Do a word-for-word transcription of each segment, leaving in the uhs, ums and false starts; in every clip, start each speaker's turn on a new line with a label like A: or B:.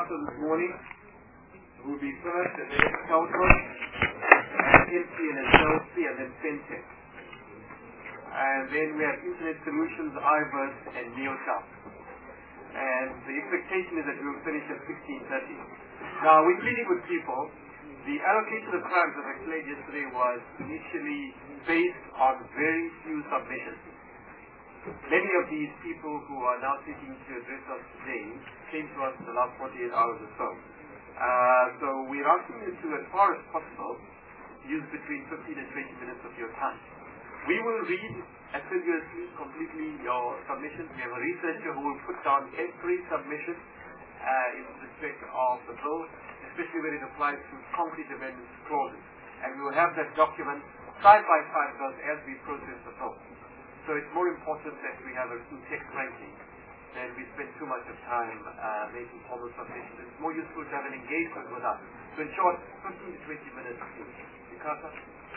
A: ICASA this morning will be first, and then Telco, and M T N and L C, and then Fintech. And then we have Internet Solutions, iVerse, and NeoTel. And the expectation is that we will finish at sixteen thirty. Now, we're pleading with people. The allocation of crimes, as I explained yesterday, was initially based on very few submissions. Many of these people who are now seeking to address us today came to us in the last forty-eight hours or so. Uh, so we're asking you to, as far as possible, use between fifteen and twenty minutes of your time. We will read assiduously, completely your submissions. We have a researcher who will put down every submission uh, in respect of the bill, especially when it applies to concrete amendments clauses. And we will have that document side by side with us as we process the bill. So it's more important that we have a text ranking than we spend too much of time uh, making formal submissions. It's more useful to have an engagement with us. So in short, fifteen to twenty minutes. ICASA?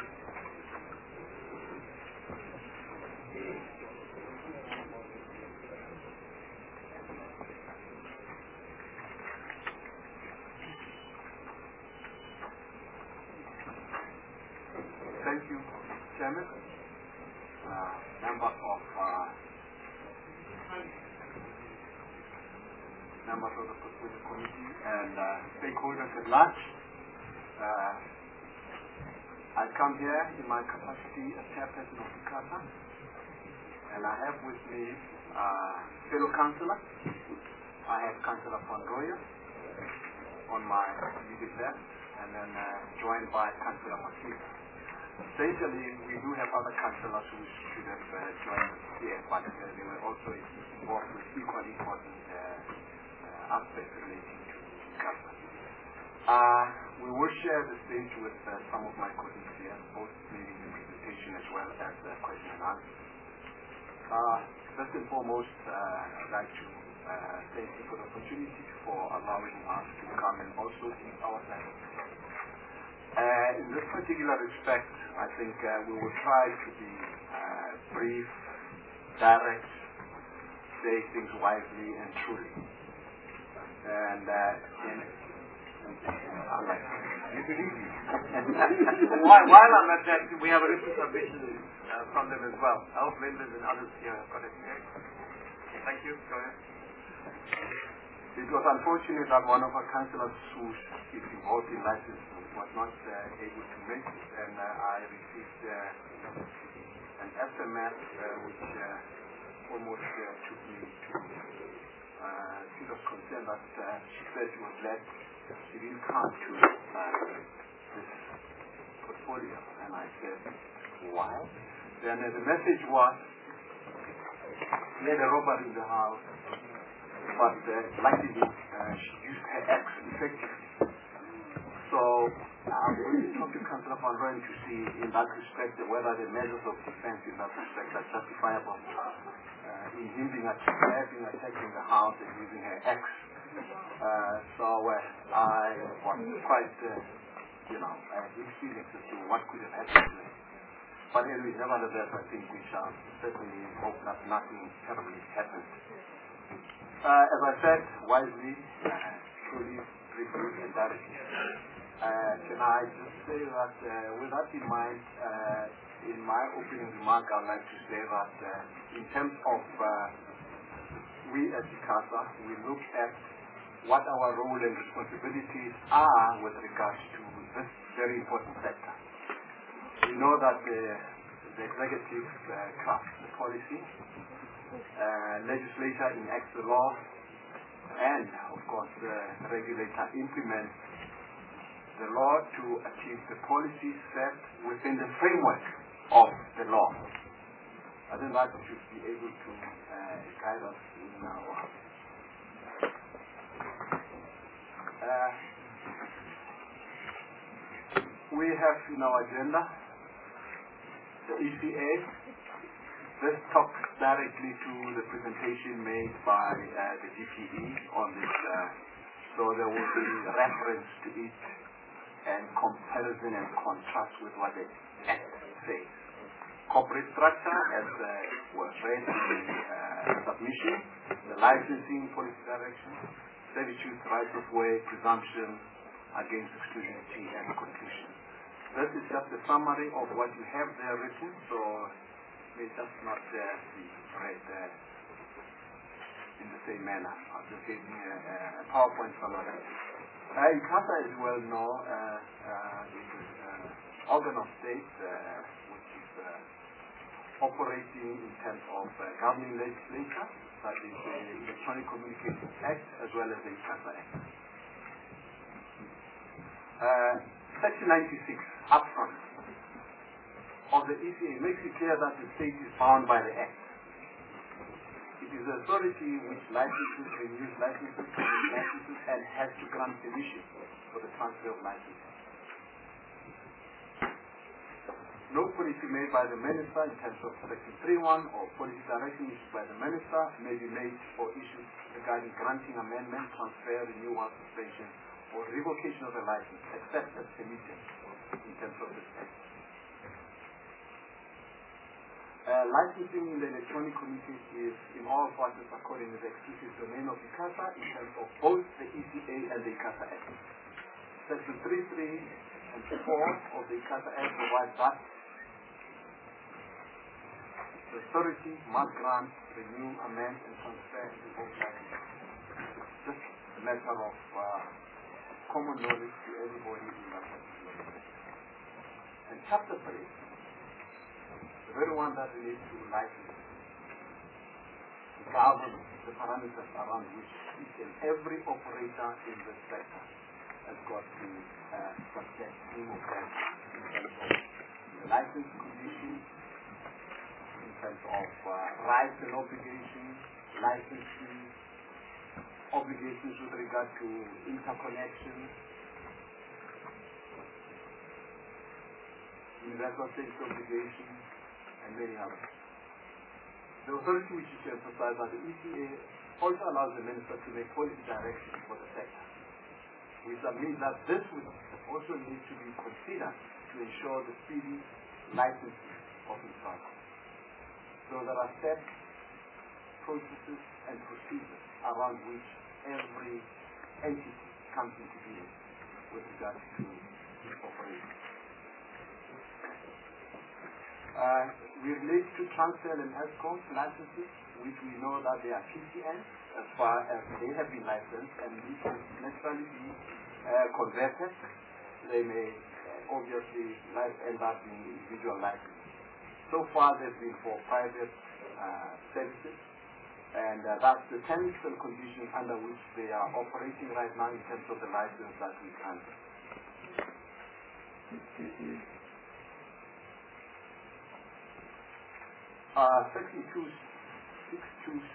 B: Thank you, Chairman. Uh, members of uh, members of the Portfolio Committee and uh, stakeholders at large. Uh, I come here in my capacity as chairperson of ICASA, and I have with me uh, fellow councillor. I have Councillor Van Rooyen on my immediate left, and then uh, joined by Councillor Masika. Essentially, we do have other councillors who should have uh, joined us here, but uh, they were also involved with equally important uh, uh, aspects relating to ICASA. Uh, we will share the stage with uh, some of my colleagues here, both leading the presentation as well as the question and answer. Uh, first and foremost, uh, I'd like to uh, thank you for the opportunity for allowing us to come and also give our side of the story. Uh, in this particular respect, I think uh, we will try to be uh, brief, direct, say things wisely and truly. And uh, in, I'm like, you believe me?
A: while, while I'm at that, we have a written submission uh, from them as well. Our members and others here have got it. Okay? Thank you. Go ahead.
B: It was unfortunate that one of our councillors who is involved in licensing was not uh, able to make it, and uh, I received uh, an S M S uh, which uh, almost uh, took me to uh, serious concern that uh, she said she was glad she didn't come to uh, this portfolio, and I said, why? Then uh, the message was, we had a robber in the house, but uh, luckily uh, she used her ex effectively. So I'm going to talk to Councillor Van Rooyen to see in that respect whether the measures of defense in that respect are justifiable uh, in hindering a having attacking the house and using her ex. Uh, so uh, I was quite, uh, you know, uh, experienced as to what could have happened to me. But anyway, nevertheless, I think we shall certainly hope that nothing terribly happens. Uh, as I said, wisely, uh, truly, briefly, and directly. Uh, can I just say that uh, with that in mind, uh, in my opening remark, I'd like to say that uh, in terms of uh, we as ICASA, we look at what our role and responsibilities are with regards to this very important sector. We know that the, the executive uh, crafts the policy, uh, legislature enacts the law, and of course the regulator implements the law to achieve the policies set within the framework of the law. I think that should be able to uh, guide us in our uh, we have in our agenda the E C A. This talks directly to the presentation made by uh, the G P E on this, uh, so there will be reference to it and comparison and contrast with what the Act says. Corporate structure, as uh, was read in the uh, submission, the licensing policy direction, servitude, rights of way, presumption against exclusivity and conclusion. This is just a summary of what you have there written, so it may just not uh, be read uh, in the same manner. I'll just give you a, a PowerPoint summary. Uh, ICASA, as you well know, uh, uh, is an uh, organ of state uh, which is uh, operating in terms of uh, governing legislature, that is the Electronic Communications Act as well as the ICASA Act. Uh, Section ninety-six, upfront, of the E C A makes it clear that the state is bound by the Act. It is the authority which licenses, renews licenses, licenses, and has to grant permission for the transfer of licenses. No policy made by the minister in terms of Section three one or policy direction issued by the minister may be made for issues regarding granting amendment, transfer, renewal, suspension, or revocation of a license, except as permitted in terms of the Act. Uh, licensing in the electronic communication is in all parties according to the exclusive domain of ICASA in terms of both the E C A and the ICASA Act. Section three three and four of the ICASA Act provides that the authority must grant, renew, amend, and transfer and revoke licenses. Just a matter of uh, common knowledge to everybody in that particular case. And chapter three, the very one that relates to licensing, governs the parameters around which each and every operator in the sector has got to uh, subject him or her in terms of the license conditions, in terms of uh, rights and obligations, licensing, obligations with regard to interconnection, universal service obligations, and many others. The authority which is emphasized by the E C A also allows the minister to make policy direction for the sector, which means that this would also need to be considered to ensure the speedy licensing of infrastructure. So there are steps, processes, and procedures around which every entity comes into being with regard to its operation. Uh, we relate to transfer and ESCOM licenses, which we know that they are P C Ns as far as they have been licensed and these can necessarily be uh, converted. They may uh, obviously end up being individual licenses. So far they've been for private uh, services, and uh, that's the terms and conditions under which they are operating right now in terms of the license that we grant. Uh, Section two sixty-two C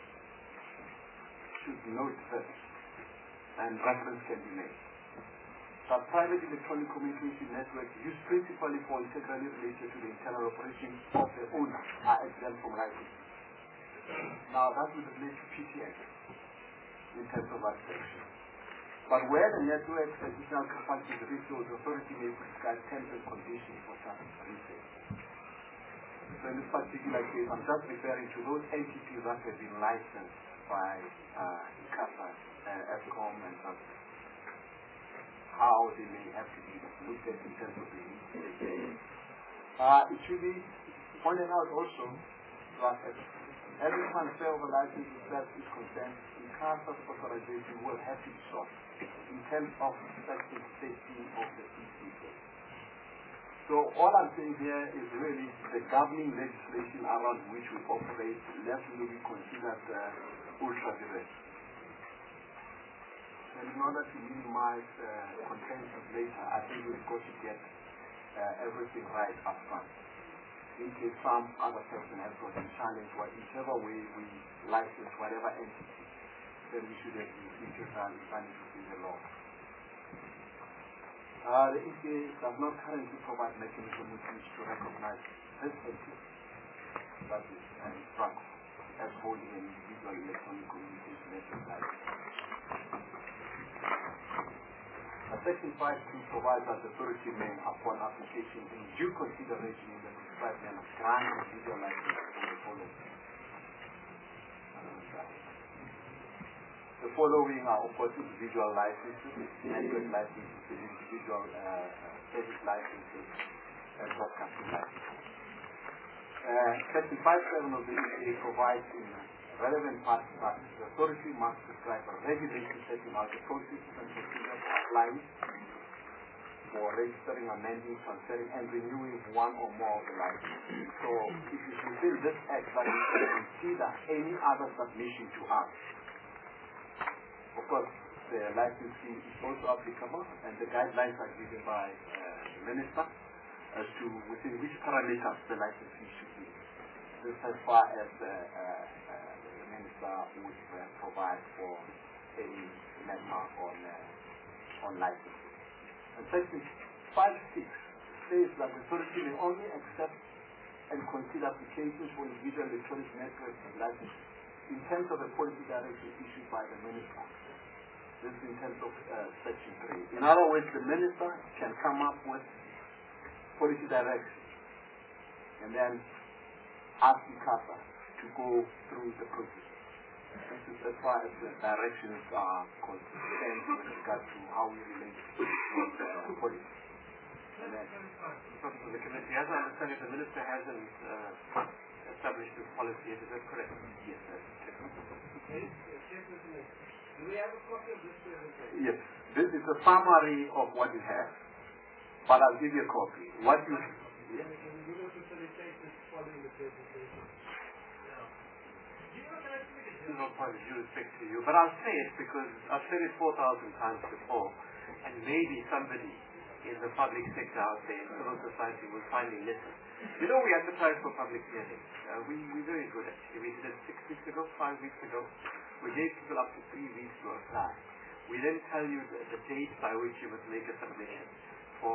B: should note this, and reference can be made. That private electronic communication networks used principally for integrally related to the internal operations of the owner are exempt from licensing. Now that would relate to P T N in terms of that section. But where the network's additional capacity is resource, the authority may prescribe terms and conditions for such resale. So in this particular case, I'm just referring to those entities that have been licensed by uh, ICASA, uh, ESCOM, and others. How they may have to be looked at in terms of the needs. Uh, it should be pointed out also that every transfer of a license itself is concerned, ICASA's authorization will have to be sought in terms of respecting safety of the E C A. So all I'm saying here is really the governing legislation around which we operate, lest we be considered uh, ultra-direct. And in order to minimize uh, contention later, I think we've got to get uh, everything right up front. In case some other person has got a challenge, whichever way we license whatever entity, then we should have the integral advantages in the law. Uh, the E C A does not currently provide mechanism with which to recognize this entity, that is an instruct, as holding an individual electronic communication network license. Section five two provides that the authority may, upon application in due consideration in the prescribed manner, grant individual license for the following. The The following are, of course, individual licenses, network licenses, individual uh, service licenses, and broadcasting licenses. Uh, Section five seven of the E C A provides in relevant parts that the authority must prescribe a regulation setting out the processes and procedures for applying for registering, amending, transferring, and renewing one or more of the licenses. So it is within this act that we can consider any other submission to us. Of course, the license fee is also applicable, and the guidelines are given by uh, the minister as to within which parameters the license fee should be. This as far as uh, uh, uh, the minister would uh, provide for any matter on, uh, on license. And Section five six says that the authority may only accept and consider applications for individual electronic network licenses in terms of a policy directive issued by the minister. This is in terms of uh, Section three. In other words, the minister can come up with policy direction and then ask the ICASA to go through the process. This is as far as the directions are concerned with regard to how we relate to uh, policy. And then,
A: Professor, the committee, as I understand it, the minister hasn't uh, established this policy yet. Is that correct?
B: Yes, sir.
C: Do we have a copy of this presentation?
B: Yes. This is a summary of what we have, but I'll give you a copy. What you... Yes.
C: Can you give us a presentation following the presentation?
A: This is not point of due respect to you, but I'll say it because I've said it four thousand times before, and maybe somebody in the public sector out there, in civil society, will finally listen. You know, we advertised for public hearings. Uh, we, we're very good actually. We did it six weeks ago, five weeks ago. We gave people up to three weeks to apply. We then tell you the, the date by which you must make a submission for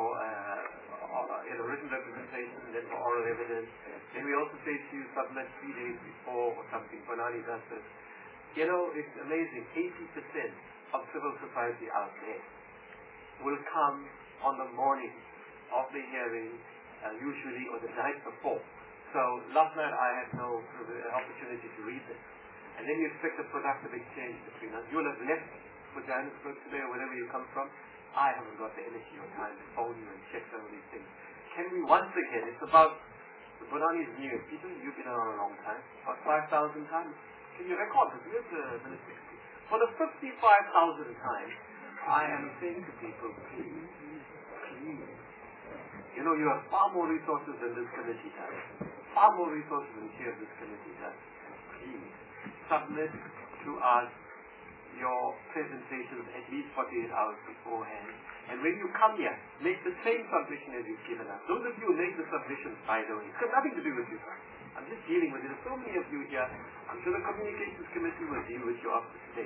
A: uh, in a written representation, then for oral evidence. Then we also say to you, submit three days before or something. Bonani does this. You know, it's amazing. eighty percent of civil society out there will come on the morning of the hearing, uh, usually or the night before. So last night I had no opportunity to read this. And then you expect a productive exchange between us. You'll have left for Johannesburg today or wherever you come from. I haven't got the energy or time to phone you and check some of these things. Can we once again, it's about, the Bonani is new. Peter, you've been around a long time, about five thousand times. Can you record this? Here's the minister. For the fifty-five thousandth time, I am saying to people, please, please. You know, you have far more resources than this committee does. Far more resources than here this committee does. Please, submit to us your presentations at least forty-eight hours beforehand. And when you come here, make the same submission as you've given us. Those of you who make the submissions, by the way, it's got nothing to do with you. I'm just dealing with it. There's so many of you here. I'm sure the Communications Committee will deal with you after today.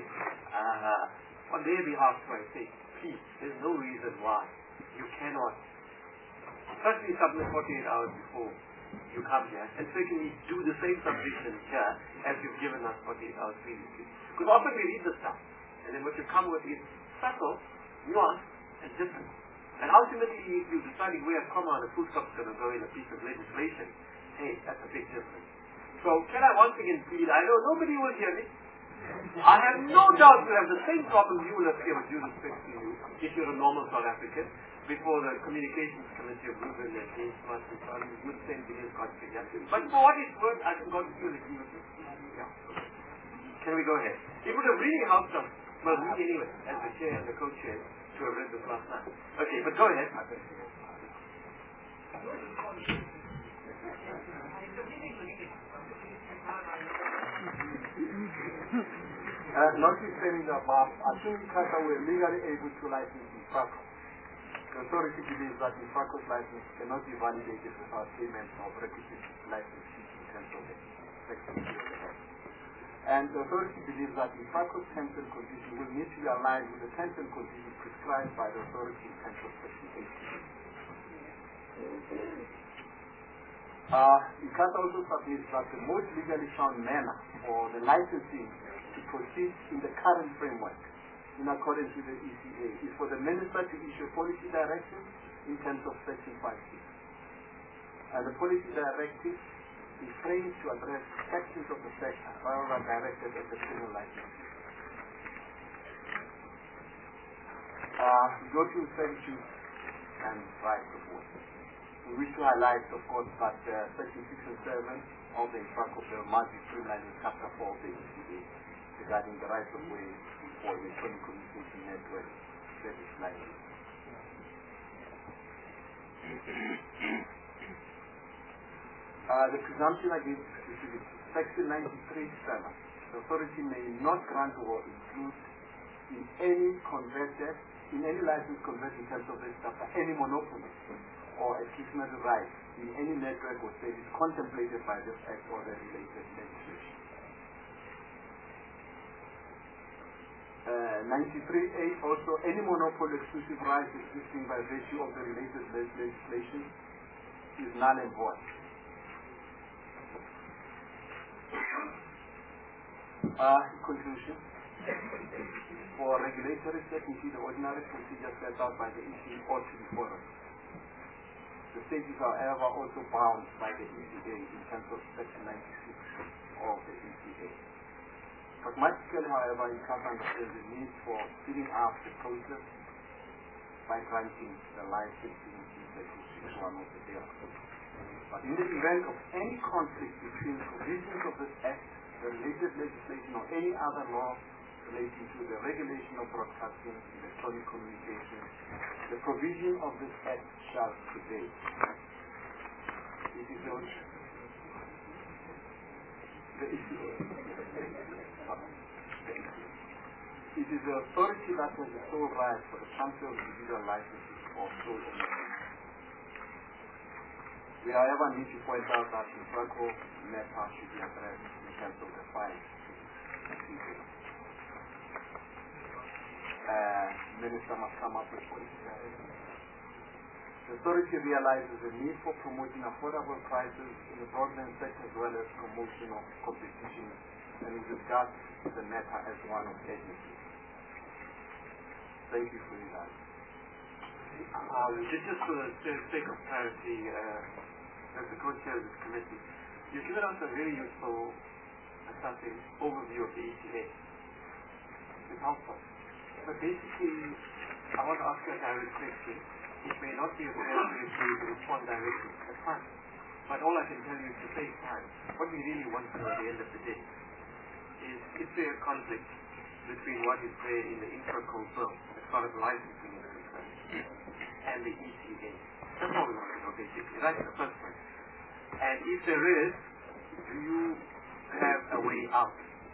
A: Uh, on their behalf, so I say, please, there's no reason why you cannot. Firstly, submit forty-eight hours before you come here. And secondly, do the same submission here as you've given us forty-eight hours previously. Because often we read the stuff, and then what you come with is subtle, nuanced, and different. And ultimately, if you're deciding where a comma and a full stop is going to go in a piece of legislation, hey, that's a big difference. So can I once again plead, I know nobody will hear me. I have no doubt you have the same problem you will have here with due respect to you, if you're a normal South African, before the Communications Committee of Ruben and James must be starting with the same thing as God suggested. But for what it's worth, I can go to you agree with you. Yeah. Can we go ahead? It would have really helped us, well, me anyway, as the chair and the co-chair, to have read this last night. Okay, but go ahead.
B: Uh, notwithstanding the above, I think ICASA were legally able to license INFRACO. The authority believes that INFRACO's license cannot be validated without payment of requisite license fees in terms of the Section three of the Act. And the authority believes that INFRACO's terms and conditions will need to be aligned with the terms and conditions prescribed by the authority in terms of Section eight. Uh, ICASA also submits that the most legally sound manner for the licensing to proceed in the current framework in accordance with the E C A is for the minister to issue policy direction in terms of Section five six. And the policy directive is framed to address sections of the sector rather than directed at the criminal licensing. we go to statutes and rights of way. We wish to highlight, of course, that uh, Section six and seven of the Infraco Bill must be streamlined in Chapter four of the E C A regarding the rights of way for electronic communication network service lines. Uh, the presumption against exclusivity. Section ninety-three seven. The authority may not grant or include in any converted, in any license converted in terms of this chapter, any monopoly or exclusionary right in any network or service contemplated by this Act or the related legislation. Uh, ninety-three A also, any monopoly exclusive rights existing by virtue of the related legislation is null and void. Uh, conclusion. For regulatory certainty, the ordinary procedure set out by the E C A ought to be followed. The state is, however, also bound by the E C A in terms of Section ninety-six of the E C A. Pragmatically, however, it comes under the need for speeding up the process by granting the licensing in Section six one of the bill. But in the event of any conflict between provisions of this Act, the related legislation, or any other law relating to the regulation of broadcasting, electronic communication, the provision of this Act shall prevail. It is the, the E C A. It is the authority that has the sole right for the transfer of individual licenses or sole ownership. We, however, need to point out that the Infraco matter should be addressed in terms of the fine. Uh, Minister must come up with policy direction. The authority realizes the need for promoting affordable prices in the broadband sector as well as promotion of competition, and it regards the matter as one of urgency. Thank you for your time.
A: Um, just, just for the sake of clarity, uh, as the co-chair of this committee, you've given us a very useful uh, something overview of the E C A. It's helpful. But basically, I want to ask you a direct question. It may not be appropriate for you to respond directly at time. But all I can tell you is to save time. What we really want to know at the end of the day is, is there a conflict between what is there in the Infraco bill as far as licensing is concerned and the E C A? That's all we want to know, basically. That's the first point. And if there is, do you have a way out?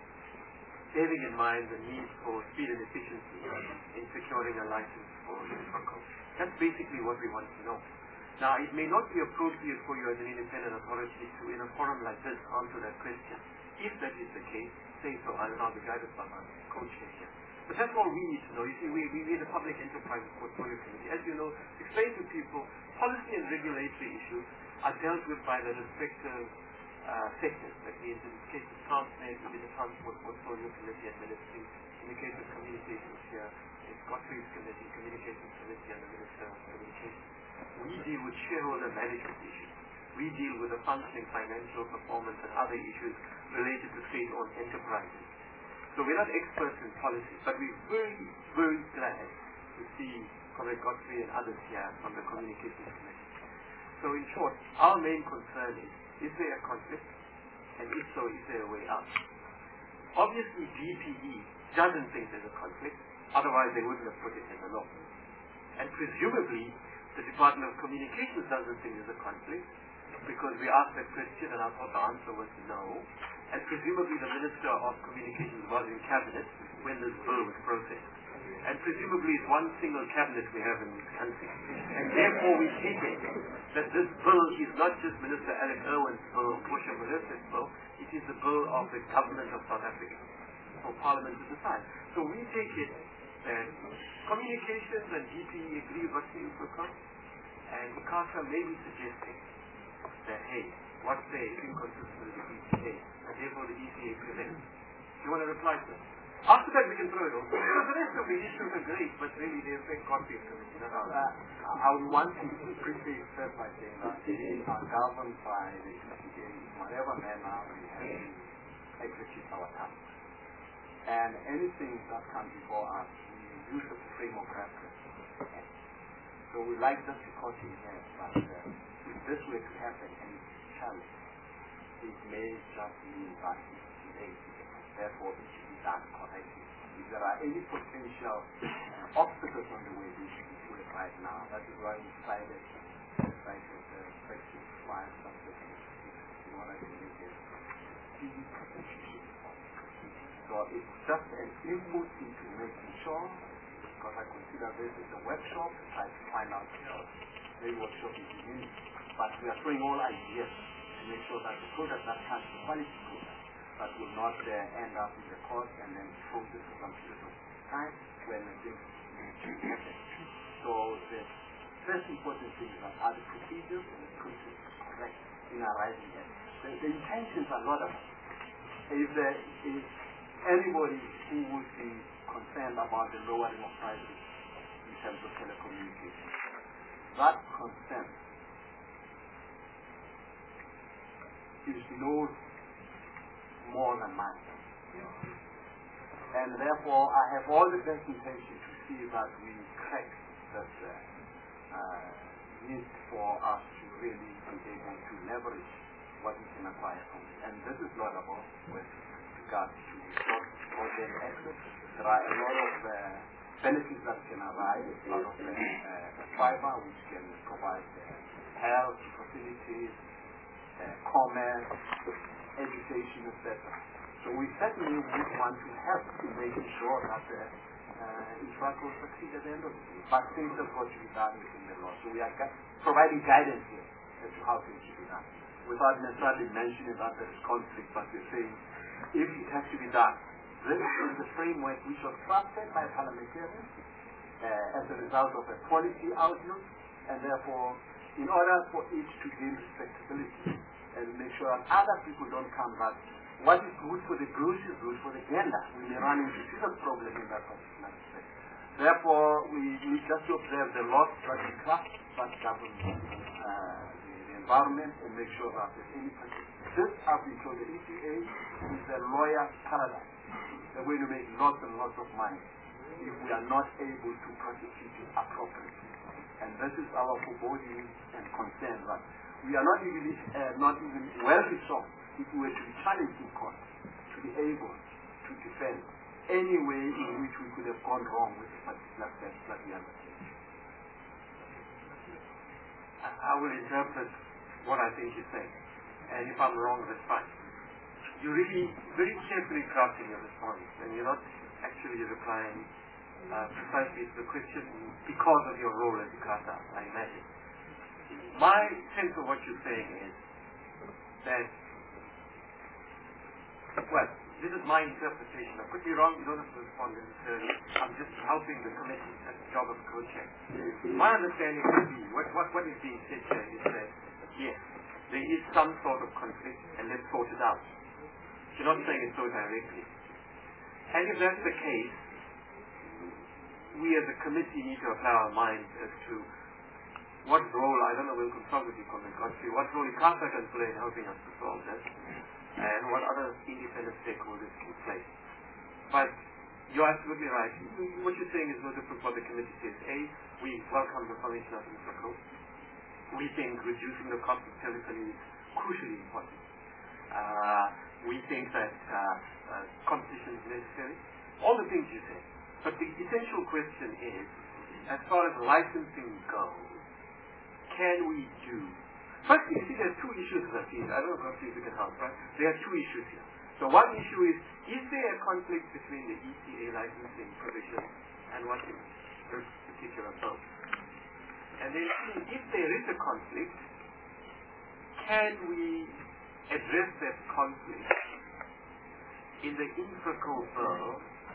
A: Bearing in mind the need for speed and efficiency in securing a license for Infraco. That's basically what we want to know. Now, it may not be appropriate for you as an independent authority to, in a forum like this, answer that question. If that is the case, say so. I will now be guided by my co-chair here. But that's all we need to know. You see, we, we need a public enterprise portfolio committee. As you know, explain to people, policy and regulatory issues are dealt with by the respective uh, sectors. That means in the case of Transnet, it will be the Transport Portfolio Committee and Ministry. In the case of communications here, it's Godfrey's Committee, Communications Committee, and the Minister of Communications. We deal with shareholder management issues. We deal with the functioning financial performance and other issues related to state-owned enterprises. So we're not experts in policy, but we're very, very glad to see Comrade Godfrey and others here from the Communications Committee. So in short, our main concern is, is there a conflict? And if so, is there a way out? Obviously, D P E doesn't think there's a conflict, otherwise they wouldn't have put it in the law. And presumably, the Department of Communications doesn't think there's a conflict, because we asked that question and I thought the answer was no. And presumably the Minister of Communications was in Cabinet when this bill was processed. And presumably it's one single Cabinet we have in this country. And therefore we take it that this bill is not just Minister Alec Erwin's bill, Portia Modes's bill, it is the bill of the Government of South Africa for Parliament to decide. So we take it that Communications and D P E agree with what's being proposed, and ICASA may be suggesting that, hey, what's there is inconsistent with the E C A, and therefore the E C A prevails. Do you want to reply to that? After that, we can throw it over. The rest of the issues are great, but really they affect Godfrey's committee, not ours.
B: Uh, I would want to quickly start by saying that we are governed by the E C A in whatever manner we have to execute our tasks. And anything that comes before us, we use of the framework reference. So we like this precaution here, but uh, if this were to happen and challenge, it may just mean that it's delayed. Therefore, it should be done correctly. If there are any potential uh, obstacles on the way, we should do it right now. That is why we decided decided uh, section five subsection in order to make it easy for execution. So it's just an input into making sure, because I consider this as a workshop to try to find out the workshop is unique. But we are throwing all ideas to make sure that the product that comes is quality product that will not uh, end up in the court and then frozen for some period of time when the things happen. So the first important thing is that are the procedures and the process correct in arriving at the, the intentions are not of if there is anybody who would be concerned about the lowering of prices in terms of telecommunications. That concern is no more than mine. And therefore, I have all the best intention to see that we crack that uh, uh, need for us to really be able to leverage what we can acquire from it. And this is laudable with regards to broadband access. There are a lot of uh, benefits that can arise out of the uh, fiber, which can provide uh, health facilities, uh, commerce, education, et cetera. So we certainly would want to help in making sure that uh, uh, Infraco will succeed at the end of the day. But things have got to be done within the law. So we are gu- providing guidance here as to how things should be done. Without necessarily mentioning that there is conflict, but we're saying if it has to be done, this is the framework which was crafted by parliamentarians uh, as a result of a policy outlook, and therefore, in order for it to gain respectability and make sure that other people don't come back, what is good for the goose is good for the gander. We may run into serious problem in that particular respect. Therefore, we need just to observe the laws that we craft that govern uh, the, the environment and make sure that there's any particular. This, as we told the E C A, is a lawyer paradise. They're going to make lots and lots of money if we are not able to prosecute it appropriately. And this is our foreboding and concern that we are not even, uh, not even well resolved if we were to be challenged in court to be able to defend any way in which we could have gone wrong with the particular steps that we undertake.
A: I will interpret what I think you're saying. And if I'm wrong, that's fine. You're really very carefully crafting your response, and you're not actually replying uh, precisely to the question because of your role as a crafter, I imagine. My sense of what you're saying is that, well, this is my interpretation. I could be wrong, you don't have to respond necessarily. I'm just helping the committee at the job of co-chair. My understanding would be, what, what, what is being said here is that, yes, there is some sort of conflict, and let's sort it out. You're not saying it so directly. And if that's the case, we as a committee need to apply our minds as to what role, I don't know, we'll consult with you, Comment Godfrey, what role ICASA can play in helping us to solve this, and what other independent stakeholders can play. But you're absolutely right. What you're saying is no different from what the committee says. A, we welcome the formation of Infraco. We think reducing the cost of telephony is crucially important. Uh, we think that uh, uh, competition is necessary. All the things you say. But the essential question is, as far as licensing goes, can we do? First, you see, there are two issues that I see. I don't know if you can help, right? There are two issues here. So one issue is, is there a conflict between the E C A licensing provision and what is this particular bill? And then, if there is a conflict, can we address that conflict in the Infraco bill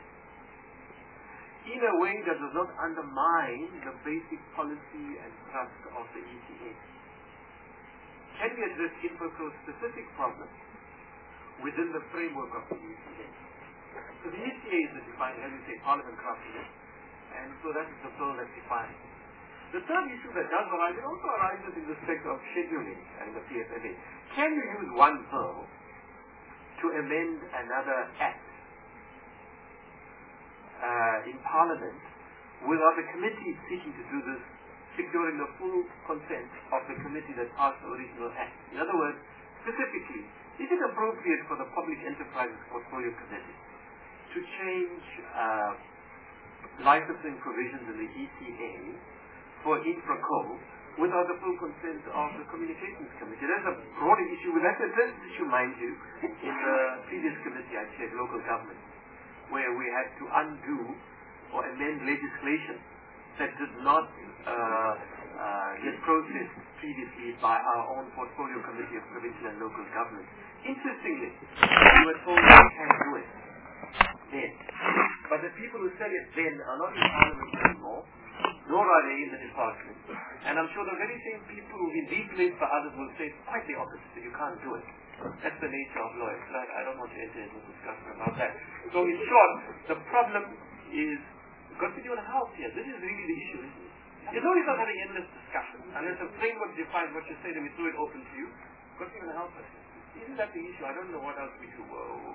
A: in a way that does not undermine the basic policy and thrust of the E C A? Can we address Infraco's specific problems within the framework of the E C A? So the E C A is the defined, as you say, Parliament crafted it, and so that is the bill that defines. The third issue that does arise, it also arises in respect of scheduling and the P S L A. Can you use one bill to amend another act uh, in Parliament without the committee seeking to do this, securing the full consent of the committee that passed the original act. In other words, specifically, is it appropriate for the Public Enterprises Portfolio Committee to change uh, licensing provisions in the E C A for InfraCo without the full consent of the Communications Committee? That's a broader issue. We've had to address this issue, mind you, in the previous committee I chaired, local government, where we had to undo or amend legislation that did not uh, uh, get processed previously by our own Portfolio Committee of Provincial and Local Government. Interestingly, we were told we can do it then. But the people who said it then are not in Parliament anymore, nor are they in the department. And I'm sure the very same people who will be placed for others will say quite the opposite, that you can't do it. That's the nature of lawyers. Right? I don't want to enter into a discussion about that. So in short, the problem is got to do with health here. This is really the issue, isn't it? It's always not having endless discussion. Unless a framework defines what you say, then we throw it open to you. Got to do with health. Isn't that the issue? I don't know what else we do. Whoa.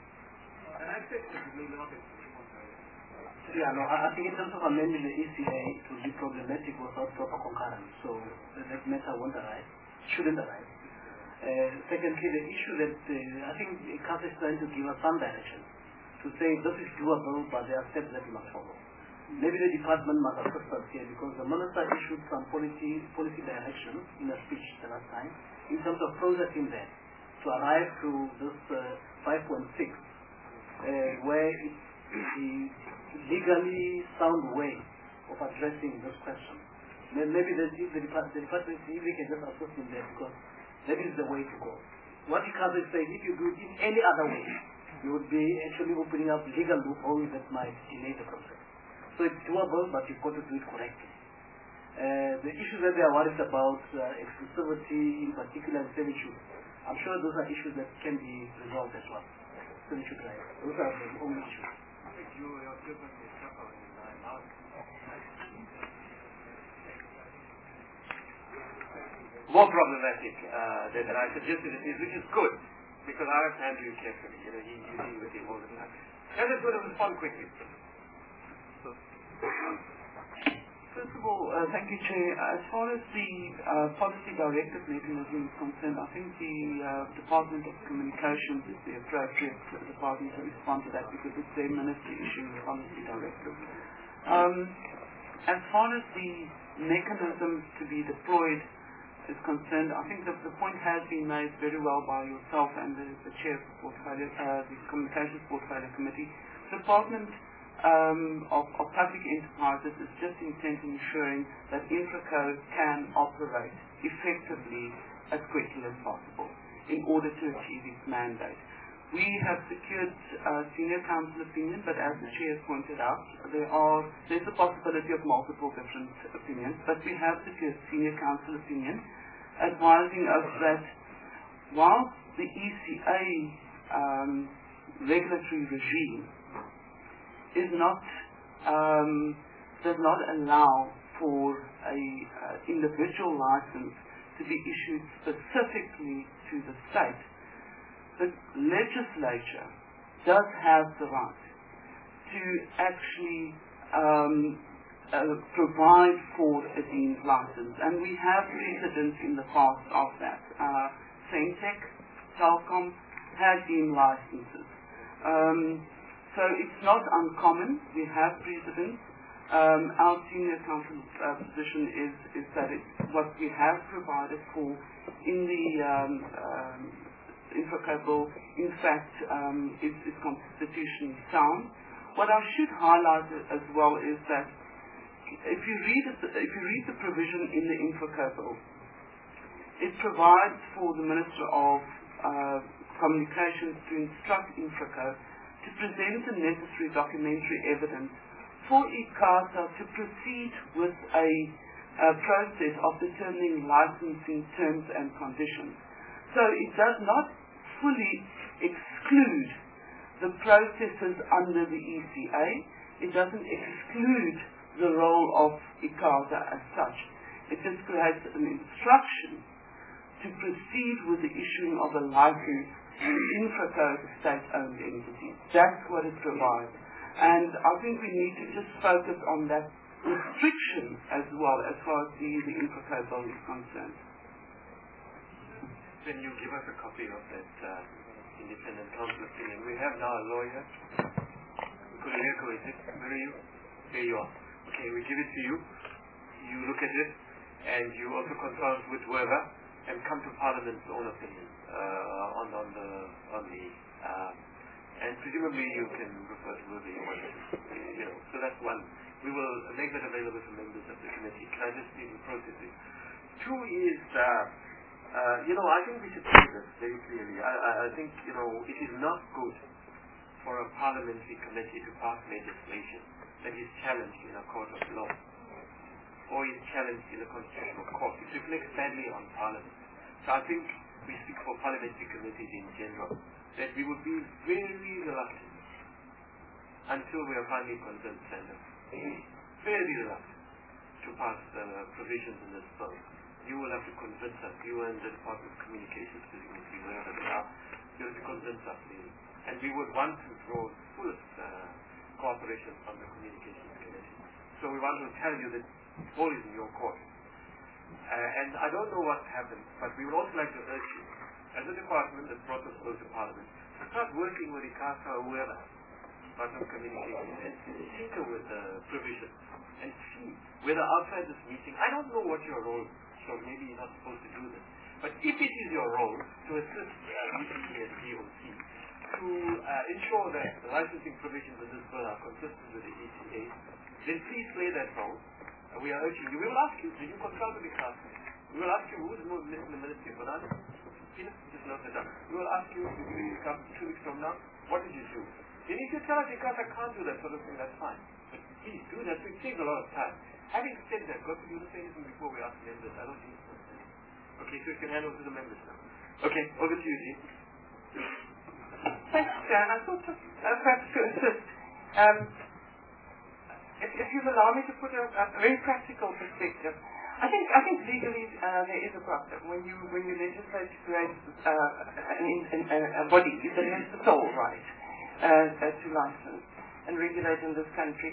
C: And I think that may not be.
D: Yeah, no, I I think in terms of amending the E C A, it would be problematic without proper concurrence. So uh, that matter won't arise, shouldn't arise. Uh, secondly, the issue that uh, I think C A S is trying to give us some direction to say this is doable, but there are steps that we must follow. Maybe the department must assist us here because the minister issued some policy policy direction in a speech the last time in terms of processing that to arrive to this uh, five point six, uh, where it, the legally sound way of addressing this question. Maybe the, the, department, the department if they can just assist in there because that is the way to go. What the C A S is saying, if you do it in any other way, you would be actually opening up legal loopholes that might delay the process. So it's doable, but you've got to do it correctly. Uh, the issues that they are worried about, uh, exclusivity in particular and servitude, I'm sure those are issues that can be resolved as well. Servitude rights. Those are the only issues.
A: More problematic uh, than I suggested it is, which is good, because I have to handle you carefully. You know, you, you deal with him all the time. I'm just going to respond quickly.
E: First of all, uh, thank you, Chair. As far as the uh, policy directive mechanism is concerned, I think the uh, Department of Communications is the appropriate department to respond to that because it's their ministry issuing the policy directive. Um, as far as the mechanism to be deployed is concerned, I think that the point has been made very well by yourself and the, the Chair of the, portfolio, uh, the Communications Portfolio Committee. The Department Um, of, of public enterprises is just intent in ensuring that InfraCo can operate effectively as quickly as possible in order to achieve its mandate. We have secured uh, senior council opinion, but as the Chair pointed out, there are there's a possibility of multiple different opinions, but we have secured senior council opinion advising us that while the E C A um, regulatory regime is not um, does not allow for a uh, individual license to be issued specifically to the state, the legislature does have the right to actually um, uh, provide for a deemed license, and we have precedents in the past of that. Uh, Sentech, Telkom had deemed licenses. Um, So it's not uncommon. We have precedents. Um, our senior council uh, position is, is that it's what we have provided for in the um, um, InfraCo bill, in fact, um, is, is constitutionally sound. What I should highlight as well is that if you read it, if you read the provision in the InfraCo bill, it provides for the Minister of uh, Communications to instruct InfraCo to present the necessary documentary evidence for ICASA to proceed with a, a process of determining licensing terms and conditions. So it does not fully exclude the processes under the E C A. It doesn't exclude the role of ICASA as such. It just creates an instruction to proceed with the issuing of a license InfraCo is a state-owned entity. That's what it provides. And I think we need to just focus on that restriction as well as far as the, the Infocable is concerned.
A: Can you give us a copy of that uh, independent counsel opinion? We have now a lawyer. Kulileko, is it? Where are you? There you are. Okay, we give it to you. You look at it, and you also consult with whoever, and come to Parliament's own opinion uh, on on the on the. Uh, and presumably you can refer to whoever you want. You know, so that's one. We will make that available to members of the committee. Can I just see the processes? Two is. Uh, Uh, you know, I think we should say this very clearly. I, I, I think, you know, it is not good for a parliamentary committee to pass legislation that is challenged in a court of law or is challenged in a constitutional court. It reflects badly on Parliament. So I think we speak for parliamentary committees in general that we would be very reluctant until we are finally convinced and very reluctant to pass uh, provisions in this bill. You will have to convince us, you and the Department of Communications, presumably, wherever they are, you have to convince us, really. And we would want to draw fullest uh, cooperation from the Communications Committee. So we want to tell you that the ball is in your court. Uh, and I don't know what happened, but we would also like to urge you, as a department that brought us close to Parliament, to start working with ICASA or whoever, Department of Communications, and tinker with the provisions, and see whether outside this meeting, I don't know what your role is. So maybe you're not supposed to do this. But if it is your role to assist uh, U C C and D O C to uh, ensure that the licensing provisions of this bill are consistent with the E C A, then please play that role. Uh, we are urging you. We will ask you, did you consult with the class? We will ask you, who is the Minister of Finance? Peter, just note that down. We will ask you, if you come two weeks from now, what did you do? Then if you tell us because I can't do that sort of thing, that's fine. But please do that. It takes a lot of time. Having said that, got to do the same thing before we ask members. I don't think so. Okay, so you can hand over to the members now. Okay, over to you, Jean.
E: Thanks, Jan. I thought just uh, perhaps to assist. Um, if, if you allow me to put a, a very practical perspective, I think I think legally uh, there is a problem when you when you legislate to create uh, an, an, a, a body that has the sole right uh, uh, to license and regulate in this country.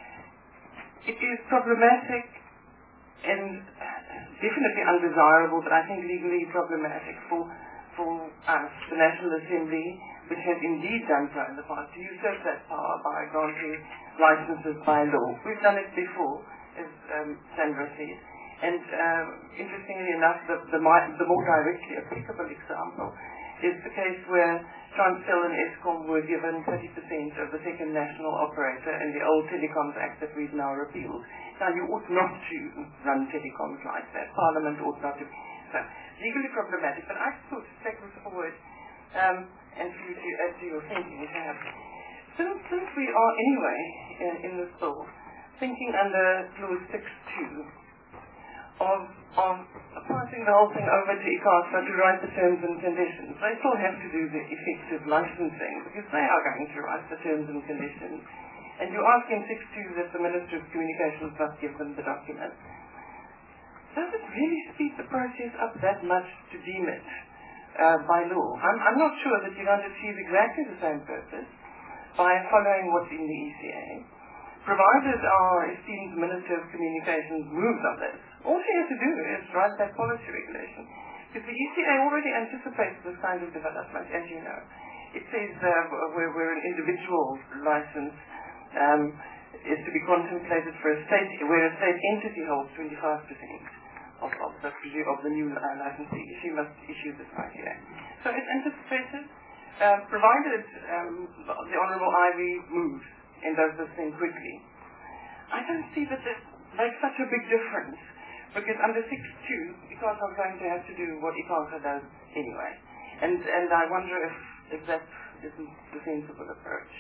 E: It is problematic and definitely undesirable, but I think legally problematic for for us, the National Assembly, which has indeed done so in the past, to usurp that power by granting licenses by law. We've done it before, as um, Sandra said. And um, interestingly enough, the, the, the more directly applicable example is the case where Transtel and Eskom were given thirty percent of the second national operator in the old Telecoms Act that we've now repealed. Now, you ought not to run telecoms like that. Parliament ought not to. So, legally problematic. But I thought to take this forward um, and for you to add to your thinking, perhaps. Since, since we are anyway in, in this bill thinking under Clause six two of, of passing the whole thing over to ICASA to write the terms and conditions. They still have to do the effective licensing because they are going to write the terms and conditions. And you ask in six two that the Minister of Communications must give them the document. Does it really speed the process up that much to deem it uh, by law? I'm, I'm not sure that you're going to achieve exactly the same purpose by following what's in the E C A. Provided our esteemed Minister of Communications moves on this, all she has to do is write that policy regulation. Because the E C A already anticipates this kind of development, as you know. It says uh, where, where an individual license um, is to be contemplated for a state, where a state entity holds twenty-five percent of, of, the, of the new uh, licensee. She must issue this criteria. So it's anticipated, uh, provided um, the Honourable Ivy moves and does this thing quickly. I don't see that this makes such a big difference, because under six two, ICASA is going to have to do what ICASA does anyway. And and I wonder if, if that isn't the sensible approach.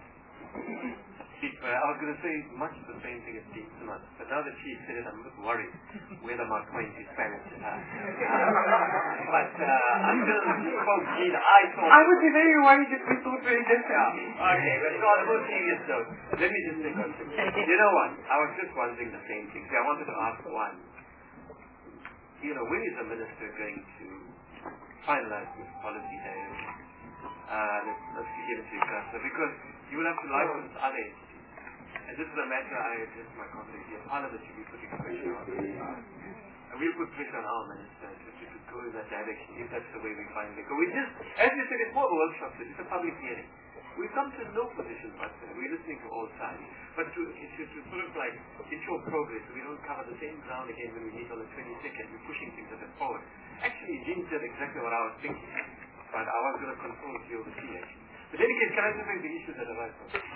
A: Chief, uh, I was going to say much the same thing as Chief Smart, but now that Chief said it, I'm a bit worried whether my point is Spanish. Uh, but uh, until you spoke, Jean, I thought...
E: I would be very worried if we thought very differently.
A: Yeah. Okay, but on a more serious note, let me just say one thing. You know what? I was just wondering the same thing. See, I wanted to ask one. You know, when is the minister going to finalize this policy there? Uh, let's, let's get into ICASA, because you will have to license other entities. And this is a matter I addressed my colleague here. Parliament should be putting pressure on this. And we'll put pressure on our minister to, to, to go in that direction if that's the way we finally go. We just, as you said, it's more of a workshop, it's a public hearing. We've come to no position whatsoever. We're listening to all sides. But to, to, to sort of like ensure progress, so we don't cover the same ground again when we meet on the twenty-second. We're pushing things a bit forward. Actually, Jean said exactly what I was thinking. But I was going to control the O C actually. But then again, can I just bring the issues that arise from it?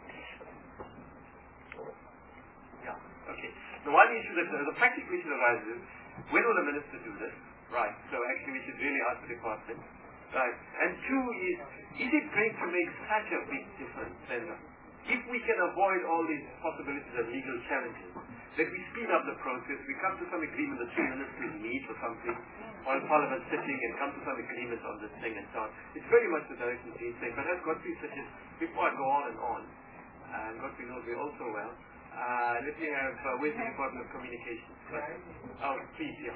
A: Yeah, okay. The one issue that, uh, the practical issue that arises is, when will the minister do this? Right, so actually we should really ask the department. Right, and two is, is it going to make such a big difference then? If we can avoid all these possibilities of legal challenges, that we speed up the process, we come to some agreement, the three ministers meet or something, or Parliament sitting and come to some agreement on this thing and so on. It's very much the direction he's saying. But as Godfrey suggests, before I go on and on, and Godfrey knows me also well, uh, let me have, uh, where's the Department of Communications? Right. Oh, please, yeah.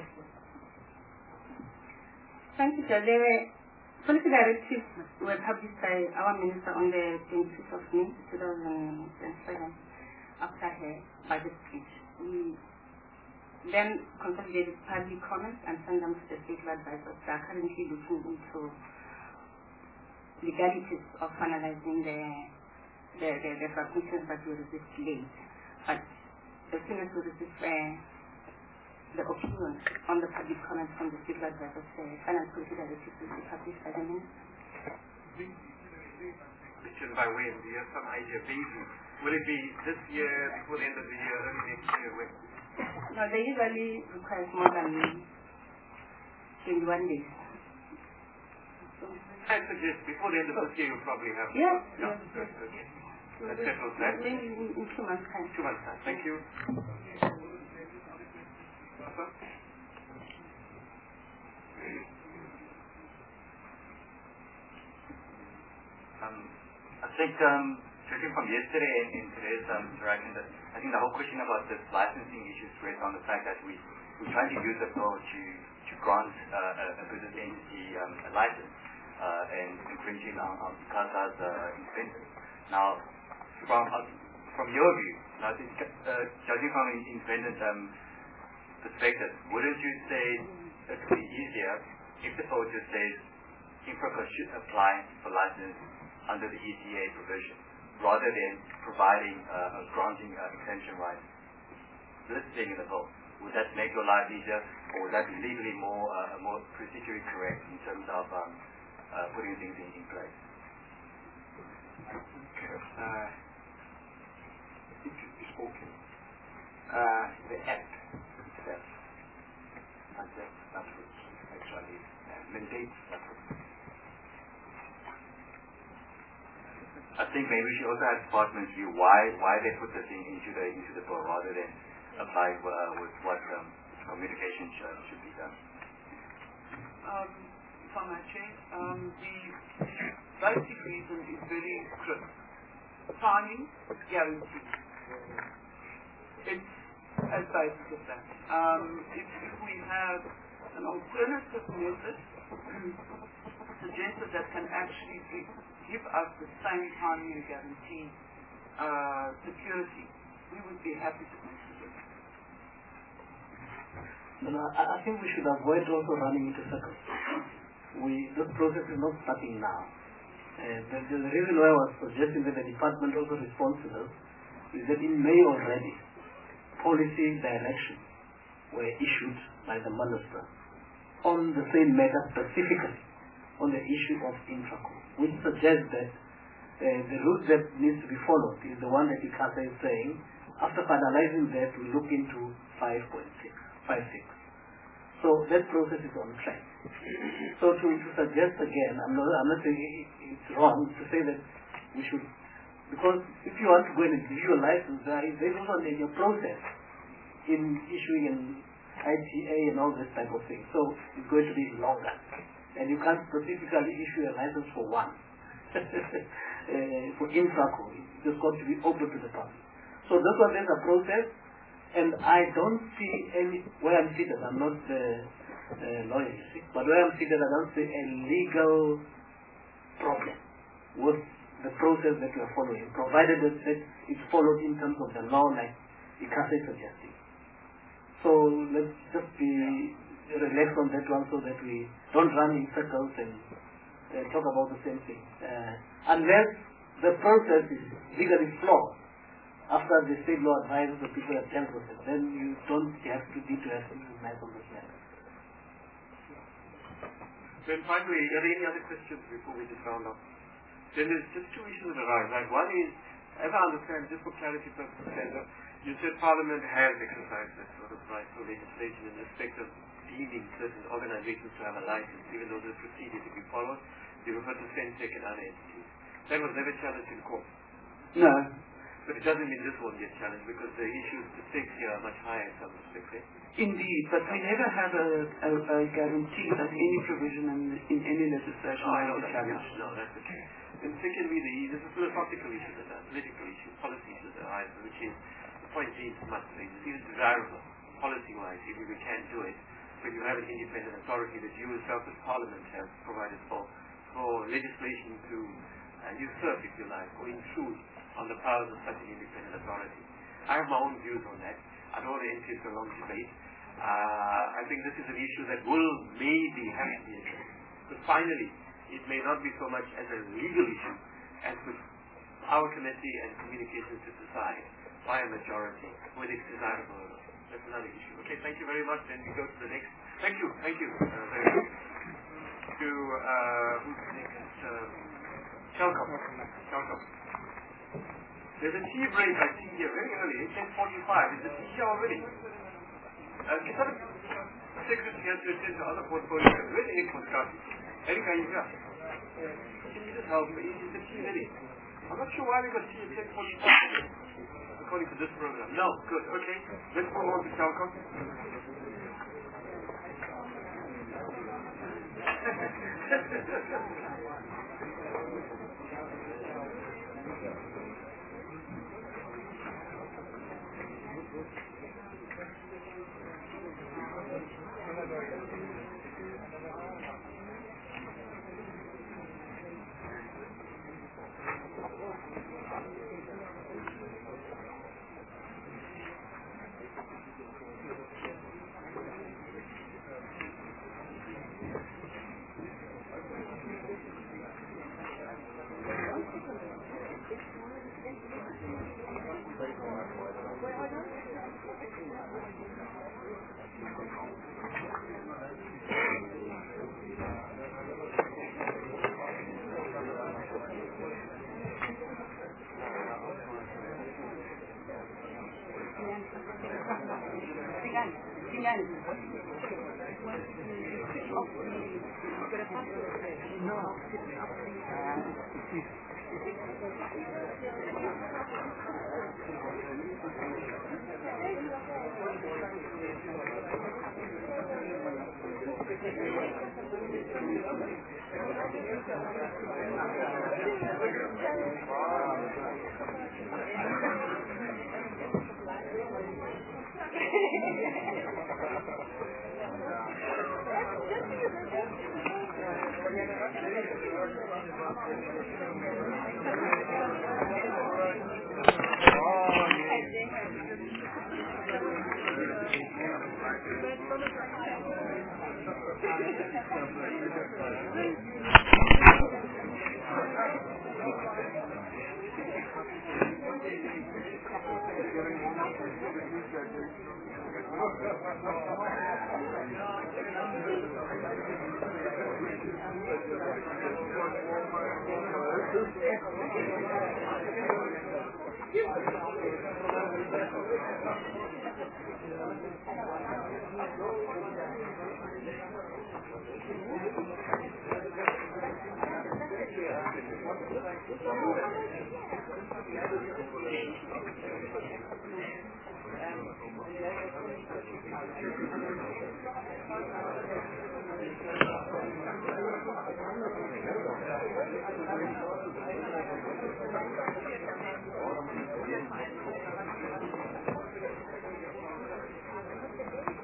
F: Thank you, sir. There were policy directives were published by our minister on the twenty-fifth of May, two thousand seven, after her budget speech. We then consolidated public comments and sent them to the state advisors. They are currently looking into legalities of finalizing the the, the, the submissions that we received late. But as soon as we receive uh, the opinion on the public comments from the state advisors, the final policy directives will be published by the minister.
A: Question by when? Do you have some idea? Maybe. Will it be this year, before the end of the year, early next year? When?
F: No, they usually require more than twenty-one days.
A: I suggest before the end of this year you'll probably have.
F: Yeah.
A: No,
F: yes,
A: good,
F: yes.
A: okay. That settles that.
F: Maybe in, in two months' time.
A: Two months' time. Thank you.
G: Um, I think, um, judging from yesterday and, and today's um, interaction, that I think the whole question about this licensing issue is based on the fact that we, we're trying to use the bill to, to grant uh, a, a business entity um, a license uh, and infringing on, on ICASA's uh, incentives. Now, from uh, from your view, now, uh, judging from an independent um, perspective, wouldn't you say it would be easier if the bill just says Infraco should apply for license under the E C A provision, rather than providing uh, a granting uh, extension rights listing in the bill? Would that make your life easier, or would that be legally more uh, more procedurally correct in terms of um, uh, putting things in, in place?
B: Uh, it should be spoken. Uh, the Act itself suggests that which actually uh, mandates that which.
G: I think maybe we should also have departments view why why they put this in, into the into the bill rather than apply uh, with what um, communication should, should be done.
E: Um, if I may change, um, the basic reason is very crisp. Timing is guaranteed. It's as basic as that. Um, if, if we have an alternative method suggested that can actually give, give us the same timing and guarantee uh, security, we would be happy to consider it.
D: No, I, I think we should avoid also running into circles. We, this process is not starting now. Uh, the, the reason why I was suggesting that the department also responds to this is that in May already, policy directions were issued by the minister on the same matter, specifically on the issue of Infraco, which suggests that uh, the route that needs to be followed is the one that ICASA is saying. After finalizing that, we look into five point six, five point six. So that process is on track. So to, to suggest again, I'm not, I'm not saying it's wrong to say that we should, because if you want to go and issue a license, there is also a process in issuing an I T A and all this type of thing. So it's going to be longer. And you can't specifically issue a license for one. uh, for Infraco, it's got to be open to the public. So this one is a process. And I don't see any, where I'm seated, I'm not the uh, lawyer, you see, but where I'm seated, I don't see a legal problem with the process that we are following, provided that, that it's followed in terms of the law, like ICASA is suggesting. So let's just be relaxed on that one so that we don't run in circles and uh, talk about the same thing. Uh, unless the process is legally flawed, after the state law advises the people have dealt with it, then you don't have to need to have something nice on this matter.
A: Then finally, are there any other questions before we just round up? Then there's just two issues that arise. Right? One is, as I understand, just for clarity purposes, you said Parliament has exercised that sort of right for legislation in respect of deeming certain organizations to have a license, even though there's a procedure to be followed. You refer to Sensec and other entities. That was never challenged in court.
E: No.
A: But it doesn't mean this won't get challenged because the issues, the stakes here are much higher in some respects. Eh?
E: Indeed, but we never have a, a, a guarantee that any provision in, in any legislation
A: oh, I know
E: will be
A: that.
E: challenged.
A: No, that's okay. And secondly, the, there's a philosophical issue, that are political issue, policy issue that arise, which is the point James must make. It's even desirable, policy-wise, if we can do it, when you have an independent authority that you yourself as Parliament have provided for, for legislation to uh, usurp, if you like, or intrude on the powers of such an independent authority. I have my own views on that. I don't want to enter into a long debate. Uh, I think this is an issue that will maybe have to be addressed. But finally, it may not be so much as a legal issue as with our committee and communications to society by a majority, whether it's desirable or not. That's another issue. Okay, thank you very much. Then we go to the next. Thank you, thank you uh, very much. To, uh, who's next? Uh, Telkom. Telkom. There's a tea break I see here very early, ten forty-five. Is the tea here already? Uh, can someone take this here to attend to other portfolios? Where's the Ekman coffee? Eric, are you here? Can you just help me? Is the tea ready? I'm not sure why we got tea at ten forty-five according to this program. No, good, okay. Let's move on to Telkom.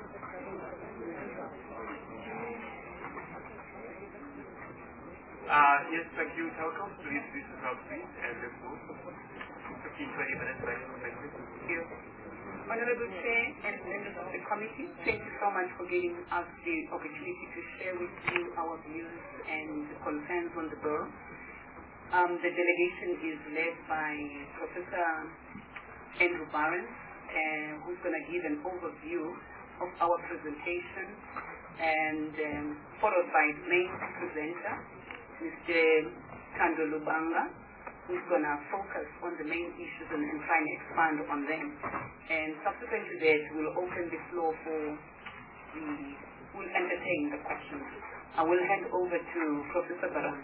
A: Uh, yes, thank you, Telkom. Please, this is our please, and let's move. fifteen, twenty minutes maximum. Thank you.
F: Honorable Chair and members of the committee, thank you so much for giving us the opportunity to share with you our views and concerns on the bill. Um, the delegation is led by Professor Andrew Barron, uh, who's going to give an overview of our presentation, and um, followed by the main presenter, Mister Kando Lubanga, who's going to focus on the main issues and, and try and expand on them. And subsequent to that, we'll open the floor for the, we'll entertain the questions. I will hand over to Professor Barron.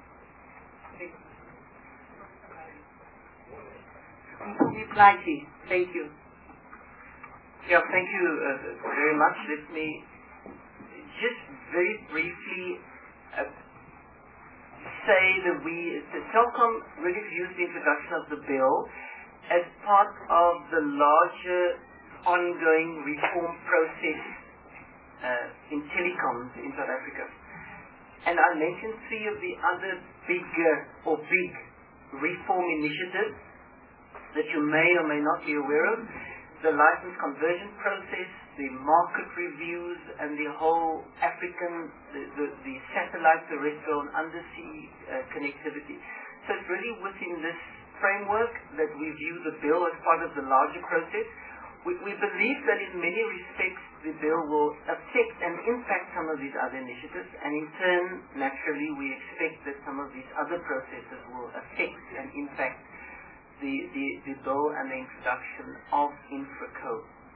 F: Thank you.
H: Yeah, thank you uh, very much. Let me just very briefly uh, say that we, the Telkom really views the introduction of the bill as part of the larger ongoing reform process uh, in telecoms in South Africa. And I mentioned three of the other bigger or big reform initiatives that you may or may not be aware of: the license conversion process, the market reviews, and the whole African, the, the, the satellite, terrestrial, and undersea uh, connectivity. So it's really within this framework that we view the bill as part of the larger process. We, we believe that in many respects the bill will affect and impact some of these other initiatives, and in turn, naturally, we expect that some of these other processes will affect and impact The, the, the bill and the introduction of InfraCo.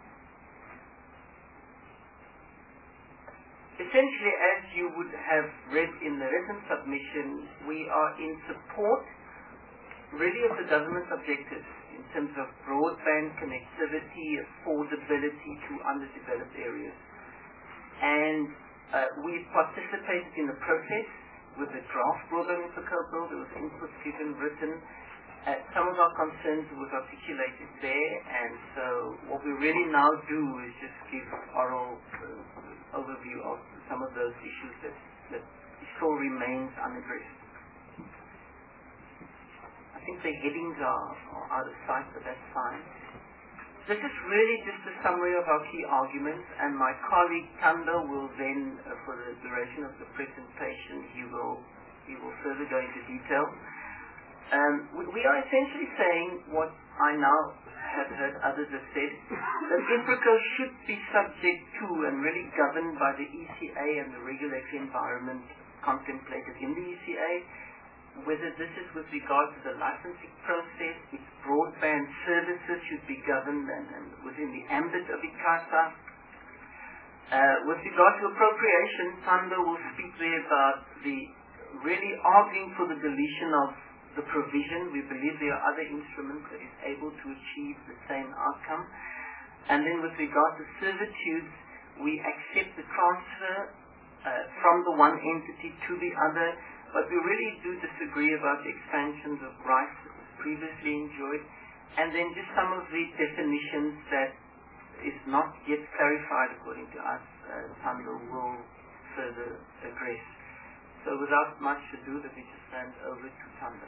H: Essentially, as you would have read in the written submission, we are in support really of the government's objectives in terms of broadband connectivity, affordability to underdeveloped areas. And uh, we participated in the process with the draft broadband InfraCo bill. There was input given, written. Uh, some of our concerns was articulated there, and so what we really now do is just give oral uh, overview of some of those issues that, that still remains unaddressed. I think the headings are, are out of sight, but that's fine. This is really just a summary of our key arguments, and my colleague Tando will then, uh, for the duration of the presentation, he will, he will further go into detail. Um, we, we are essentially saying what I now have heard others have said, that InfraCo should be subject to and really governed by the E C A and the regulatory environment contemplated in the E C A, whether this is with regard to the licensing process, its broadband services should be governed and, and within the ambit of ICASA. Uh, with regard to appropriation, Tando will speak there about the really arguing for the deletion of the provision. We believe there are other instruments that is able to achieve the same outcome. And then with regard to servitudes, we accept the transfer uh, from the one entity to the other, but we really do disagree about the expansions of rights that was previously enjoyed, and then just some of the definitions that is not yet clarified according to us, uh, Tando will further address. So without much ado, let me just hand over to Tando.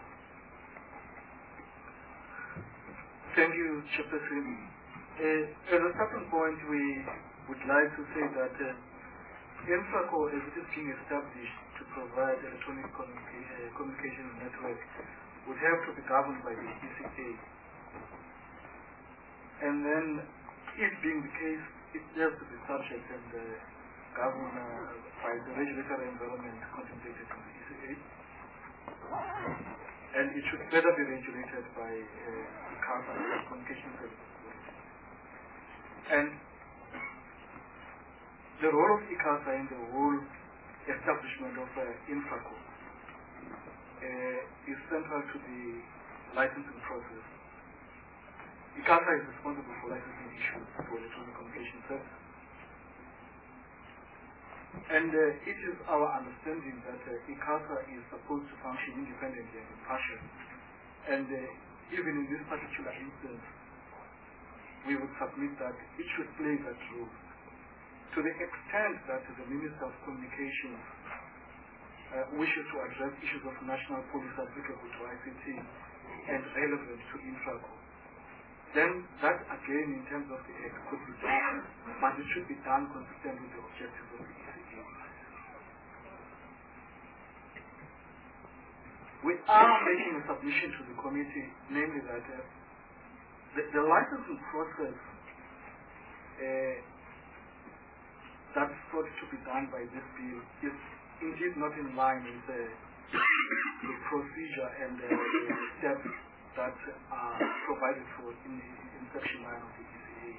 I: Thank you, Chairperson. Uh, as a starting point, we would like to say that uh, InfraCo, as it is being established to provide electronic communica uh, communication network, would have to be governed by the E C A. And then, it being the case, it has to be subject and uh, governed uh, by the regulatory environment contemplated in the E C A. And it should better be regulated by uh, ICASA, the Communication Services. And the role of ICASA in the whole establishment of uh, InfraCo uh, is central to the licensing process. ICASA is responsible for licensing issues for electronic communication services. And uh, it is our understanding that uh, ICASA is supposed to function independently and impartial. And uh, even in this particular instance, we would submit that it should play that role. To the extent that the Minister of Communications uh, wishes to address issues of national policy applicable to I C T and relevant to Infraco, then that again in terms of the act could be done, but it should be done consistent with the objectives of the E C A. We are making a submission to the committee, namely that uh, the, the licensing process uh, that's sought to be done by this bill is indeed not in line with the, the procedure and uh, the steps that are provided for in, in section nine of the E C A.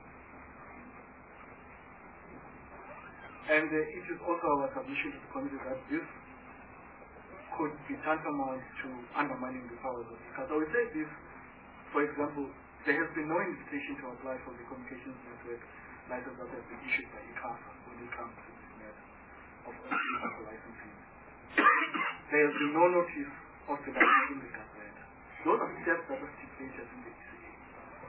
I: And uh, it is also our submission to the committee that this could be tantamount to undermining the powers of the council. So we say this, for example, there has been no invitation to apply for the communications network license that has been issued by I C A S A when it comes to this matter of licensing. There has been no notice of the license in the Gazette. Those are steps that are stipulated in the E C A.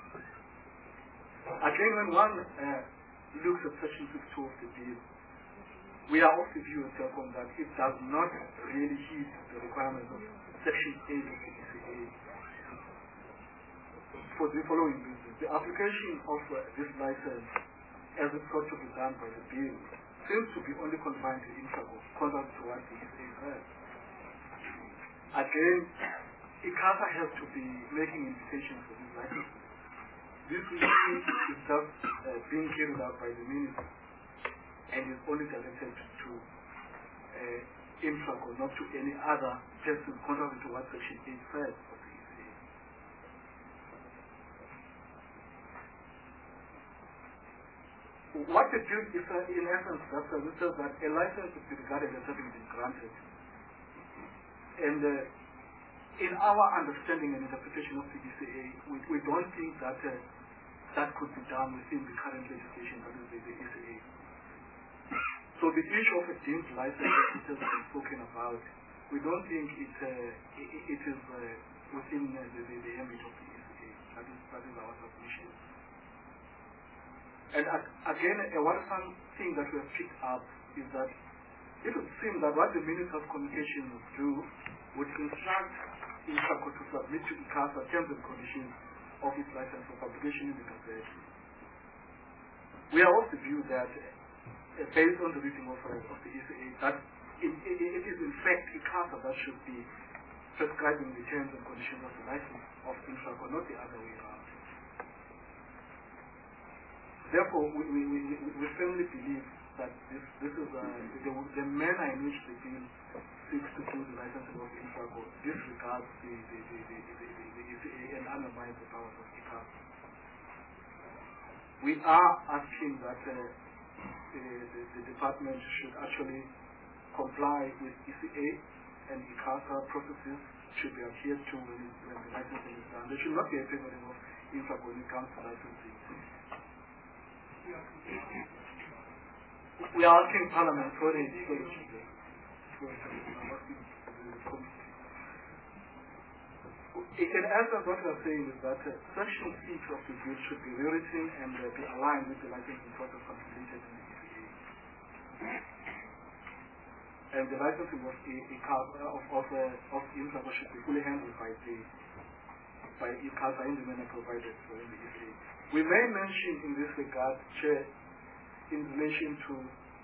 I: Again, when one uh, looks at section fifty-two of the bill, we are of the view at Telkom that it does not really heed the requirements of section eight of the E C A for the following reasons. The application of uh, this license, as it's sought to be done by the bill, seems to be only confined to Infraco, contrary to what the E C A says. Again, I C A S A has to be making invitations for this license. This issue is just uh, being carried out by the minister and is only directed to uh, Infraco, not to any other person, contrary to what section eight says of the E C A. What the bill is, uh, in essence, does is says that a license is regarded as having been granted. And uh, in our understanding and interpretation of the E C A, we, we don't think that uh, that could be done within the current legislation, that is the, the E C A. So the issue of a deemed license that has been spoken about, we don't think it, uh, it, it is uh, within uh, the, the, the ambit of the E C A. That is, that is our submission. And uh, again, uh, one thing that we have picked up is that it would seem that what the Minister of Communication would do would instruct Infraco to submit to I C A S A terms and conditions of its license for publication in the Gazette. We are of the view that uh, based on the reading of, uh, of the E C A, that it, it, it is in fact I C A S A that should be prescribing the terms and conditions of the license of Infraco, not the other way around. Therefore, we, we, we, we firmly believe that this, this is uh, the, the manner in which the bill seeks to do the licensing of Infraco disregards the, the, the, the, the, the, the E C A and undermines the powers of I C A S A. We are asking that uh, the, the, the department should actually comply with E C A and I C A S A processes should be adhered to when, it, when the licensing is done. There should not be a favoring of Infraco when it comes to licensing. We are asking Parliament for a in essence, what we are saying is that uh, section six of the bill should be rewritten and uh, be aligned with the licensing process contemplated in the E C A. And the licensing of the I C A S A of of, uh, of Infraco should be fully handled by the by I C A S A in the manner provided for in the E C A. We may mention in this regard, Chair, in relation to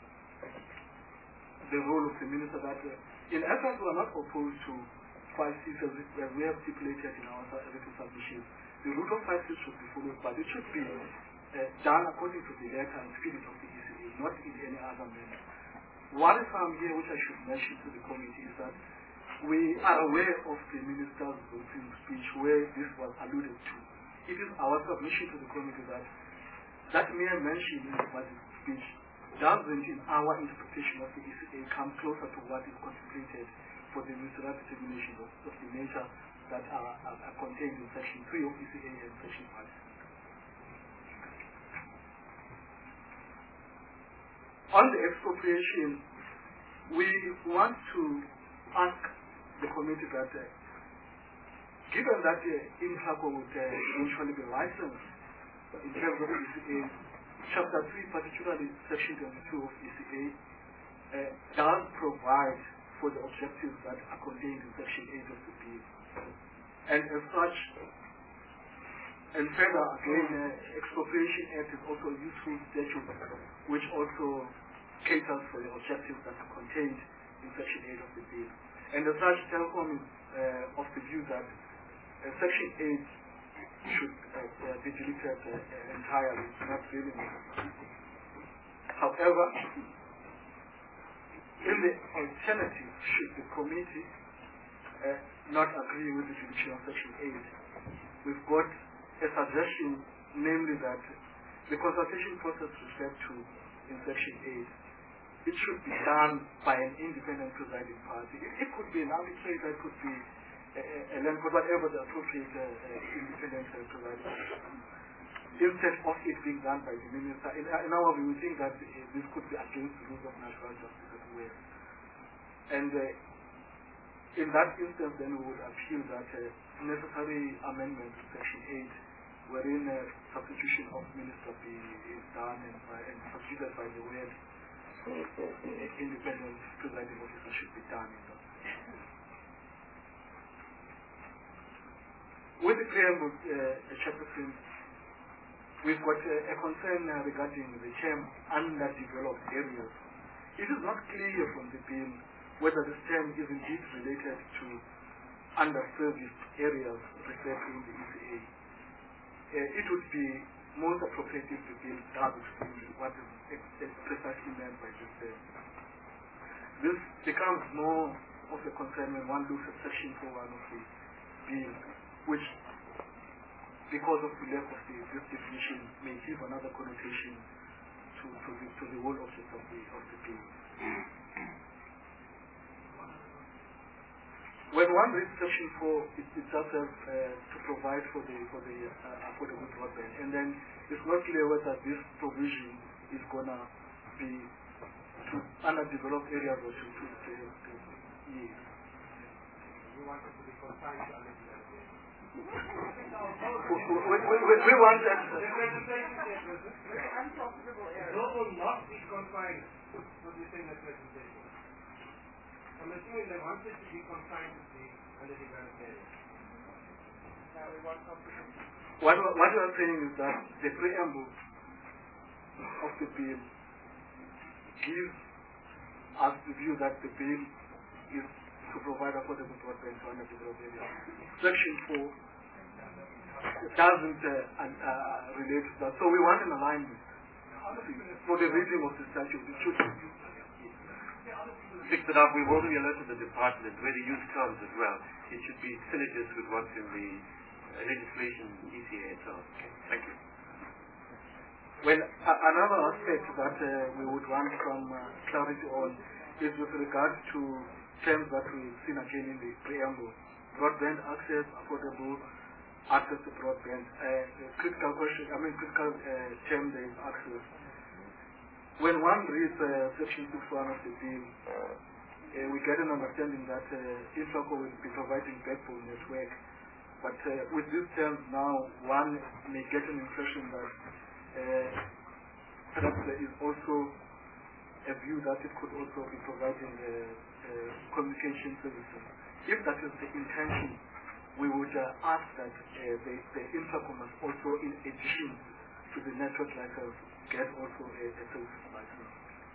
I: the role of the minister, that uh, in essence we are not opposed to five Cs as we have stipulated in our written submission. The route of five Cs should be followed, but it should be uh, done according to the letter and spirit of the E C A, not in any other manner. One from here which I should mention to the committee is that we are aware of the minister's opening speech where this was alluded to. It is our submission to the committee that that mere mention in the budget speech doesn't, in our interpretation of the E C A, come closer to what is contemplated for the ministerial determination of, of the nature that are, are, are contained in section three of E C A and section five. On the expropriation, we want to ask the committee that uh, given that uh, Infraco would uh, eventually be licensed in terms of E C A, Chapter three, particularly Section twenty-two of E C A, uh, does provide for the objectives that are contained in Section eight of the bill. And as such, and further, again, uh, Expropriation Act is also a useful statute which also caters for the objectives that are contained in Section eight of the bill. And as such, Telkom is uh, of the view that uh, Section eight should uh, uh, be deleted uh, uh, entirely, not really necessary. However, in the alternative, should the committee uh, not agree with the deletion of Section eight, we've got a suggestion, namely that the consultation process referred to in Section eight, it should be done by an independent presiding party. It, it could be an arbitrator, it could be a, a land court, whatever the appropriate uh, uh, independent uh, presiding party. Instead of it being done by the minister, in, in our view, we think that uh, this could be against the rules of natural justice as well. And uh, in that instance, then we would appeal that uh, necessary amendment to Section eight, wherein uh, substitution of minister be is done and, by, and substituted by the word independent presiding officer should be done in that. With the preamble, uh, Chapter three, we've got uh, a concern uh, regarding the term underdeveloped areas. It is not clear from the bill whether this term is indeed related to underserviced areas referred to in the E C A. Uh, it would be most appropriate if the bill does explain what is precisely meant by this term. This becomes more of a concern when one looks at Section four one of the bill, which, because of the lack of the, this definition, may give another connotation to, to, the, to the whole object of the, of the bill. When one reads Section four, it, it does have uh, to provide for the for the uh, affordable broadband, and then it's not clear whether this provision is gonna be to underdeveloped areas or to to to, to yes.
C: You want it to be confined to underdeveloped areas.
I: We, we, we, we want that.
C: The legislation says unprofitable areas. No, will not be confined. What do you say in the presentation? I'm assuming they want it to be confined to the underdeveloped areas. Now we want competition.
I: What, what we are saying is that the preamble of the bill gives us the view that the bill is to provide affordable broadband to underdeveloped areas. Section four doesn't uh, uh, relate to that. So we want an alignment. For the reading of the statute, it should be
A: fix it up. We've already alerted the department where they use terms as well. It should be synergist with what's in the uh, legislation E C A itself. Okay. Thank you.
I: Well, uh, another aspect that uh, we would want some uh, clarity on is with regard to terms that we've seen again in the preamble. Broadband access, affordable access to broadband. Uh, critical question, I mean critical uh, term there is access. When one reads uh, Section six one of the bill, uh, we get an understanding that uh, Infraco will be providing backbone network. But uh, with these terms now, one may get an impression that uh, perhaps there is also a view that it could also be providing uh, uh, communication services. If that is the intention, we would uh, ask that uh, the, the Infraco must also, in addition to the network license, get also a, a service license.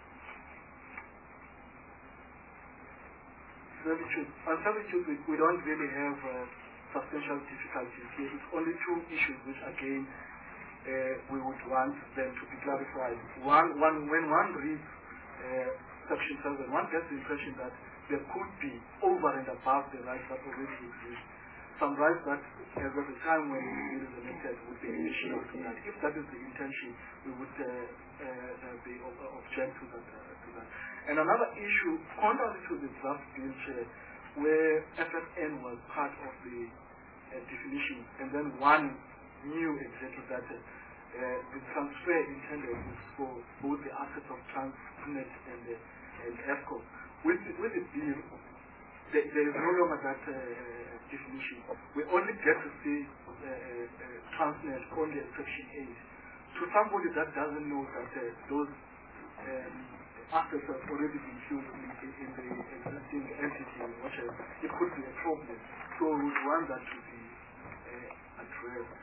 I: Servitude. On servitude, we, we don't really have uh, substantial difficulties here. It's only two issues which, again, uh, we would want them to be clarified. One, one when one reads uh, Section seven, one gets the impression that there could be, over and above the rights that already exist, some rights that, as at the time when the bill is enacted, would be additional to that. If that is the intention, we would uh, uh, uh, be uh, object to that, uh, to that. And another issue, contrary to the draft bill, uh, where F F N was part of the uh, definition, and then one knew exactly that uh, uh, the transfer intended was for both the assets of Transnet and, uh, and ESCO. With, with the bill, there, there is no longer that uh, definition. We only get to see uh, uh, Transnet only at Section eight. To somebody that doesn't know that uh, those um, assets have already been used in, in, in the existing entity, which uh, it could be a problem. So we would want that to be uh, addressed.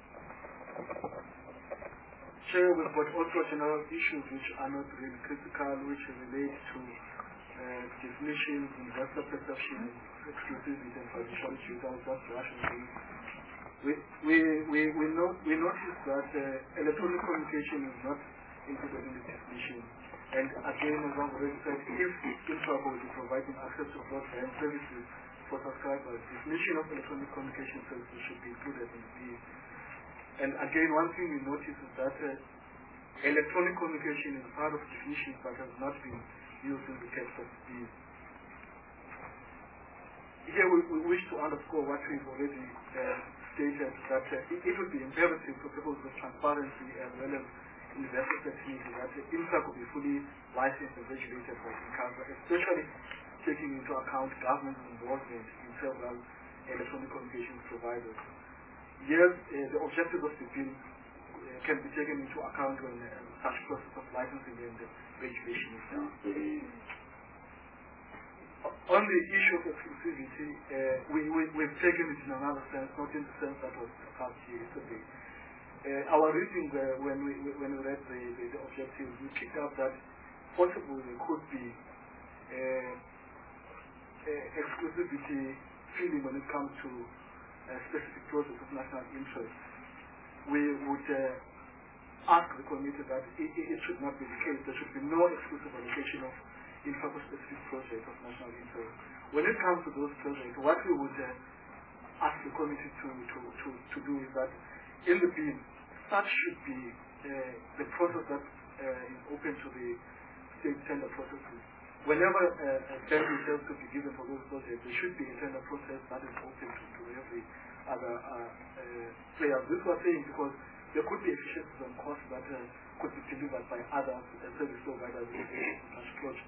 I: Chair, we've got also general issues which are not really critical, which relate to uh, definitions, investor perception, exclusivity, and fiduciary duty. That's rationally. We we we we, note, we notice that uh, electronic communication is not included in the definition. And again, as I've already said, if Infraco is providing access to broadband services for subscribers, definition of electronic communication services should be included in the bill. And again, one thing we notice is that uh, electronic communication is part of definition but has not been used in the text of the bill. Here we, we wish to underscore what we've already uh, stated, that uh, it, it would be imperative for purposes of transparency as well as investor security that uh, Infraco be fully licensed and regulated by ICASA, especially taking into account government involvement in several electronic communications providers. Yes, uh, the objectives of the bill uh, can be taken into account when uh, such process of licensing and uh, regulation is done. On the issue of exclusivity, uh, we, we, we've taken it in another sense, not in the sense that was discussed here yesterday. Uh, our reading uh, when, we, when we read the, the, the objectives, we picked up that possibly there could be uh, uh, exclusivity feeling when it comes to a specific project of national interest. We would uh, ask the committee that it, it should not be the case. There should be no exclusive allocation of Infraco-specific projects of national interest. When it comes to those projects, what we would uh, ask the committee to, to, to, to do is that in the bill, such should be uh, the process that uh, is open to the state tender processes. Whenever uh, a tender is to be given for those projects, there should be a tender process that is open to, to every other uh, uh, player. This was saying because there could be efficiencies and costs that uh, could be delivered by other uh, service providers in such projects.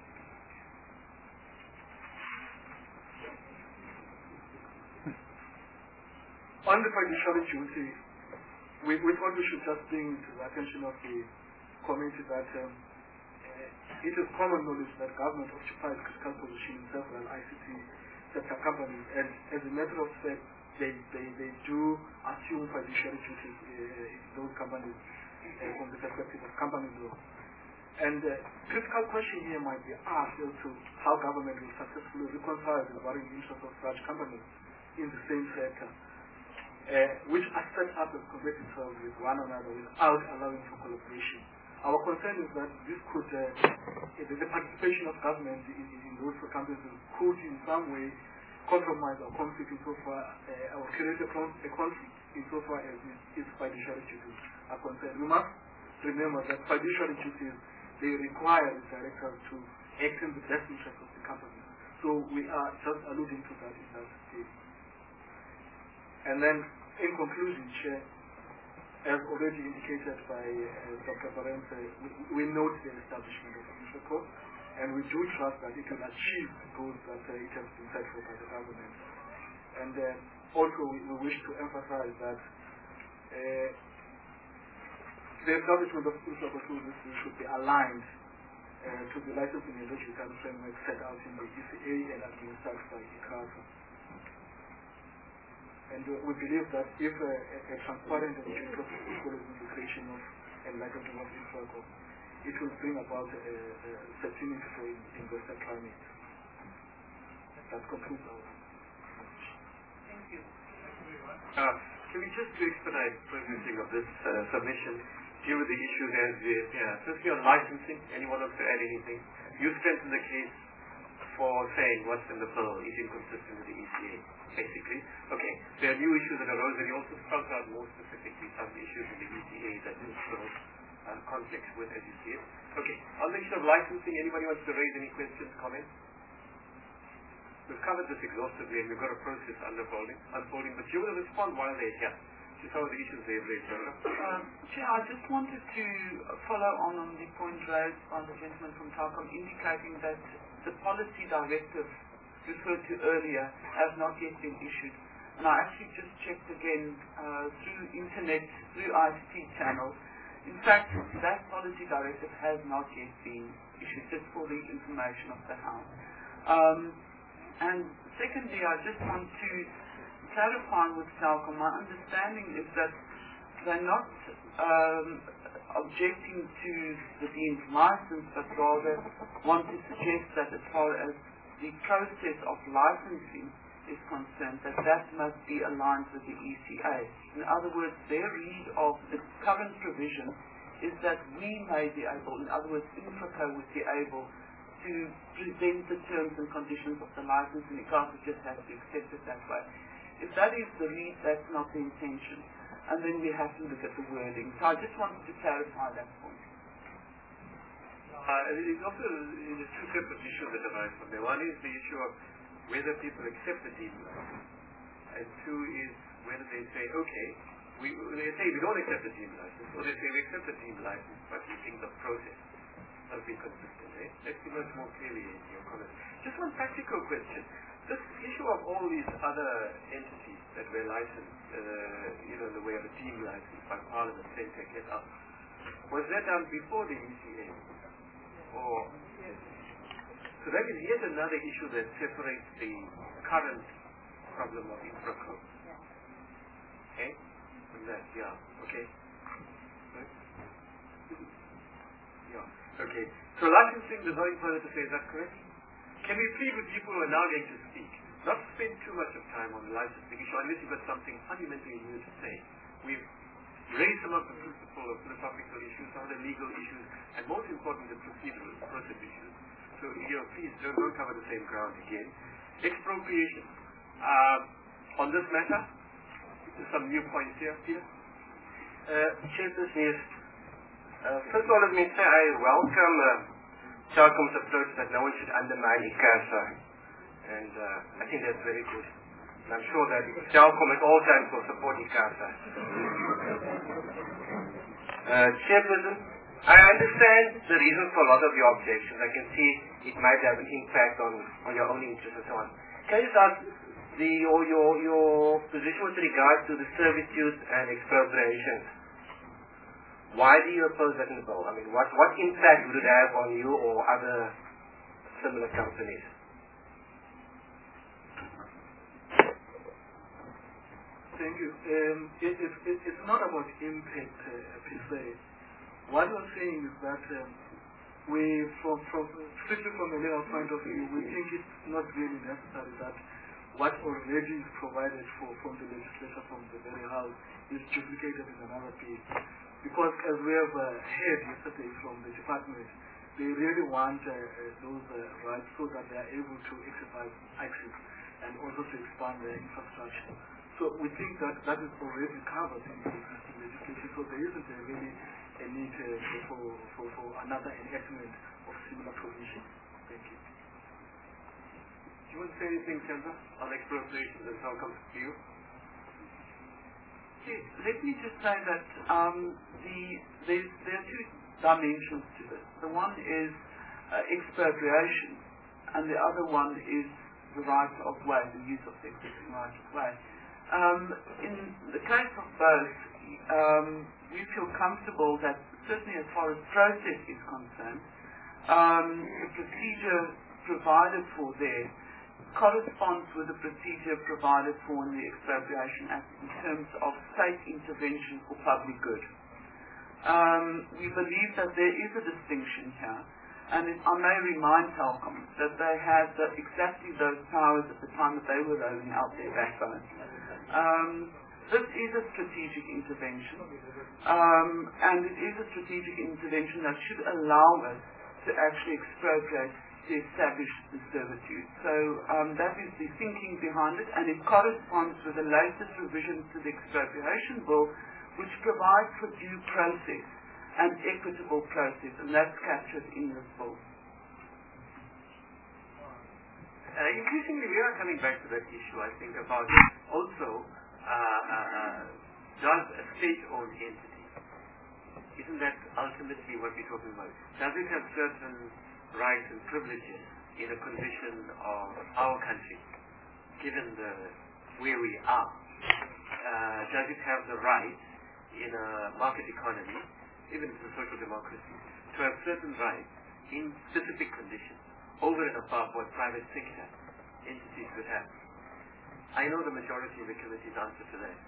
I: On the fiduciary duty, we, we thought we should just bring to the attention of the committee that um, uh, it is common knowledge that government occupies critical position in several I C T sector companies, and as a matter of fact, they, they, they do assume fiduciary duties uh, in those companies uh, from the perspective of company law. And the uh, critical question here might be asked as to how government will successfully reconcile the varying interests of such companies in the same sector. Uh, which are set up as competitors with one another without allowing for collaboration. Our concern is that this could, uh, the, the participation of government in, in those companies could in some way compromise or conflict insofar, uh, or create a, a conflict insofar as its fiduciary duties are concerned. We must remember that fiduciary duties, they require the directors to act in the best interest of the company. So we are just alluding to that in that case. And then, in conclusion, Chair, as already indicated by uh, Doctor Barents, we, we note the establishment of Infraco, and we do trust that it will achieve the goals that uh, it has been set for by the government. And uh, also, we, we wish to emphasize that uh, the establishment of Infraco services should be aligned uh, to the licensing and regulatory framework set out in the E C A and administered by ICASA. And uh, we believe that if uh, a, a transparent and due process follows the creation of enlightenment of Infraco, it will bring about a, a certainty for investor climate. That concludes our speech.
H: Thank you.
A: Uh, can we just to expedite processing of this uh, submission, deal with the issues as we yeah. Firstly on licensing, anyone wants to add anything? You strengthen the case for saying what's in the bill is inconsistent with the E C A. Basically. Okay, there are new issues that arose, and you also spelled out more specifically some issues in the E C A that you still um, conflict with as you see it. Okay, on the issue of licensing, anybody wants to raise any questions, comments? We've covered this exhaustively, and we've got a process unfolding, unfolding but you will respond while they're here to some of the issues they've raised.
E: Um, Chair, I just wanted to follow on on the point raised by the gentleman from Telkom, indicating that the policy directive referred to earlier has not yet been issued. And I actually just checked again uh, through internet, through I C T channels, in fact, that policy directive has not yet been issued, just for the information of the House. Um, and secondly, I just want to clarify with Telkom, my understanding is that they're not um, objecting to the deemed license, but rather want to suggest that as far as the process of licensing is concerned, that that must be aligned with the E C A. In other words, their read of the current provision is that we may be able, in other words, Infraco would be able to present the terms and conditions of the license, and ICASA just has to accept it that way. If that is the read, that's not the intention. And then we have to look at the wording. So I just wanted to clarify that point.
A: Uh, it's also uh, two separate issues that arise from there. One is the issue of whether people accept the deemed license, and two is whether they say, okay, we, they say we don't accept the deemed license, or they say we accept the deemed license, but we think the process has been consistent. Eh? Let's see much more clearly in your comments. Just one practical question. This issue of all these other entities that were licensed, uh, you know, in the way of a deemed license by Parliament, Centec, et al., was that done before the E C A? Or so that is yet another issue that separates the current problem of Infraco. Okay? From that, yeah. Okay. Yeah. Okay. So licensing, there's nothing further to say, is that correct? Can we plead with people who are now going to speak? Not spend too much of time on the licensing issue unless you've got something fundamentally new to say. We've raised some of the principal or philosophical issues, some of the legal issues, and most importantly, the procedural process issues. So, you know, please don't, don't cover the same ground again. Expropriation. Uh, on this matter, some new points here, Peter?
C: Uh, Chairperson, yes. Uh, first of all, let me say I welcome uh, Telkom's approach that no one should undermine ICASA. And uh, I think that's very good. And I'm sure that Telkom at all times will support ICASA. Uh, Chairperson, I understand the reasons for a lot of your objections. I can see it might have an impact on, on your own interests and so on. Can I just ask the, your, your, your position with regard to the servitude and expropriation? Why do you oppose that in the bill? I mean, what, what impact would it have on you or other similar companies?
I: Thank you. Um, it, it, it, it's not about impact uh, per se. What we're saying is that um, we, from, from strictly from a legal point of view, we think it's not really necessary that what already is provided for from the legislature from the very house is duplicated in another piece. Because as we have uh, heard yesterday from the department, they really want uh, uh, those uh, rights so that they are able to exercise access and also to expand their infrastructure. So we think that that is already covered in the existing legislation, so there isn't uh, really a need uh, for, for, for another enactment of similar provisions. Thank you.
A: Do you want to say anything, Chandra, on expropriation and how it comes to you?
E: Yes, let me just say that um, the, there's, there are two dimensions to this. The one is uh, expropriation, and the other one is the right of way, the use of the existing right of way. Um, in the case of both, um, we feel comfortable that certainly as far as process is concerned, um, the procedure provided for there corresponds with the procedure provided for in the Expropriation Act in terms of state intervention for public good. Um, we believe that there is a distinction here, and it, I may remind Telkom that they had the, exactly those powers at the time that they were rolling out their backbone. Um, this is a strategic intervention, um, and it is a strategic intervention that should allow us to actually expropriate to establish the servitude. So um, that is the thinking behind it, and it corresponds with the latest revisions to the Expropriation Bill, which provides for due process and equitable process, and that's captured in this bill.
A: Uh, increasingly, we are coming back to that issue, I think, about also uh, uh, does a state-owned entity, isn't that ultimately what we're talking about? Does it have certain rights and privileges in a condition of our country, given the where we are? Uh, does it have the right in a market economy even in social democracy, to have certain rights in specific conditions, over and above what private sector entities would have. I know the majority of the committee's answer to that.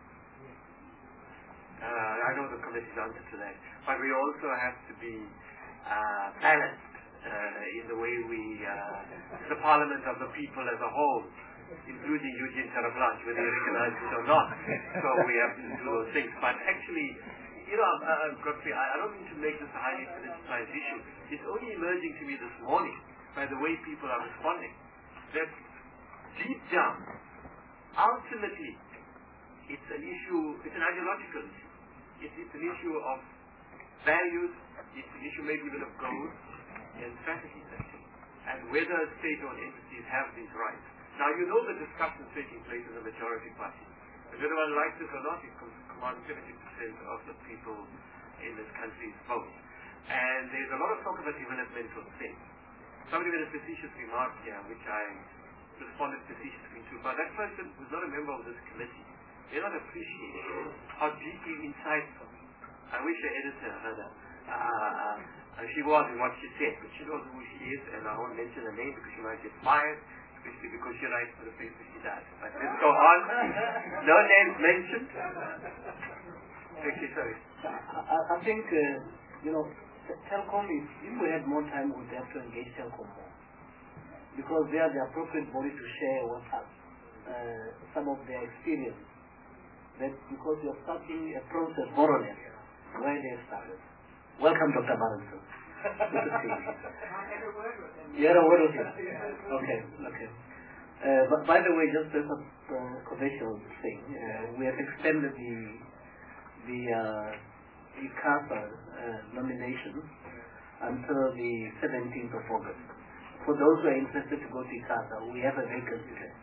A: Uh, I know the committee's answer to that. But we also have to be uh, balanced uh, in the way we, uh, the parliament of the people as a whole, including Eugene Terreblanche, whether you recognize it or not. So we have to do those things. But actually, you know, uh, Godfrey, I, I don't mean to make this a highly politicized issue. It's only emerging to me this morning by the way people are responding that deep down, ultimately, it's an issue, it's an ideological issue. It's, it's an issue of values, it's an issue maybe even of goals and strategies actually, and whether state-owned entities have these rights. Now you know the discussions taking place in the majority party. Whether one likes this or not, it commands seventy percent of the people in this country's vote. And there's a lot of talk about developmental things. Somebody made a facetious remark here, which I responded facetiously to, but that person was not a member of this committee. They don't appreciate how deeply insightful. I wish the editor heard her. Uh, she was in what she said, but she knows who she is, and I won't mention her name because she might get fired, especially because she writes for the paper she does. But let's go on. No names mentioned. Okay, sorry.
D: I, I think, uh, you know, Telkom is, if we had more time, we would have to engage Telkom more. Because they are the appropriate body to share with us uh, some of their experience. That because you're starting a process, more or less, where they started. Welcome, Doctor Barrington. Good to see you. You had a word with him? Okay, okay. Uh, but by the way, just as a uh, commercial thing, uh, we have extended the the uh, ICASA uh, nomination until the seventeenth of August. For those who are interested to go to ICASA, we have a vacancy there.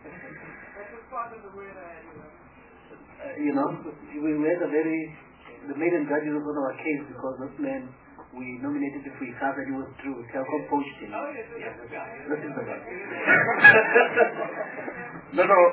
D: Uh, you know, we, we had a very, the maiden judge was on our case because this man, we nominated him for ICASA and he was through. Telkom poached him. Oh, yes, yes, yes. This is the guy. no, no.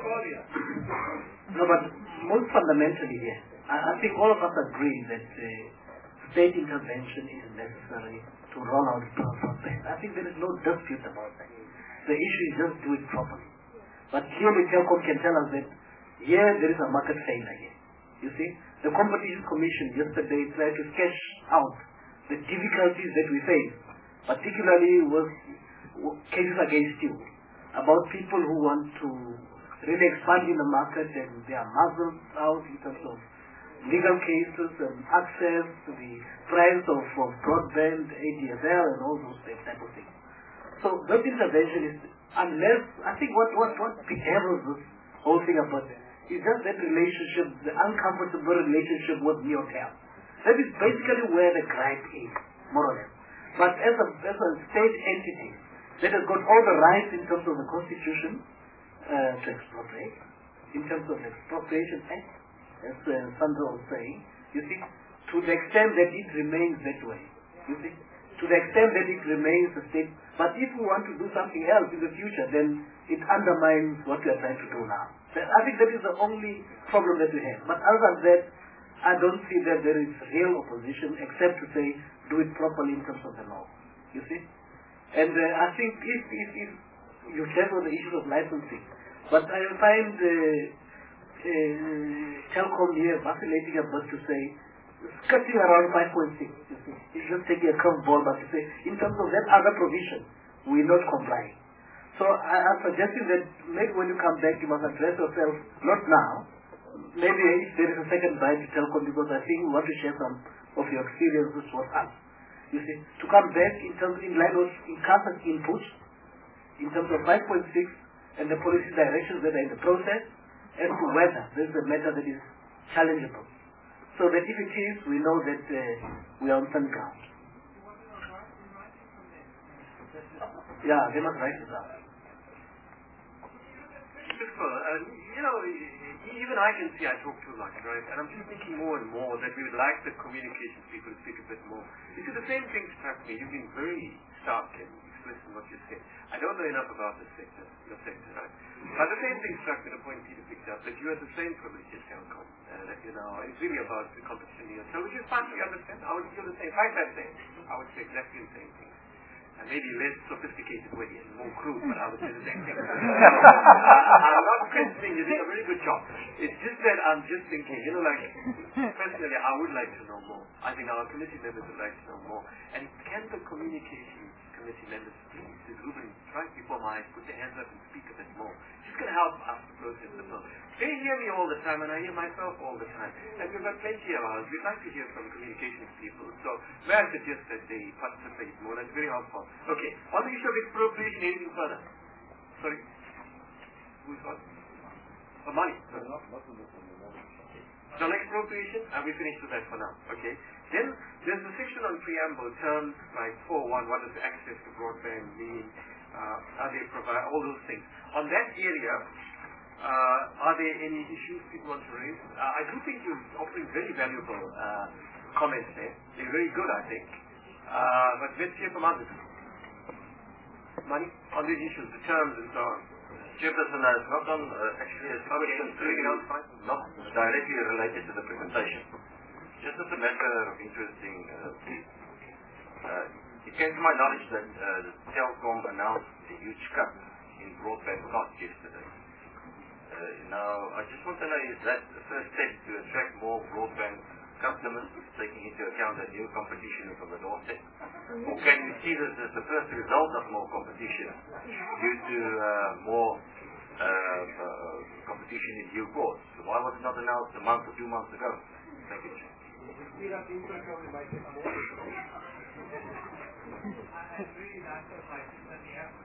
D: No, but most fundamentally, yes. I, I think all of us agree that uh, state intervention is necessary to roll out broadband. I think there is no dispute about that. The issue is just do it properly. But clearly Telkom can tell us that here there is a market failure here. You see, the Competition Commission yesterday tried to sketch out the difficulties that we face, particularly with cases against you, about people who want to really expand in the market and they are muzzled out in terms of legal cases and access to the price of, of broadband, A D S L and all those type of things. So that intervention is, unless, I think what, what, what behaves this whole thing about it is just that relationship, the uncomfortable relationship with Neotel. That is basically where the gripe is, more or less. But as a, as a state entity that has got all the rights in terms of the Constitution uh, to expropriate, in terms of the Expropriation Act, as uh, Sandra was saying, you see, to the extent that it remains that way, you see, to the extent that it remains a state. But if we want to do something else in the future, then it undermines what we are trying to do now. I think that is the only problem that we have. But other than that, I don't see that there is real opposition except to say, do it properly in terms of the law. You see? And uh, I think if, if, if you tackle the issue of licensing, but I find uh, uh, Telkom here vacillating a bit to say, skirting around five point six, you see. It's just taking a curveball, but to say, in terms of that other provision, we're not complying. So I, I'm suggesting that maybe when you come back, you must address yourself, not now, maybe if there is a second bite to Telkom, because I think we want to share some of your experiences with us. You see, to come back in terms in line with ICASA's input, in terms of five point six and the policy directions that are in the process, as to whether this is a matter that is challengeable. So that if it is, we know that uh, we are on firm ground. Yeah, they must write it up.
A: Uh, you know, even I can see I talk too much, right? And I'm just thinking more and more that we would like the communications people to speak a bit more. You see, the same thing struck me. You've been very stark and explicit in what you said. I don't know enough about the sector, your sector, right? But the same thing struck me, the point Peter picked up, that you had the same privilege as Telkom. Uh, that, you know, it's really about the competition in yourself, which is partly understand. I would feel the same. If I said same, I would say exactly the same thing. And maybe less sophisticated way and more crude, but I would say the same thing. I'm not questioning you did a very good job. It's just that I'm just thinking, you know, like, personally, I would like to know more. I think our committee members would like to know more. And can the communications committee members please, with Ruben, right before my eyes, put their hands up and speak a bit more. It's going to help us to process the film. They hear me all the time, and I hear myself all the time. And we've got plenty of ours. We'd like to hear from communications people. So may I suggest that they participate more? That's very helpful. Okay, on the issue of expropriation, anything further? Sorry? Who's got? Oh, money. So on expropriation, uh, we finished with that for now. Okay. Then there's the section on preamble terms like four one, what does access to broadband mean? Uh, are they provide all those things? On that area, uh, are there any issues people want to raise? Uh, I do think you're offering very valuable uh, comments there. They're very good, I think. Uh, but let's hear from others. Money on these issues, the terms and so on.
J: Chairperson, uh, it's not on uh, actually a question not directly related to the presentation. Just as a matter of interesting, uh, uh, it came to my knowledge that uh, Telkom announced a huge cut in broadband costs yesterday. Uh, now, I just want to know, is that the first step to attract more broadband customers, taking into account that new competition is on the doorstep? Or can we see this as the first result of more competition due to uh, more uh, uh, competition in due course? So why was it not announced a month or two months ago? Thank you, Chair.
C: Speed up infrastructure by the amount. I agree that the prices that we have.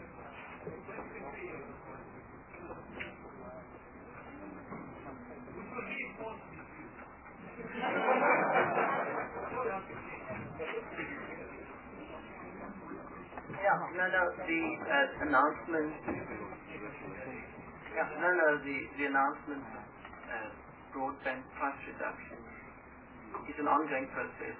H: Yeah, no, no, the uh, announcement. Yeah, no, no, the the announcement, uh, broadband price reduction, is an ongoing process.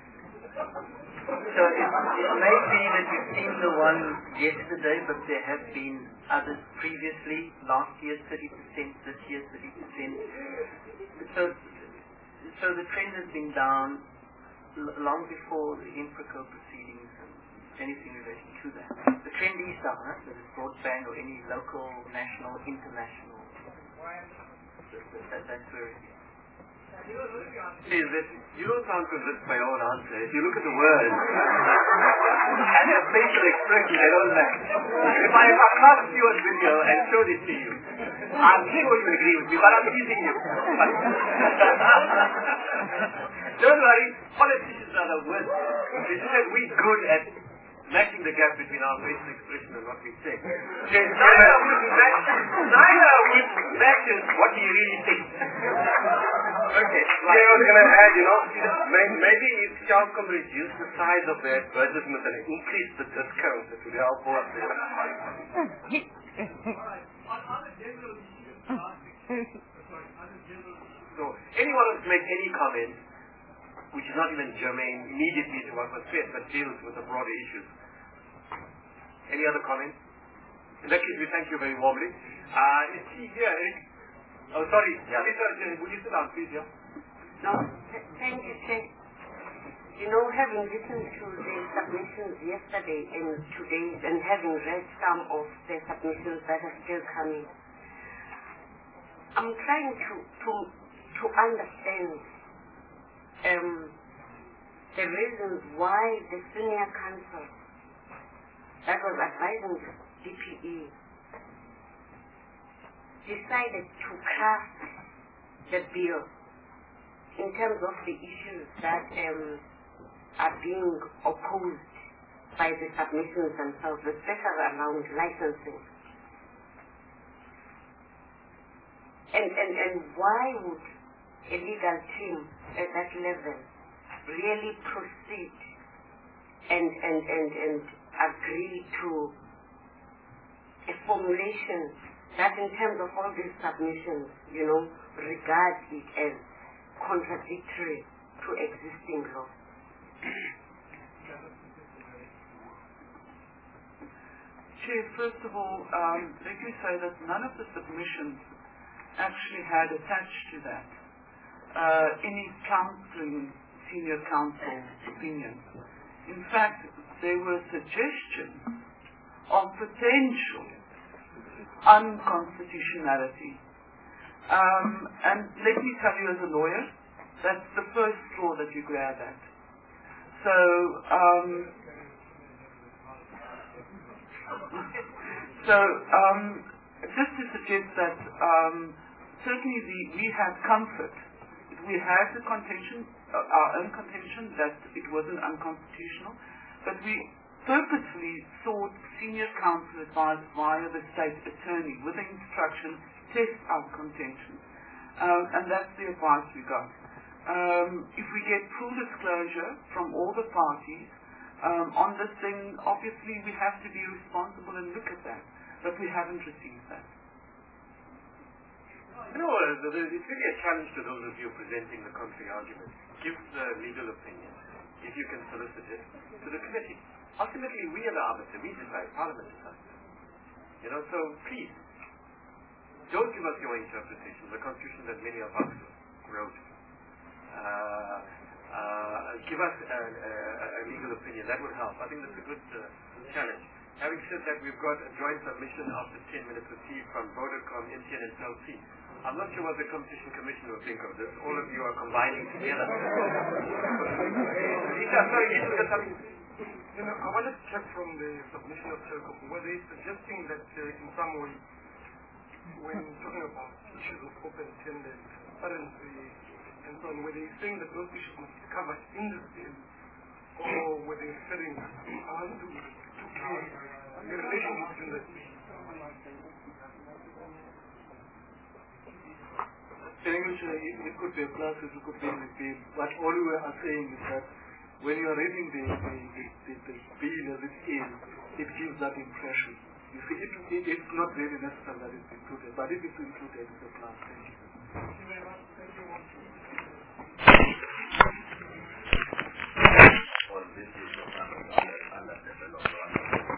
H: So it, it may be that you've seen the one yesterday, but there have been others previously. Last year thirty percent, this year thirty percent. So, so the trend has been down l- long before the INPRACO proceedings and anything related to that. The trend is down, right? Whether it's broadband or any local, national, international. That, that's where it is.
A: See, this, you don't sound convinced by your own answer. If you look at the words and their facial expression, they don't match. If I, if I cast you on video and showed it to you, I'm sure you would agree with me, but I'm teasing you. Don't worry, politicians are the worst. It's just that we're good at matching the gap between our facial expression and what we say. Okay, neither would match, neither would matches what you really think. Okay,
B: Yeah, I was going to add, you know, maybe if Telkom reduce the size of their advertisement and increase the discount, it would help us.
A: So, anyone wants to make any comment, which is not even germane immediately to what was said, but deals with the broader issues. Any other comments? In that case, we thank you very warmly. Uh, is he here, Eric? Oh, sorry. Yeah. Lisa, would you sit down, please, yeah?
F: No, th- thank you, Chair. You know, having listened to the submissions yesterday and today, and having read some of the submissions that are still coming, I'm trying to to to understand um, the reasons why the senior council that was advising D P E decided to craft the bill in terms of the issues that um, are being opposed by the submissions themselves, especially around licensing. And, and, and why would a legal team at that level really proceed and, and, and, and agree to a formulation that in terms of all these submissions, you know, regard it as contradictory to existing law?
E: Chair, first of all, um, let me say that none of the submissions actually had attached to that uh, any counseling senior counsel opinion. In fact, there were suggestions of potential unconstitutionality. Um, and let me tell you as a lawyer, that's the first straw that you grab at. So, um, so um, just to suggest that um, certainly the, we had comfort. We had the contention, uh, our own contention that it wasn't unconstitutional, but we purposely sought senior counsel advice via the state attorney with the instruction to test our contention. Um, and that's the advice we got. Um, if we get full disclosure from all the parties um, on this thing, obviously we have to be responsible and look at that. But we haven't received that.
A: You know, uh, it's really a challenge to those of you presenting the contrary argument. Give the legal opinion, if you can solicit it, to the committee. Ultimately, we are the arbiter. We decide. Parliament decides. You know, so please, don't give us your interpretation, the Constitution that many of us wrote. Uh, uh, give us a, a, a legal opinion. That would help. I think that's a good uh, challenge. Having said that, we've got a joint submission after ten minutes received from Vodacom, M T N and Cell C. I'm not sure what the Competition Commission will think of this. All of you are combining together. Lisa, sorry, Lisa, just something.
C: You know, I wanted to check from the submission of Telkom whether it's suggesting that uh, in some way, when talking about issues of open tender, transparency, and so on, whether he's saying that those issues must be covered in this bill, or whether he's referring uh, to, to create a relationship between the two.
I: It, it could be a plus, it could be in the bill, but all we are saying is that when you are reading the, the, the, the, the bill as it is, it gives that impression. You see, it, it, it's not really necessary that it's included, but if it's included, it's a plus. Thank you.
C: Thank you very much. Thank you.
J: Well, this is underdeveloped one.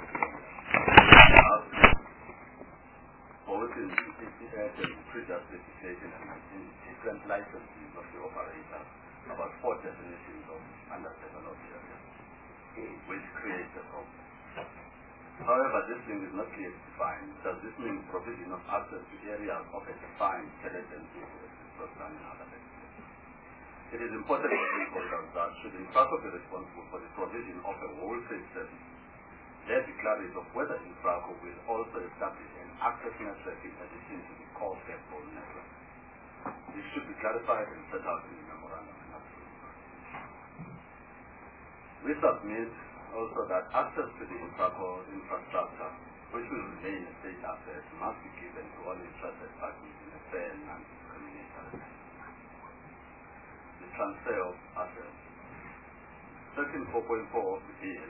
J: Both in the pre-justification and in different licenses of the operator, about four definitions of underdeveloped areas, which creates a problem. However, this thing is not clearly defined. Does this mean provision of access to areas of a defined skeleton to and other legislation? It is important for stakeholders that should Infraco be responsible for the provision of a wholesale service, there be clarity of whether Infraco will also establish an access network in addition to the core backbone network. This should be clarified and set out in the memorandum. We submit also that access to the Infraco infrastructure, which will remain a state asset, must be given to all interested parties in a fair and non-discriminatory manner. The transfer of assets. Section four point four of the bill,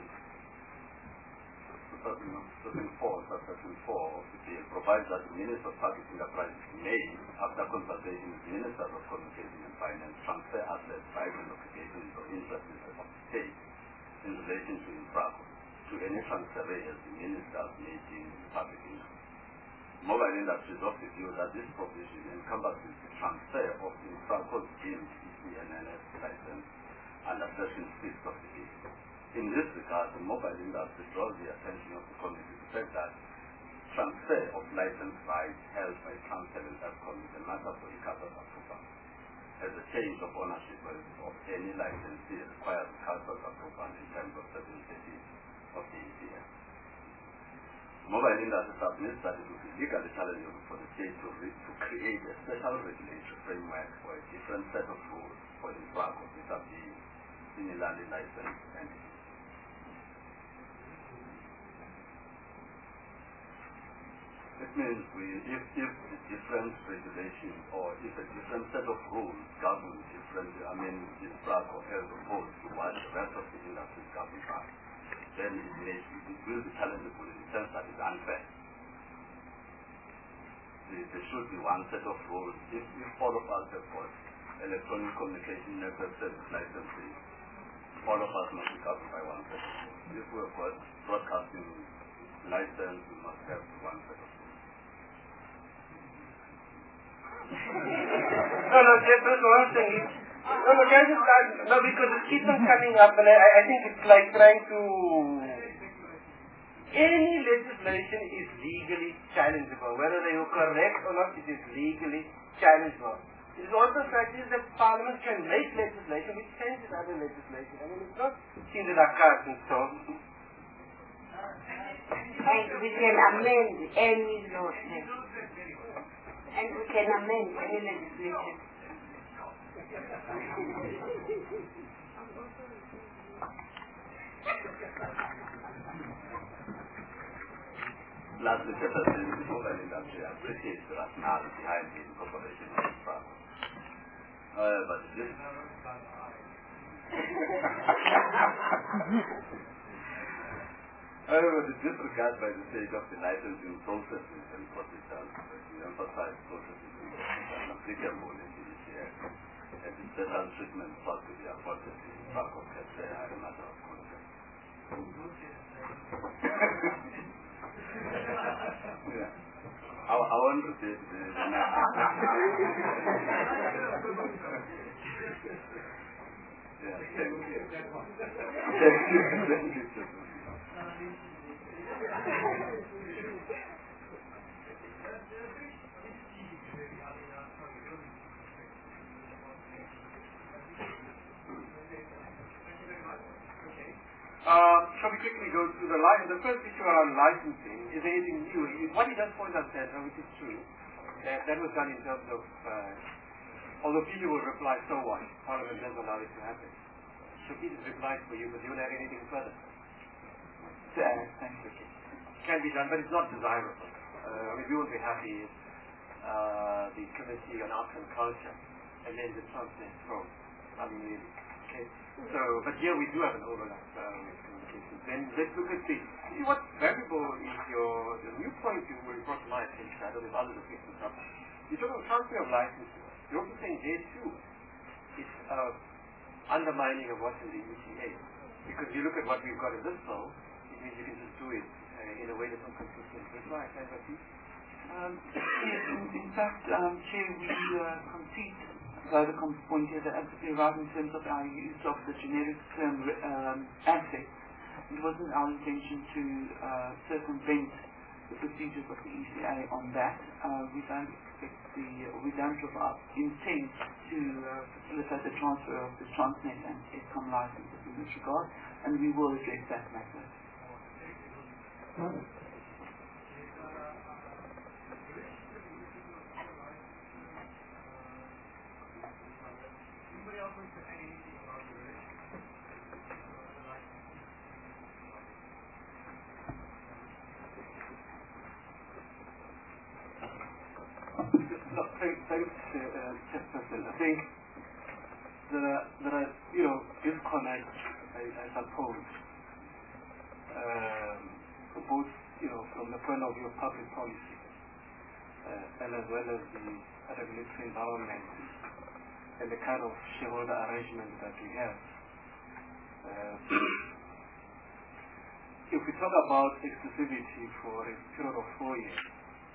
J: Section four, Subsection four of the bill provides that the Minister of Public Enterprise may, after consultation with Ministers of Communication and Finance, transfer assets, rights and obligations or interests of the state in relation to Infraco to any transferees the Ministers may deem in public interest. Mobile industry is of the view that this provision encompasses the transfer of Infraco's deemed E C N N S license under Section six of the bill. In this regard, the mobile industry draws the attention of the committee to the fact that transfer of license rights held by Council and Eskom is a matter for ICASA's approval, as a change of ownership of any licensee requires ICASA's approval in terms of Section thirteen of the E C N. Mobile industry submits that it would be legally challenging for the state to, re to create a special regulatory framework for a different set of rules for Infraco vis-a-vis similarly licensed entities. It means we, if, if a different regulation or if a different set of rules govern different, I mean, Infraco as opposed to what the rest of the industry governs by, then it, may, it will be challengeable in the sense that it's unfair. There, there should be one set of rules. If, if all of us have got electronic communication network service licenses, all of us must be governed by one set of rules. If we have got broadcasting license, we must have one set of rules.
C: No, no, just one thing. No, no, can I just start? No, because it keeps on coming up, and I, I think it's like trying to... Any legislation is legally challengeable. Whether they are correct or not, it is legally challengeable. It is also fact is that Parliament can make legislation which changes other legislation. I mean, it's not in the cards and so.
F: And we can amend any law. And we can amend any legislation.
J: Last week, I said the mobile industry appreciates the rationale behind the incorporation of this problem. Uh, but this However, the disregard by the state of the licensing processes and what it does, we emphasize processes and applicable in the E C A, and the special treatment sought to be afforded in Bank of Kenya are a matter of concern. Yeah. I, I want to say the, the yeah, thank you. Thank you. Thank you.
A: Uh, shall we quickly go to the li- the first issue around licensing? Is there anything new? What he does point out that, uh, which is true, that that was done in terms of, uh, although people will reply, so what? Parliament does allow it to happen. So Pete has replied for you, but you don't have anything further.
E: To add, thank you.
A: Can be done, but it's not desirable. Uh, I mean, we won't be happy if uh, the Committee on Arts and Culture and then the Transnet Pro. I mean, really. Okay. So, but here we do have an overlap uh, with communications. Then let's look at the, see what valuable is your, the new point you brought to my attention. I don't know if others have picked this up. You talk about transfer of licenses. You're also saying there too, it's uh, undermining of what's in the E C A. Because you look at what we've got in this bill, it means you can just do it uh, in a way that's not consistent. That's why I said that piece.
E: Um, yes, in, in fact, um, Chair, we uh, concede the other point here, they're absolutely right in terms of our use of the generic term um, asset. It wasn't our intention to uh, circumvent the procedures of the E C A on that. Uh, we don't expect the, we don't have our intent to uh, facilitate the transfer of the Transnet and Eskom licenses in this regard, and we will address that matter.
D: No, thanks, thanks, uh, Chairperson. I think there are, there are, you know, disconnects, I, I suppose, um, both, you know, from the point of view of public policy, uh, and as well as the regulatory environment and the kind of shareholder arrangement that we have. Uh, if we talk about exclusivity for a period of four years,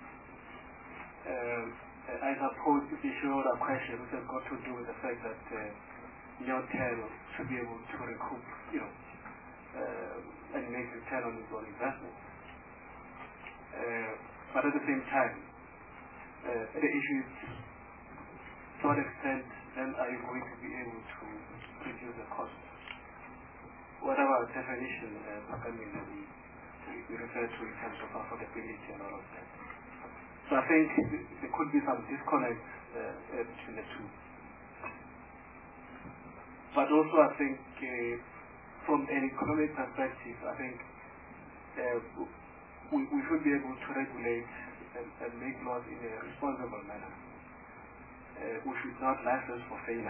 D: um, I suppose the shareholder question which has got to do with the fact that uh, Neotel should be able to recoup, you know, uh, and make return on its own investment. Uh, but at the same time, uh, the issue is to what extent then are you going to be able to reduce the cost? Whatever definition uh, we, we refer to in terms of affordability and all of that. So I think there could be some disconnect uh, between the two. But also I think uh, from an economic perspective, I think uh, we, we should be able to regulate and, and make laws in a responsible manner. Uh, we should not license for failure.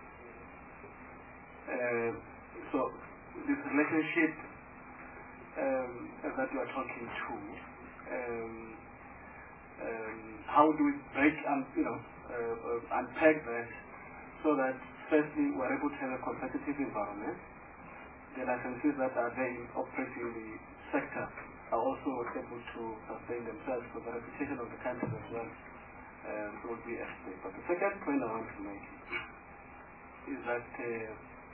D: Uh, so this relationship um, that you are talking to, um, um, how do we break and you know uh, uh, unpack that so that firstly we're able to have a competitive environment. The licenses that are there operating in the sector are also able to sustain themselves, so the reputation of the country as well um, will be at stake. But the second point I want to make is that, uh,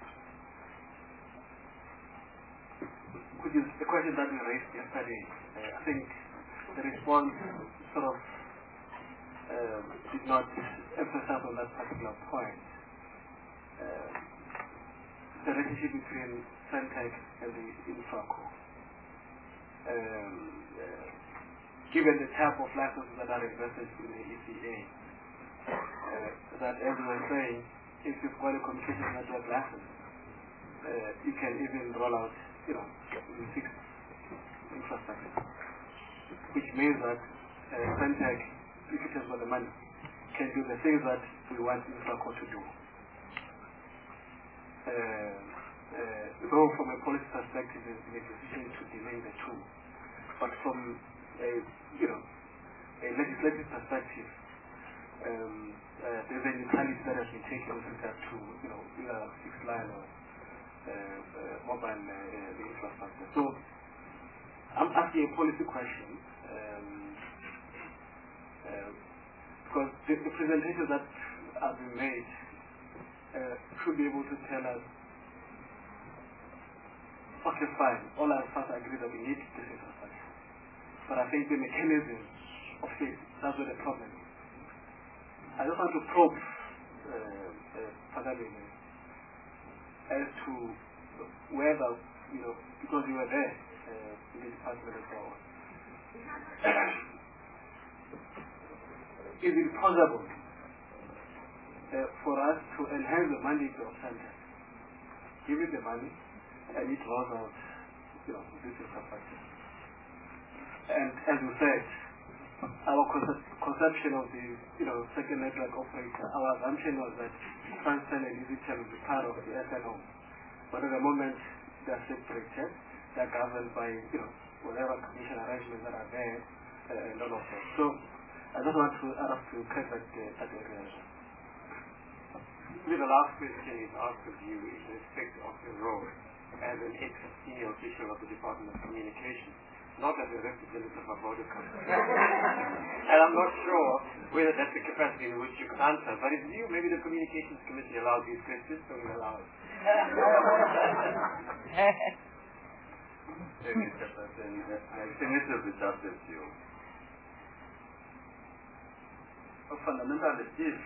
D: which is the question that we raised yesterday, uh, I think the response sort of uh, did not emphasize on that particular point. Uh, the relationship between Sentech and the Infraco. Um, uh, given the type of licenses that are invested in the E C A, uh, that as we were saying, if you've got a communication network license, uh, you can even roll out, you know, fixed infrastructure, which means that uh, Sentech, if it has got the money, can do the things that we want Infraco to do. Uh, uh, though from a policy perspective, there's been a decision to delay the two, but from a, you know, a legislative perspective, um, uh, there's a neutrality that has been taken with regard to, you know, either fixed line or uh, uh, mobile uh, infrastructure. So I'm asking a policy question, um, uh, because the, the presentations that have been made uh, should be able to tell us, okay, fine, all our parts agree that we need this infrastructure. But I think the mechanism of it, that's where the problem is. I just want to probe uh, uh, as to whether, you know, because you were there uh, in the department and so on. Is it possible uh, for us to enhance the mandate of Sentech? Give it the money and it rolls out, you know, this infrastructure. And as you said, our concept, conception of the, you know, second network operator, our assumption was that Transtel and EasyTel will be part of the S N O. But at the moment, they are separated. They are governed by, you know, whatever commission arrangements that are there, uh, and all of that. So I just want to ask to cut that, uh, that area.
A: The last question is asked of you in respect of your role as an ex-senior official of the Department of Communications, not as a representative of Vodacom. And I'm not sure whether that's the capacity in which you can answer, but if you, maybe the Communications Committee allows these questions, so we'll allow it.
B: Thank you, Captain. I think it will be just as you. Fundamentally, if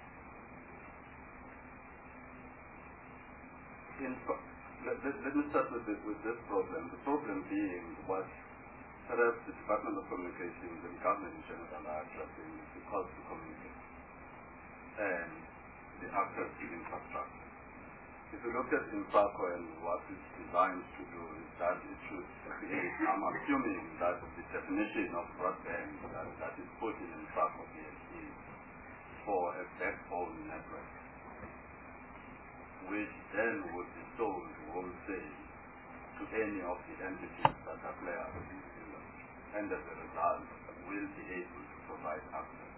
B: in, let, let, let me start with this, with this problem. The problem being what perhaps the Department of Communications and government in general are addressing is the cost to communicate and the access to infrastructure. If you look at Infraco and what it's designed to do is that it should create, I'm assuming that the definition of broadband that, that is put in Infraco is for a backbone network, which then would be sold wholesale to any of the entities that are players in the field, and as a result will be able to provide access.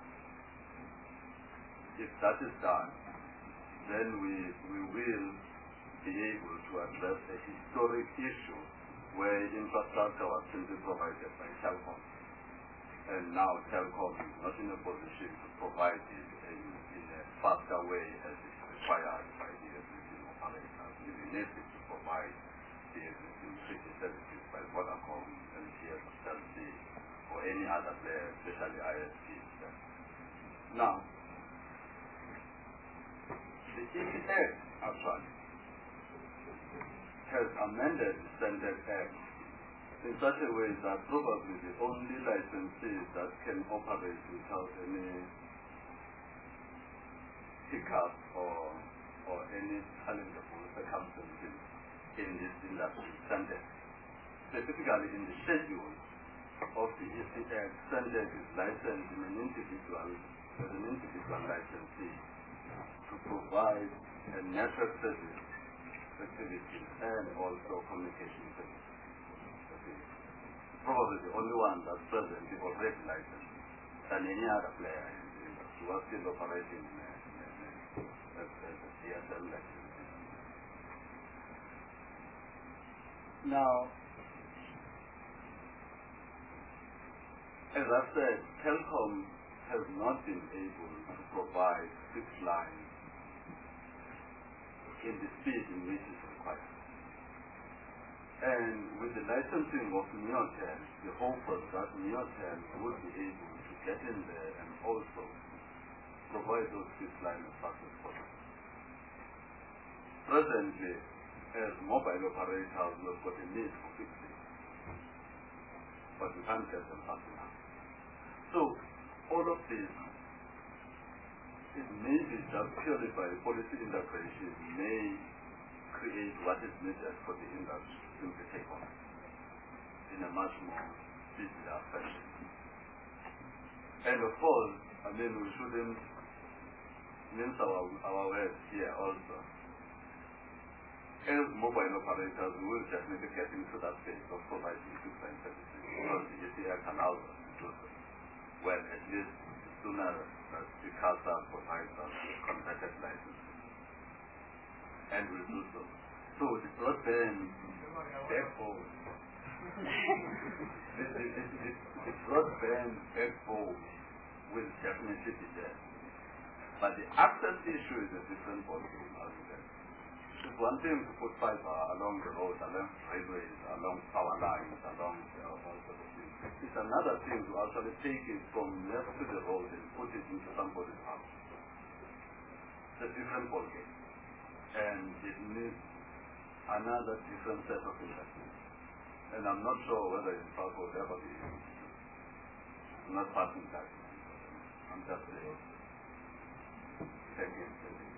B: If that is done, then we, we will be able to address a historic issue where infrastructure was simply provided by Telkom. And now Telkom is not in a position to provide it in, in a faster way as is required by the existing operators. It needs to provide the existing treaty services by Vodacom, L T S, L C, or any other player, especially I S Ps. Now, the E C A actually has amended the Sentech Act in such a way that probably the only licensees that can operate without any hiccup or or any challengeable circumstances in this industry, Sentech. Specifically in the schedule of the E C A, Sentech is licensed in an individual as an individual licensee to provide a network service activities and also communication services. Probably the only one that's present is already licensed than any other player in the industry. We are still operating in a, in a, as, as a C S L activity.
D: Now,
B: As I said, Telkom has not been able to provide fixed line in the speed in which is required. And with the licensing of Neotel, the hope was that Neotel would be able to get in there and also provide those fixed lines as fast as possible. Presently, as mobile operators, we've got a need for fixing, but we can't get them fast enough. So, all of this is maybe just purely by policy integration may create what is needed for the industry to take on in a much more speedier fashion. And of course, I mean, we shouldn't mince our, our words here also. As mobile operators, we will definitely get into that phase of providing fixed-line services because the E C I can allow us to do so. Well, at least sooner as the CASA provides us with converted licenses. And we'll do so. So the broadband backbone, the, the, the, the, the broadband backbone will definitely be there. But the access issue is a different ballgame altogether. It's one thing to put fiber along the road, along railways, along power lines, along uh, all sorts of things. It's another thing to actually take it from left to the road and put it into somebody's house. It's a different ballgame. And it needs another different set of investment. And I'm not sure whether in fact will ever be not passing that. I'm just saying. Thank you.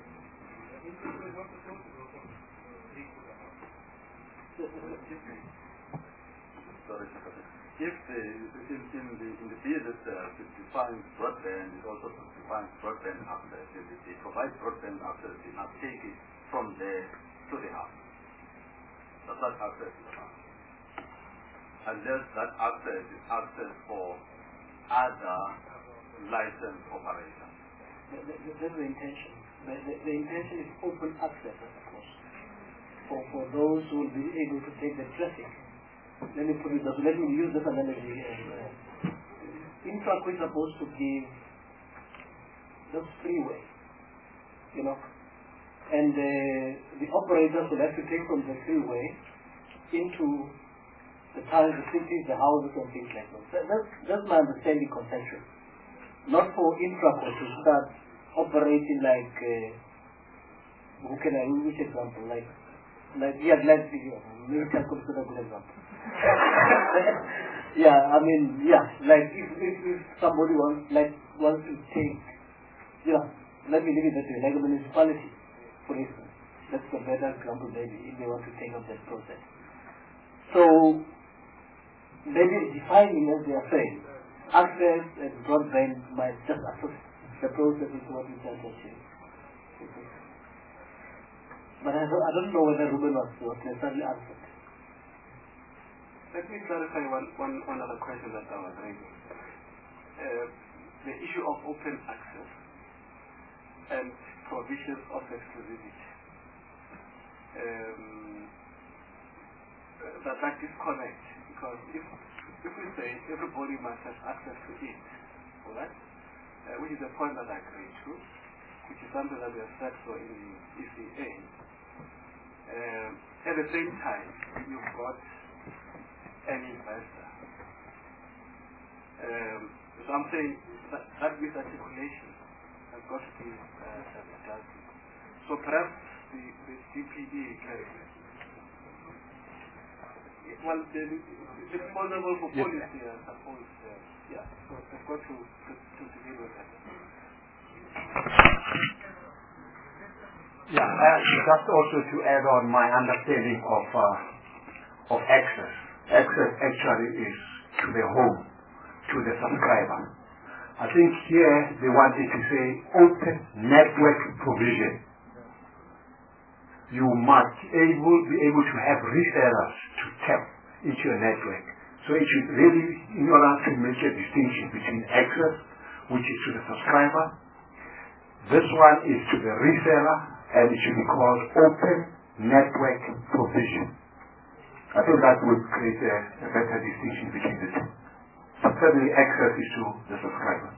B: Sorry, if the in, in the in the bill itself it defines broadband, it also defines broadband access. If it provides broadband access, it must take it from there to the house. Does that access to the house? Unless that access is access for other licensed operators.
D: That's the intention. The, the, the intention is open access, of course, for, for those who will be able to take the traffic. Let me put it this way. Let me use this analogy. Uh, Infraco is supposed to give just freeway, you know, and uh, the operators will have to take from the freeway into the towns, the cities, the houses, and things like that. that that's, that's my understanding conceptually. Not for Infraco to start operating like, uh, who can I use which example? Like, like yeah, like video. Maybe Telkom is a good example. Yeah, I mean, yeah, like if, if, if somebody wants, like, wants to take, you know, let me leave it that way, like a municipality, for instance. That's a better example maybe, if they want to take up that process. So, maybe defining, as they are saying, access and broadband might just assist the process is what we just achieved. But I don't, I don't know whether Ruben was, was necessarily answered.
A: Let me clarify one, one, one other question that I was raising. Uh, the issue of open access and provisions of exclusivity. Um, that, that disconnect, because if, if we say everybody must have access to it, all right? Uh, which is a point that I agree to, which is something that we have said so in the E C A. Um, at the same time, you've got an investor. Um, so I'm saying that, that misarticulation has got to be uh, dealt with. So perhaps the, the D P E can, well, the, it's responsible for policy, I suppose. Uh, yeah, so they've got to, to, to deal with that.
K: Yeah, uh, just also to add on my understanding of uh, of access. Access actually is to the home, to the subscriber. I think here they wanted to say open network provision. You must able, be able to have resellers to tap into your network. So it should really, in order to make a distinction between access, which is to the subscriber, this one is to the reseller, and it should be called open network provision. I think that would create a, a better distinction between the two. but certainly access is to the subscribers.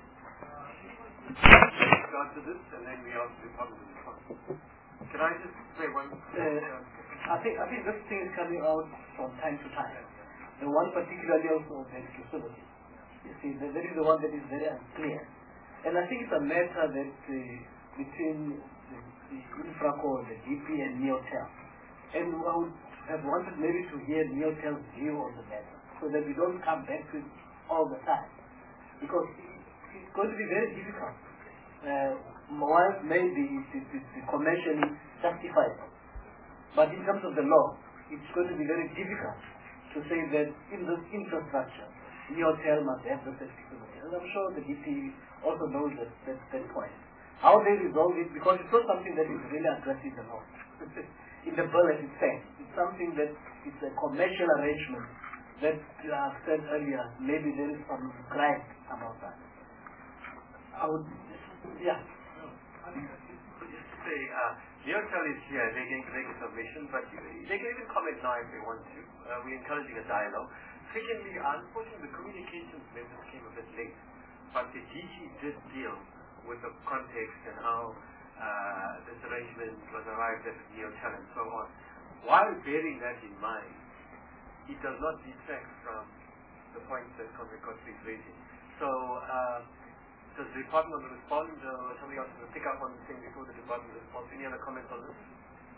A: Answer this, and then we answer the problem in the front. Can I just say one?
D: Uh, I think I think this thing is coming out from time to time. The one particularly also of the exclusivity. You see, that is the one that is very unclear, and I think it's a matter that uh, between the, the Infraco, the G P, and Neotel, and I would have wanted maybe to hear Neotel's view on the matter, so that we don't come back to it all the time, because it's going to be very difficult. Uh, while maybe it is commercially justified, but in terms of the law, it's going to be very difficult to say that in this infrastructure, Neotel must have this exclusivity. And I'm sure the D P also knows that, that, that point. How they resolve it, because it's not something that is really addressed in the law. In the bill as it stands, it's something that is a commercial arrangement that uh, I've said earlier, maybe there is some grant about that. I would, yeah.
A: Just to say, uh, Neotel is here, they're going to make a submission, but they can even comment now if they want to. Uh, we're encouraging a dialogue. Secondly, unfortunately, the communications members came a bit late, but the G T did deal with the context and how uh, this arrangement was arrived at Neotel and so on. While bearing that in mind, it does not detract from the points that Comrade Godfrey is raising. So, uh, does the department want to respond, or somebody else will pick up on the thing before the department responds? Any other comments on this?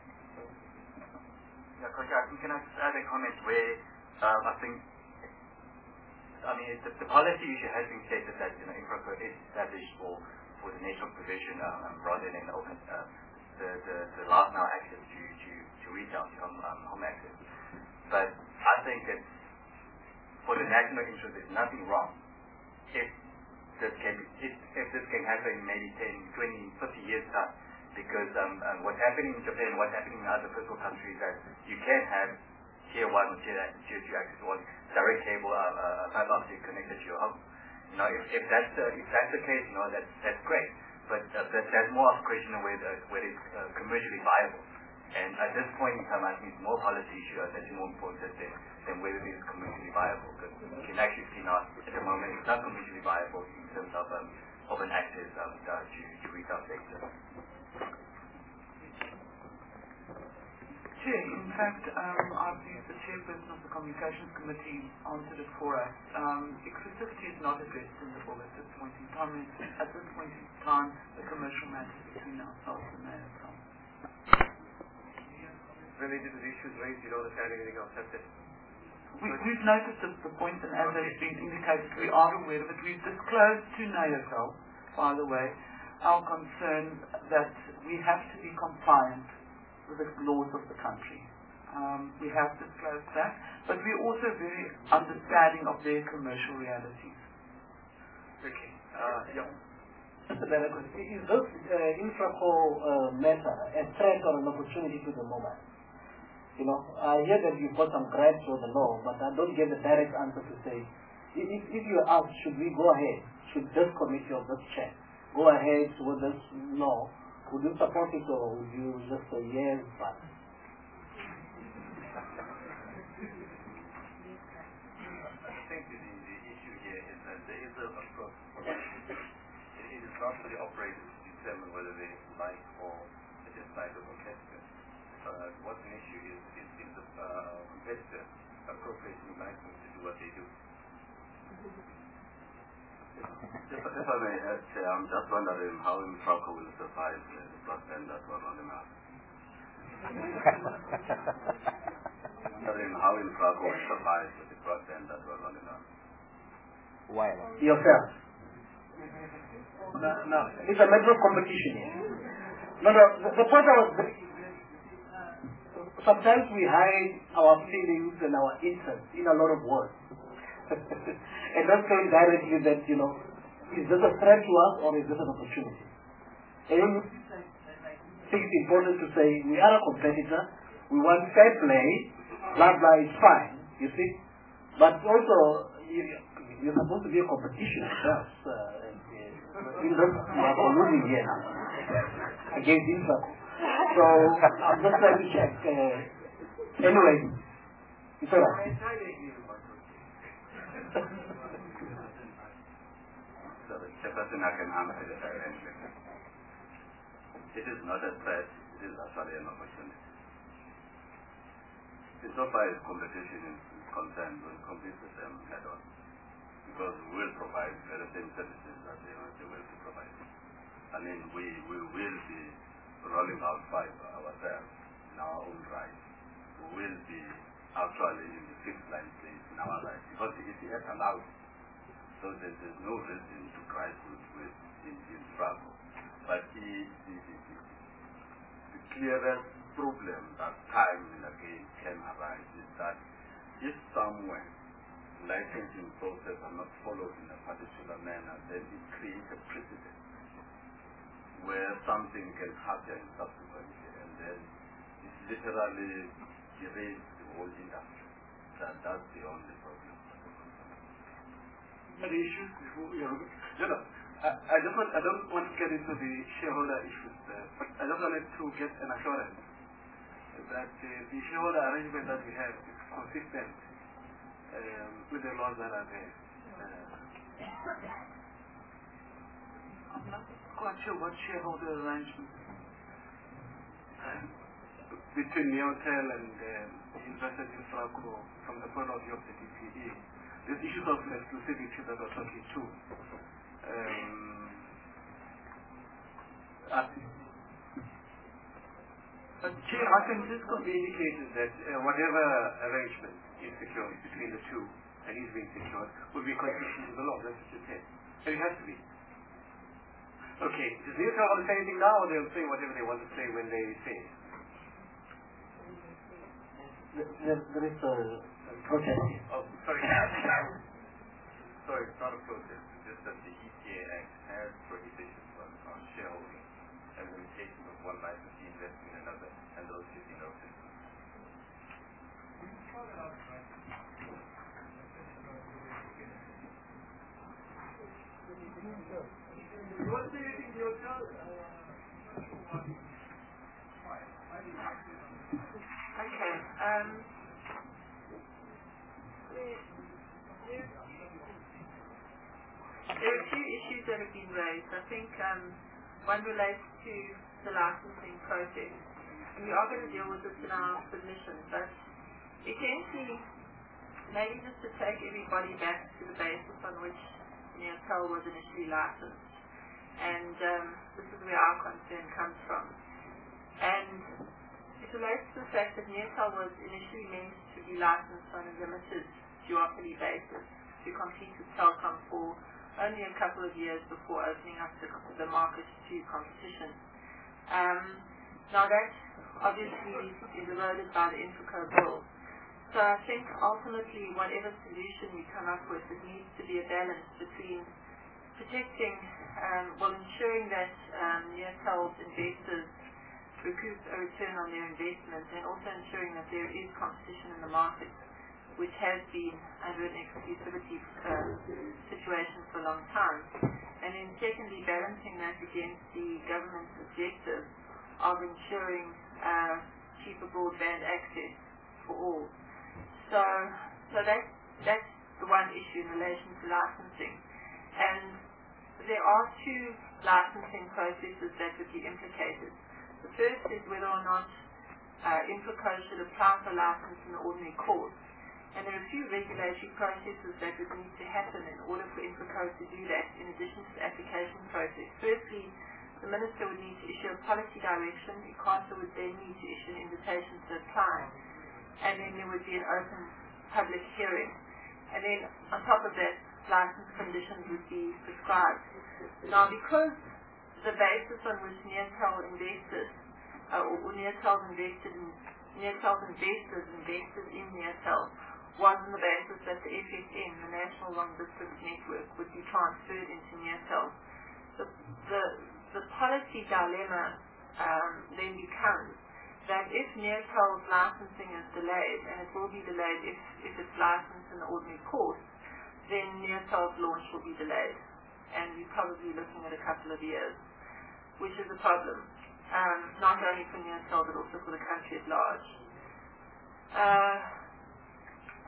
G: Yeah, Coach, can I just add a comment where um, I think, I mean, the, the policy issue has been stated that, you know, Infraco is established for, for the network provision um, rather than open, uh, the, the, the last now access to, to, to retail, to home, um, home access. But I think that for the national interest, there's nothing wrong if this can, if, if this can happen in maybe ten, twenty, fifty years time, because um, um, what's happening in Japan, what's happening in other first world countries, that you can have tier one or tier, tier two access or direct cable, uh, uh, fiber optic connected to your home. You know, if, if that's uh, if that's the case, you know, that's that's great. But uh, that, that's more of a question of whether whether it's uh, commercially viable. And at this point in time, I think it's more policy issue that's more important than, than whether it is commercially viable. Because you can actually see now at the moment it's not commercially viable in terms of um, open access um, uh, to, to retail sector.
E: Chair, in fact, um, I believe the chairperson of the Communications Committee answered it for us. Um, exclusivity is not addressed in the bill at this point in time. At this point in time, the commercial matters between ourselves and the N F L.
A: Related to the issues raised, you don't understand anything else, that's it.
E: We, we've noticed the, the point, and as has been indicated, we are aware of it. We've disclosed to N A S L, by the way, our concern that we have to be compliant with the laws of the country. Um, we have disclosed that, but we're also very understanding of their commercial realities.
A: Okay. Uh, yeah.
D: Mister Director, is this uh, Infraco uh, matter a threat or an opportunity to the mobile? You know, I hear that you've got some grants for the law, but I don't get the direct answer to say, if, if you ask, should we go ahead, should this committee or this chair go ahead with this law, would you support it or would you just say yes, but?
J: I think the, the issue here is that there is a, a process. It is not for the operators to determine whether they like or dislike the competitor. Uh, what's an issue is, is, is the uh, competitor appropriately licensed to do what they do.
B: If, if I may add, uh, I'm just wondering how Infraco will survive uh, the broadband that we're rolling out. Wondering how Infraco will survive with the broadband that we're rolling out.
D: Why? Yourself. No, no, it's a matter of competition here. No, no, the, the point I was... Sometimes we hide our feelings and our interests in a lot of words. And not saying directly that, you know, is this a threat to us or is this an opportunity? And I think it's important to say we are a competitor, we want fair play, blah blah is fine, you see. But also, you, you're supposed to be a competition yourself. Uh, in this, we are colluding here now against Infraco. So, I'm just trying to check. Uh, anyway, it's alright.
J: certain I can answer it directly. It is not a threat, it is actually an opportunity. Insofar as competition is concerned, we'll compete with them head on. Because we will provide the same services that they, they will be providing. I mean, we, we will be rolling out fiber ourselves in our own right. We will be actually in the fixed line place in our right because the E C S allows. So there, there's no reason to try to with in, in struggle. But the, the, the, the clearest problem that time and again can arise is that if somewhere licensing process are not followed in a particular manner, then it creates a precedent where something can happen subsequently, and then it literally erases the whole industry. That, that's the only problem.
D: The issues before you know, you know I, I just want, I don't want to get into the shareholder issues, uh, but I just wanted to get an assurance that uh, the shareholder arrangement that we have is consistent um, with the laws that are there. Uh,
E: I'm not quite sure what shareholder arrangement.
D: Um, between Neotel and um, investors in Fracro from the point of view of the D P E, there's issues of exclusivity that we're talking to. Um,
A: But Chair, I can just communicate that uh, whatever arrangement is secured between the two and is being secured will be consistent with the law. That's what you said. And it has to be. Okay, does the Neotel want to say anything now, or they'll say whatever they want to say when they say it?
D: There, there is a protest.
A: Oh, sorry.
J: Sorry, it's not a protest. It's just that the E C A Act has prohibitions on, on shareholding and limitations of one licensee investing in another, and those should be noted.
H: Okay. Um, there are two issues that have been raised. I think um, one relates to the licensing process. And we are going to deal with this in our submission, but essentially, maybe just to take everybody back to the basis on which Neotel was initially licensed. And um, this is where our concern comes from. And it relates to the fact that Neotel was initially meant to be licensed on a limited duopoly basis to compete with Telkom for only a couple of years before opening up the, the market to competition. Um, now that obviously is eroded by the Infraco bill. So I think ultimately whatever solution we come up with, it needs to be a balance between protecting, um, well ensuring that um, Neotel's investors recoup a return on their investment, and also ensuring that there is competition in the market, which has been under an exclusivity uh, situation for a long time. And then secondly, balancing that against the government's objective of ensuring uh, cheaper broadband access for all. So, so that's, that's the one issue in relation to licensing. And there are two licensing processes that would be implicated. The first is whether or not uh, Infraco should apply for license in the ordinary course. And there are a few regulatory processes that would need to happen in order for Infraco to do that, in addition to the application process. Firstly, the Minister would need to issue a policy direction. ICASA would then need to issue an invitation to apply. And then there would be an open public hearing. And then on top of that, license conditions would be prescribed. Now, because the basis on which Neotel invested, uh, or Neotel invested in, Neotel's investors invested in Neotel, was on the basis that the F S N, the National Long Distance Network, would be transferred into Neotel. The, the, the policy dilemma um, then becomes that if Neotel's licensing is delayed, and it will be delayed if, if it's licensed in the ordinary course, then Neotel's launch will be delayed. And we're probably looking at a couple of years, which is a problem, um, not only for Neotel but also for the country at large. Uh,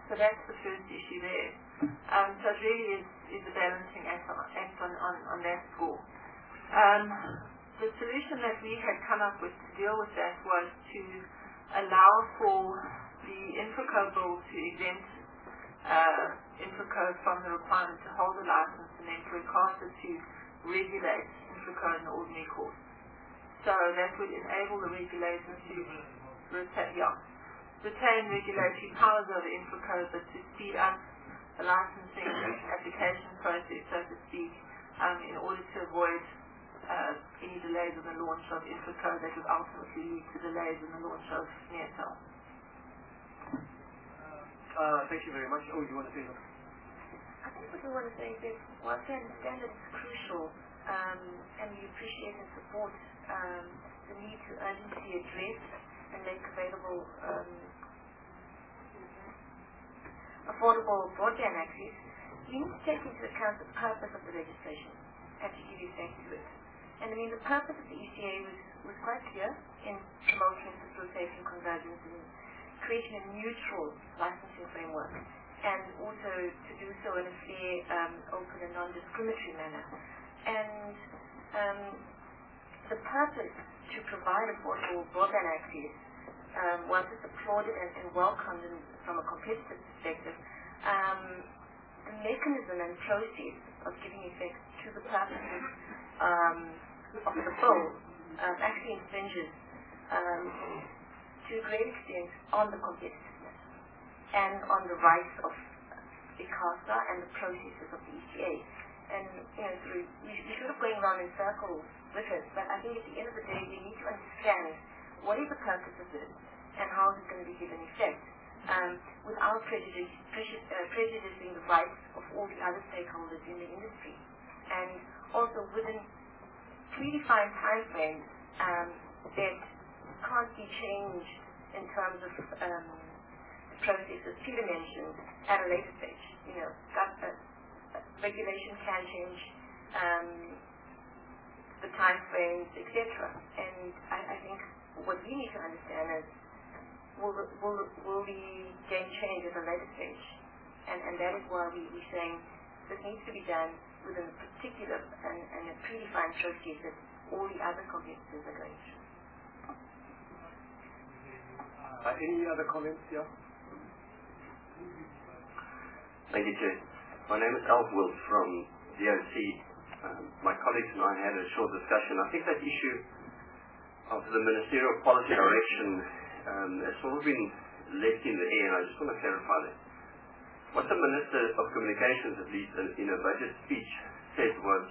L: So that's the first issue there. Um, so it really is, is a balancing act on, act on, on, on that score. Um, the solution that we had come up with to deal with that was to allow for the Infraco bill to exempt uh, Infraco from the requirement to hold a license, and then for ICASA to regulate Infraco in the ordinary course. So that would enable the regulator to retain, yeah, retain regulatory powers over Infraco, but to speed up the licensing application process, so to speak, um, in order to avoid uh, any delays in the launch of Infraco that would ultimately lead to delays in the launch of Neotel.
A: Uh, thank you very much. Oh, you want to say something?
M: I think what we want to say is that whilst we understand that it's crucial um, and we appreciate and support um, the need to urgently address and make available um, affordable broadband access, we need to take into account the purpose of the legislation and to give effect to it. And I mean, the purpose of the E C A was, was quite clear in promoting facilitation convergence and creating a neutral licensing framework, and also to do so in a fair, um, open and non-discriminatory manner. And um, the purpose to provide affordable broadband access, um, once it's applauded and, and welcomed in, from a competitive perspective, um, the mechanism and process of giving effect to the purposes um, of the bill um, actually infringes um, to a great extent on the competitiveness and on the rights of ICASA and the processes of the E C A. And, you know, through, we, we sort of going around in circles with it, but I think at the end of the day, we need to understand what is the purpose of this and how is it going to be given effect, um, without prejudice, prejudice, uh, prejudicing the rights of all the other stakeholders in the industry. And also within predefined time frames um, that can't be changed in terms of um, the processes Peter mentioned at a later stage. You know, got, uh, regulation can change um, the time frames, et cetera. And I, I think what we need to understand is, will, will, will the game change at a later stage? And, and that is why we, we're saying this needs to be done within a particular and, and a predefined process that all the other competitors are going through.
A: Uh, any other comments here?
J: Thank you, Chair. My name is Alf Wills from D O C. Um, my colleagues and I had a short discussion. I think that issue of the ministerial policy direction um, has sort of been left in the air, and I just want to clarify that. What the Minister of Communications, at least in, in her budget speech, said was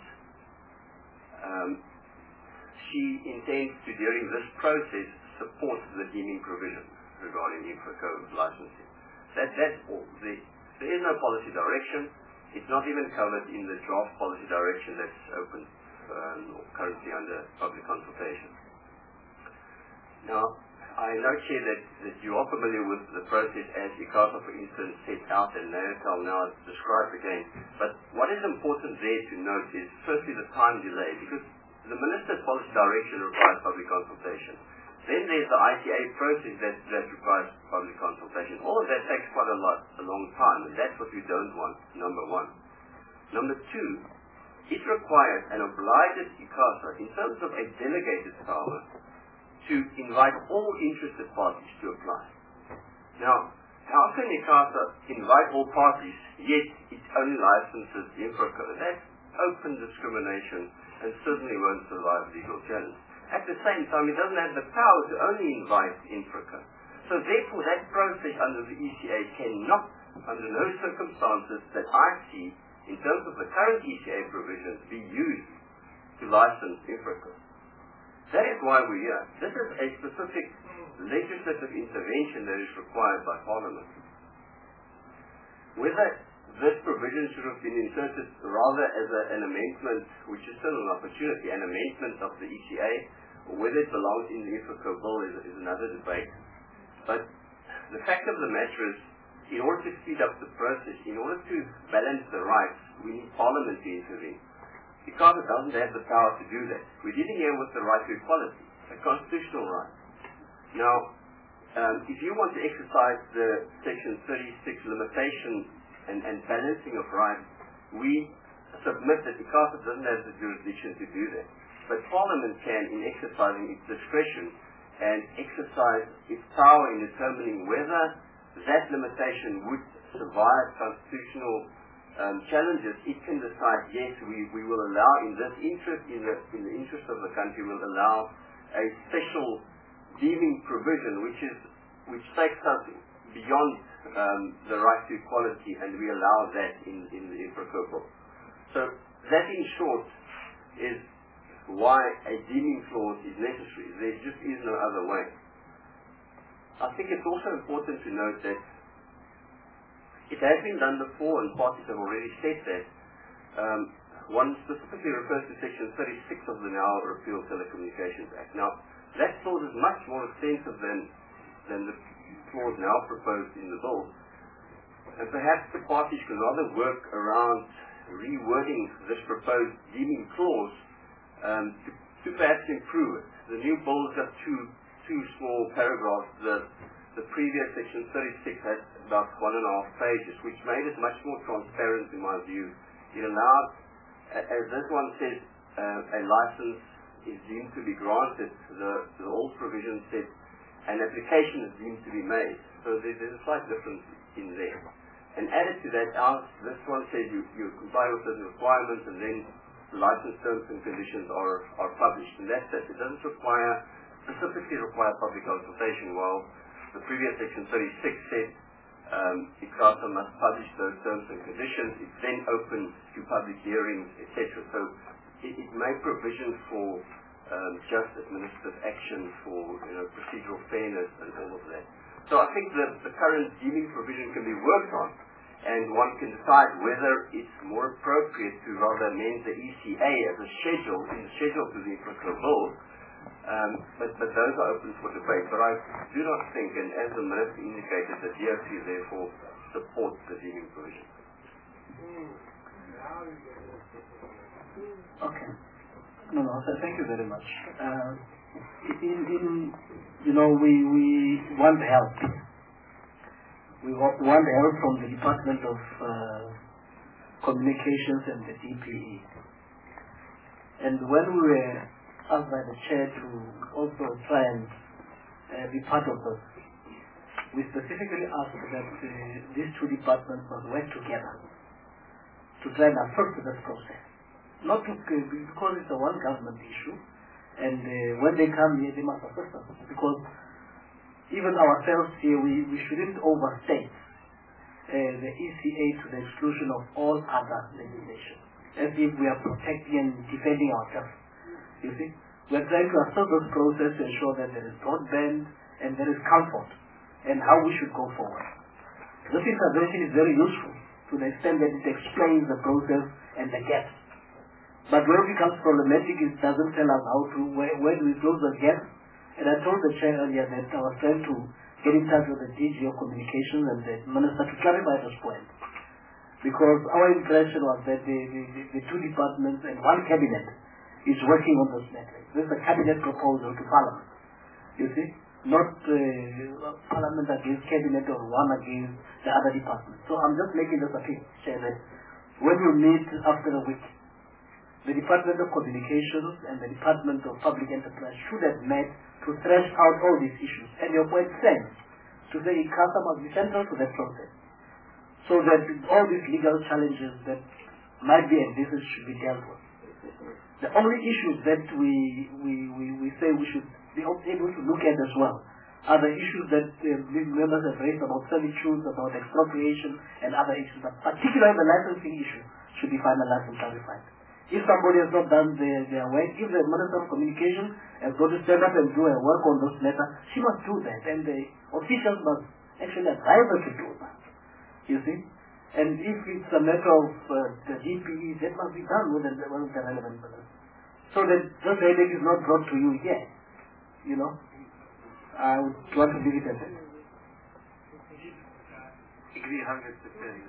J: um, she intends to, during this process, support the deeming provision regarding Infraco licensing. That, that's all. The, there is no policy direction. It's not even covered in the draft policy direction that's open um, or currently under public consultation. Now, I note here that, that you are familiar with the process as ICASA, for instance, set out and Neotel now described again. But what is important there to note is firstly the time delay, because the Minister's policy direction requires public consultation. Then there's the I T A process that, that requires public consultation. All of that takes quite a lot, a long time, and that's what we don't want, number one. Number two, it requires and obliges ICASA, in terms of a delegated power, to invite all interested parties to apply. Now, how can ICASA invite all parties, yet it only licenses Infraco? That's open discrimination and certainly won't survive legal challenge. At the same time, it doesn't have the power to only invite Infraco. So therefore, that process under the E C A cannot, under no circumstances that I see, in terms of the current E C A provisions, be used to license Infraco. That is why we're here. This is a specific legislative intervention that is required by Parliament. Whether this provision should have been inserted rather as a, an amendment, which is still an opportunity, an amendment of the E C A, or whether it belongs in the Infraco bill is, is another debate. But the fact of the matter is, in order to speed up the process, in order to balance the rights, we need Parliament to intervene. ICASA doesn't have the power to do that. We're dealing here with the right to equality, a constitutional right. Now,
N: um, if you want to exercise the Section thirty-six limitation and, and balancing of rights, we submit that ICASA doesn't have the jurisdiction to do that. But Parliament can, in exercising its discretion and exercise its power in determining whether that limitation would survive constitutional um, challenges, it can decide, yes, we, we will allow, in this interest, in the, in the interest of the country, will allow a special deeming provision which is which takes us beyond um, the right to equality, and we allow that in, in the InfraCo Bill. So that, in short, is why a deeming clause is necessary. There just is no other way. I think it's also important to note that it has been done before, and parties have already said that. Um, one specifically refers to Section thirty-six of the now repealed Telecommunications Act. Now, that clause is much more extensive than, than the clause now proposed in the bill. And perhaps the parties could rather work around rewording this proposed deeming clause um, to, to perhaps improve it. The new bill has got two, two small paragraphs. The, the previous Section thirty-six had about one and a half pages, which made it much more transparent in my view. It allowed, as this one says, uh, a license is deemed to be granted. The, the old provision said an application is deemed to be made. So there, there's a slight difference in there. And added to that, our, this one says you, you comply with certain requirements, and then the license terms and conditions are, are published. And that's it. It doesn't require, specifically require public consultation, while the previous Section thirty-six said um, ICASA must publish those terms and conditions. It's then open to public hearings, et cetera. So it, it made provision for um, just administrative action, for you know, procedural fairness and all of that. So I think that the current deeming provision can be worked on, and one can decide whether it's more appropriate to rather amend the E C A as a schedule, in the schedule to the InfraCo Bill. Um, but, but those are open for debate. But I do not think, and as the Minister indicated, that D O C therefore supports the deeming provision.
D: Okay. No, no, so thank you very much. Uh, in, in, you know, we, we want help. We want help from the Department of uh, Communications and the D P E. And when we were asked by the chair to also try and uh, be part of this, we specifically asked that uh, these two departments must work together to try and assist this process. Not to, uh, because it's a one government issue, and uh, when they come here, they must assist us. Because even ourselves here, we, we shouldn't overstate uh, the E C A to the exclusion of all other legislation, as if we are protecting and defending ourselves. You see, we are trying to assist this process to ensure that there is broadband and there is comfort, and how we should go forward. This intervention is very useful to the extent that it explains the process and the gaps. But where it becomes problematic, it doesn't tell us how to, where, where do we close the gap. And I told the chair earlier that I was trying to get in touch with the D G of Communications and the Minister to clarify this point. Because our impression was that the, the, the, the two departments and one cabinet is working on this matter. This is a cabinet proposal to Parliament. You see? Not uh, Parliament against cabinet or one against the other department. So I'm just making this appeal, Chair, that when you meet after a week, the Department of Communications and the Department of Public Enterprise should have met to thresh out all these issues. And your point stands to say ICASA must be central to that process, so that all these legal challenges that might be envisaged should be dealt with. The only issues that we, we, we, we say we should be able to look at as well are the issues that uh, these members have raised about servitude, about expropriation and other issues, but particularly the licensing issue should be finalized and clarified. If somebody has not done their, their work, if the Minister of Communication has got to stand up and do a work on this matter, she must do that, and the officials must actually advise her to do that. You see? And if it's a matter of uh, the D P E, that must be done with the, with the relevant minister. So that this headache is not brought to you yet. You know? I would want to leave it at that.
B: Agree one hundred percent.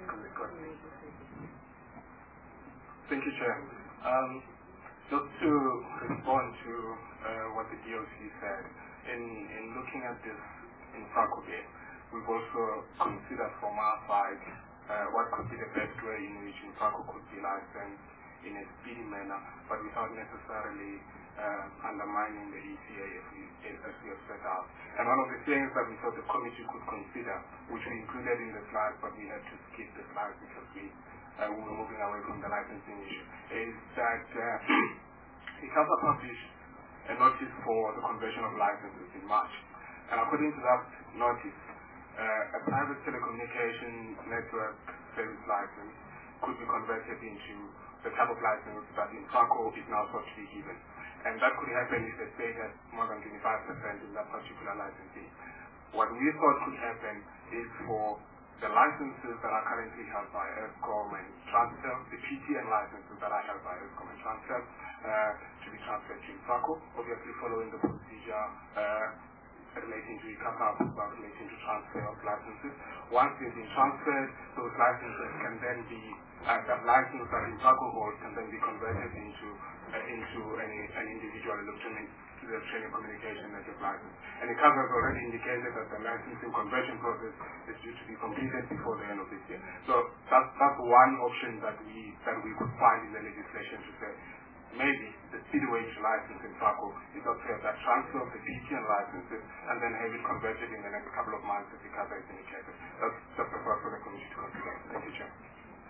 B: Thank you, Chair. Um, just to respond to uh, what the D O C said, in, in looking at this Infraco there. We've also considered from our side uh, what could be the best way in which Infraco could be licensed in a speedy manner, but without necessarily uh, undermining the E C A as we, as we have set out. And one of the things that we thought the committee could consider, which we included in the slides, but we had to skip the slides because we, uh, we were moving away from the licensing issue, is that uh, ICASA published a notice for the conversion of licenses in March. And according to that notice, uh, a private telecommunication network service license could be converted into the type of license that Infraco is now sought to be given. And that could happen if the state has more than twenty-five percent in that particular licensee. What we thought could happen is for the licenses that are currently held by ESCOM and Transtel, the P T N licenses that are held by ESCOM and Transtel, uh, to be transferred to Infraco, obviously following the procedure uh, relating to ICASA, but relating to transfer of licenses. Once they've been transferred, those licenses can then be, uh, that license that Infraco holds can then be converted into uh, into any, an individual electronic, electronic communication network license. And ICASA has already indicated that the licensing conversion process is due to be completed before the end of this year. So that's, that's one option that we, that we could find in the legislation to say, maybe the speedy way to license Infraco is not to have that transfer of the P T N licenses and then have it converted in the next couple of months as ICASA has indicated. That's just a thought for the committee to consider. Thank you, Chair.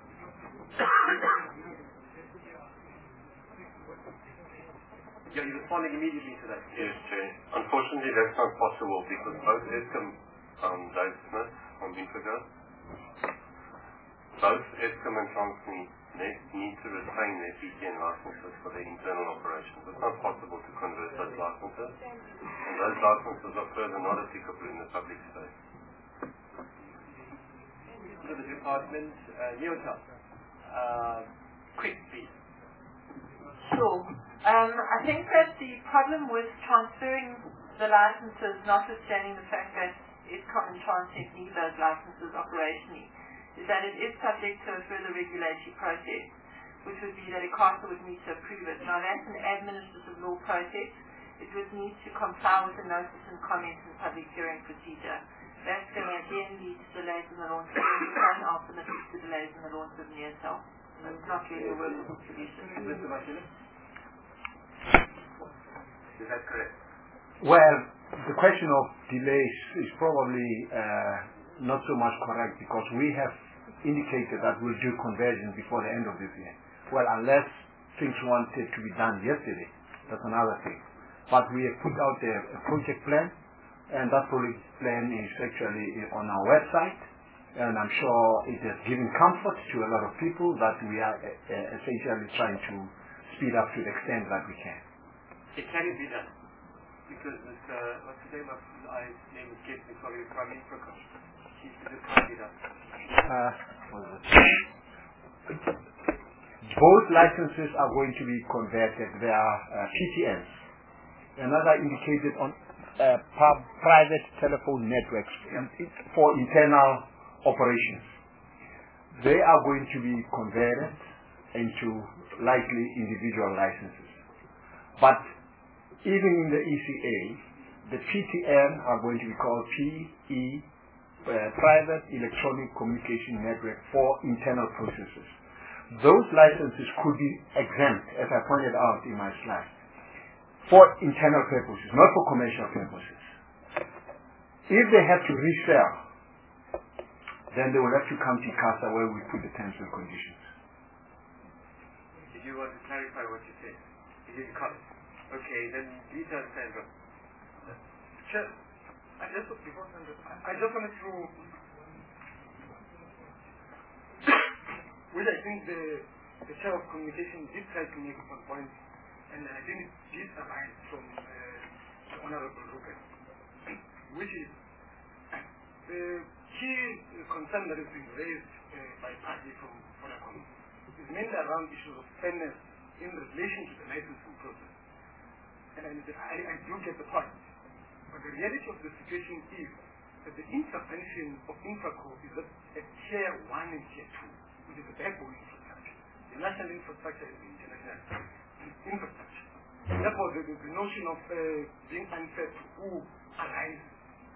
A: Yeah, you're responding immediately to that.
J: Yes, Chair. Unfortunately, that's not possible because both ESCOM, um, Dave Smith from Infraco, both ESCOM and Transnet need to retain their P T N licenses for their internal operations. It's not possible to convert those licenses, and those licenses are further not applicable in the public space.
A: To the department, uh, Nyota, uh, quick please.
L: Sure. Um, I think that the problem with transferring the licenses, notwithstanding the fact that ISCOM and Transnet need those licenses operationally, is that it is subject to a further regulatory process, which would be that ICASA would need to approve it. Now that's an administrative law process. It would need to comply with the notice and comment and public hearing procedure. That's going to again lead to delays in the launch of Neocell and ultimately to delays in the launch of Neocell. So it's not really a workable solution.
A: Mister Mashila? Is that correct?
K: Well, the question of delays is probably uh, not so much correct because we have indicated that we'll do conversion before the end of this year. Well, unless things wanted to be done yesterday, that's another thing. But we have put out a, a project plan, and that project plan is actually on our website, and I'm sure it has given comfort to a lot of people that we are uh, uh, essentially trying to speed up to the extent that we can.
A: It can be done. Because this, uh, what's the name of, I name is Kate Nicole from Infraco. She's the candidate.
K: Uh, both licenses are going to be converted. They are uh, P T Ns. Another indicated on uh, pub- private telephone networks for internal operations. They are going to be converted into likely individual licenses. But even in the E C A, the P T N are going to be called P E, uh, Private Electronic Communication Network for internal processes. Those licenses could be exempt, as I pointed out in my slide, for internal purposes, not for commercial purposes. If they have to resell, then they will have to come to ICASA where we put the terms and conditions.
A: Did you want to clarify what you said? You didn't comment. Okay, then Lisa and Sandra.
C: Chair, I just, before Sandra, I just wanted to, which I think the, the chair of communication did try to make one point, and I think it did arise from uh, the Honorable Rupert, which is uh, the key concern that has been raised uh, by party from Vodacom is mainly around issues of fairness in relation to the licensing process. And I, I do get the point. But the reality of the situation is that the intervention of Infraco is at, at tier one and tier two, which is the backbone infrastructure. The national infrastructure is the international infrastructure. Therefore, the, the, the notion of uh, being unfair to who arises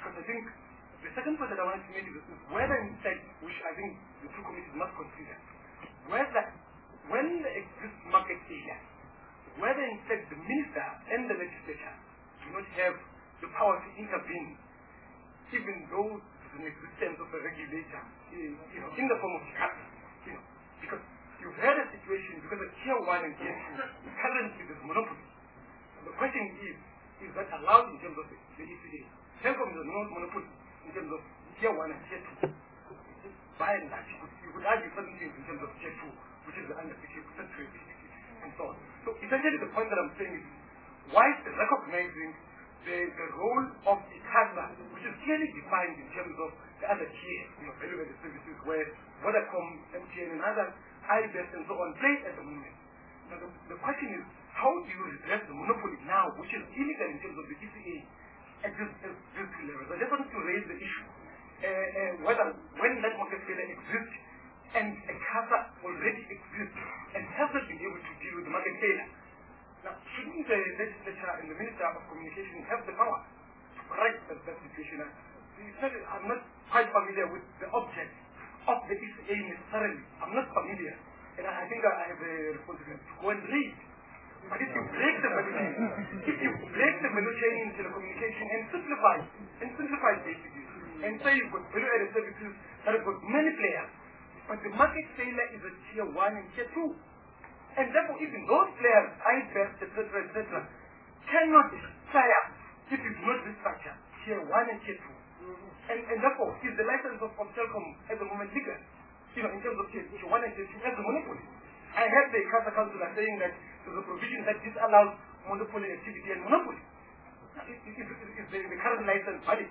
C: because I think the second point that I wanted to make is whether in fact, which I think the two committees must consider, whether when there exists market failure, whether in fact the minister and the legislature do not have the power to intervene, even though there's an existence of a regulator, you know, in the form of CAP, you know, because you've had a situation because of tier one and tier two, currently there's monopoly. The question is, is that allowed in terms of the, the E C A? Telkom is no monopoly in terms of tier one and tier two. By and large, you could, you could argue certain things in terms of tier two, which is the under-security and so on. So essentially the point that I'm saying is, whilst recognizing the, the role of ICASA, which is clearly defined in terms of the other tiers, you know, value-added services where Vodacom, M T N and others, I B S and so on, play at the moment. Now the, the question is, how do you redress the monopoly now, which is illegal in terms of the E C A at this, at this level? So I just wanted to raise the issue, uh, uh, whether when that market failure exists, and a CASA already exists, and has not been able to deal with the market failure. Now, shouldn't the legislature and the Minister of Communication have the power to correct that, that situation? I'm not quite familiar with the object of the E C A necessarily. I'm not familiar. And I think I have a responsibility to go and read. But if you break the value chain, if you break the value chain in telecommunication and simplify, and simplify basically, and say you've got value-added services that have got many players, but the market failure is a tier one and tier two. And therefore, even those players, I B E S, et cetera, et cetera, cannot triumph if you do not restructure tier one and tier two. And, and therefore, is the license of, of Telkom at the moment legal? You know, in terms of tier, tier one and tier two as a monopoly. I heard the CASA councillor saying that there's a provision that disallows monopoly activity and monopoly. Is, is, is, is the, the current license valid?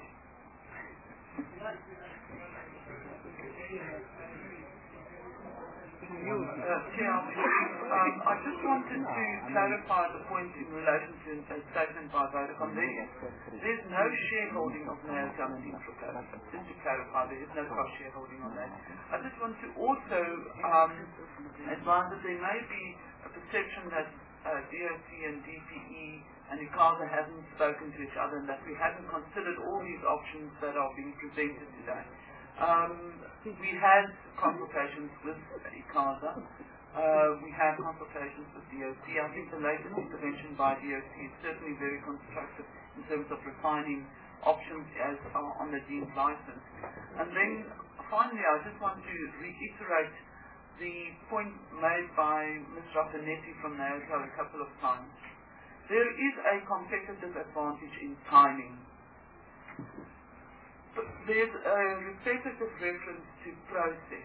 E: You, uh, Chair, um, I just wanted to clarify the point in relation to a statement by Vodacom. There is, there's no shareholding of Nailcom and Infraco. Just to clarify, there is no cross-shareholding on that. I just want to also um, advise that there may be a perception that uh, D O C and D P E and ICASA haven't spoken to each other and that we haven't considered all these options that are being presented today. Um, we had consultations with ICASA. Uh, we had consultations with D O C. I think the latest intervention by D O C is certainly very constructive in terms of refining options as uh, on the deemed license. And then finally, I just want to reiterate the point made by Miz Raffanetti from NAOCO a couple of times. There is a competitive advantage in timing. There's a repetitive reference to process.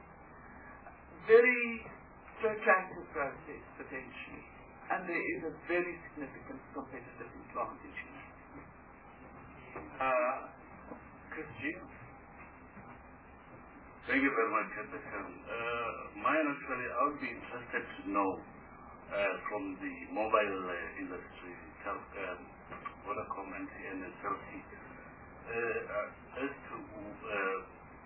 E: Very protracted process, potentially. And there is a very significant competitive advantage here.
J: Uh, Chris G. Thank you very much, Mister Chairman. Uh, mine actually, I would be interested to know uh, from the mobile uh, industry, tel um, Vodacom, M T N, and Telco, Uh, uh, as to, uh,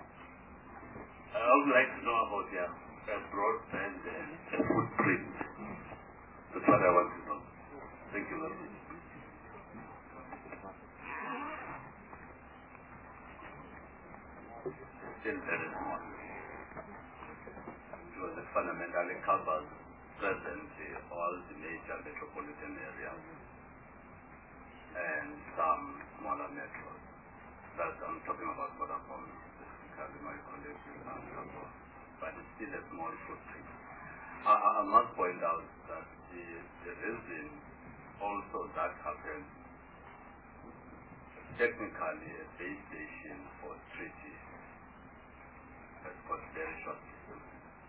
J: I would like to know about their uh, broadband uh, footprint. That's what I want to know. Thank you very much.
N: Still very small. Because it fundamentally covers presently all the major metropolitan areas and some smaller metros. That I'm talking about Vodacom, specifically my colleagues and so on, but it's still a small footprint. I, I must point out that the, the reason also that happens, technically a base station for treaty has got very short distance.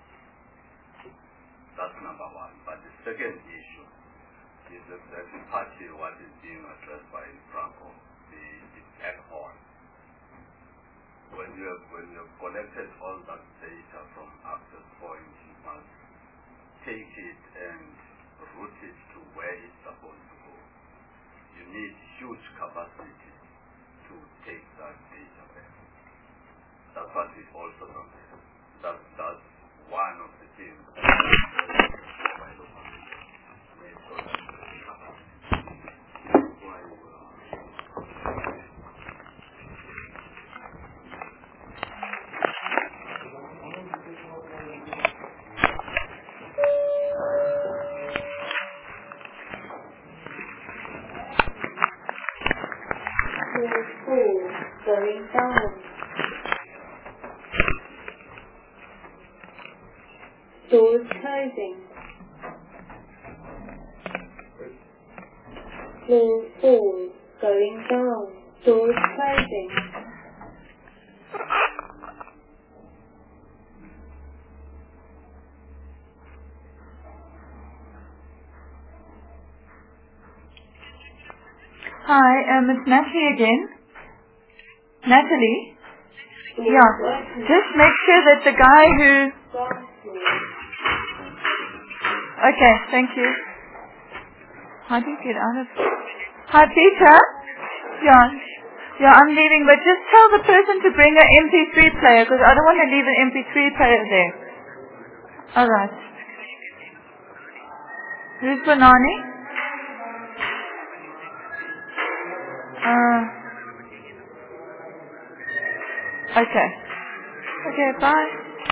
N: That's number one. But the second issue is exactly partly what is being addressed by Franco, the, the backhaul. When you have when you have collected all that data from access points, you must take it and route it to where it's supposed to go. You need huge capacity to take that data back. That's what is also done. That, that's one of the things.
O: going down. Doors closing. Floor four, going down. Doors closing.
P: Hi, um, it's Natalie again. Natalie? Yeah. Just make sure that the guy who... Okay, thank you. How do you get out of... Hi, Peter? Yeah. Yeah, I'm leaving, but just tell the person to bring an M P three player, because I don't want to leave an M P three player there. Alright. Who's Banani? Uh, okay. Okay, bye.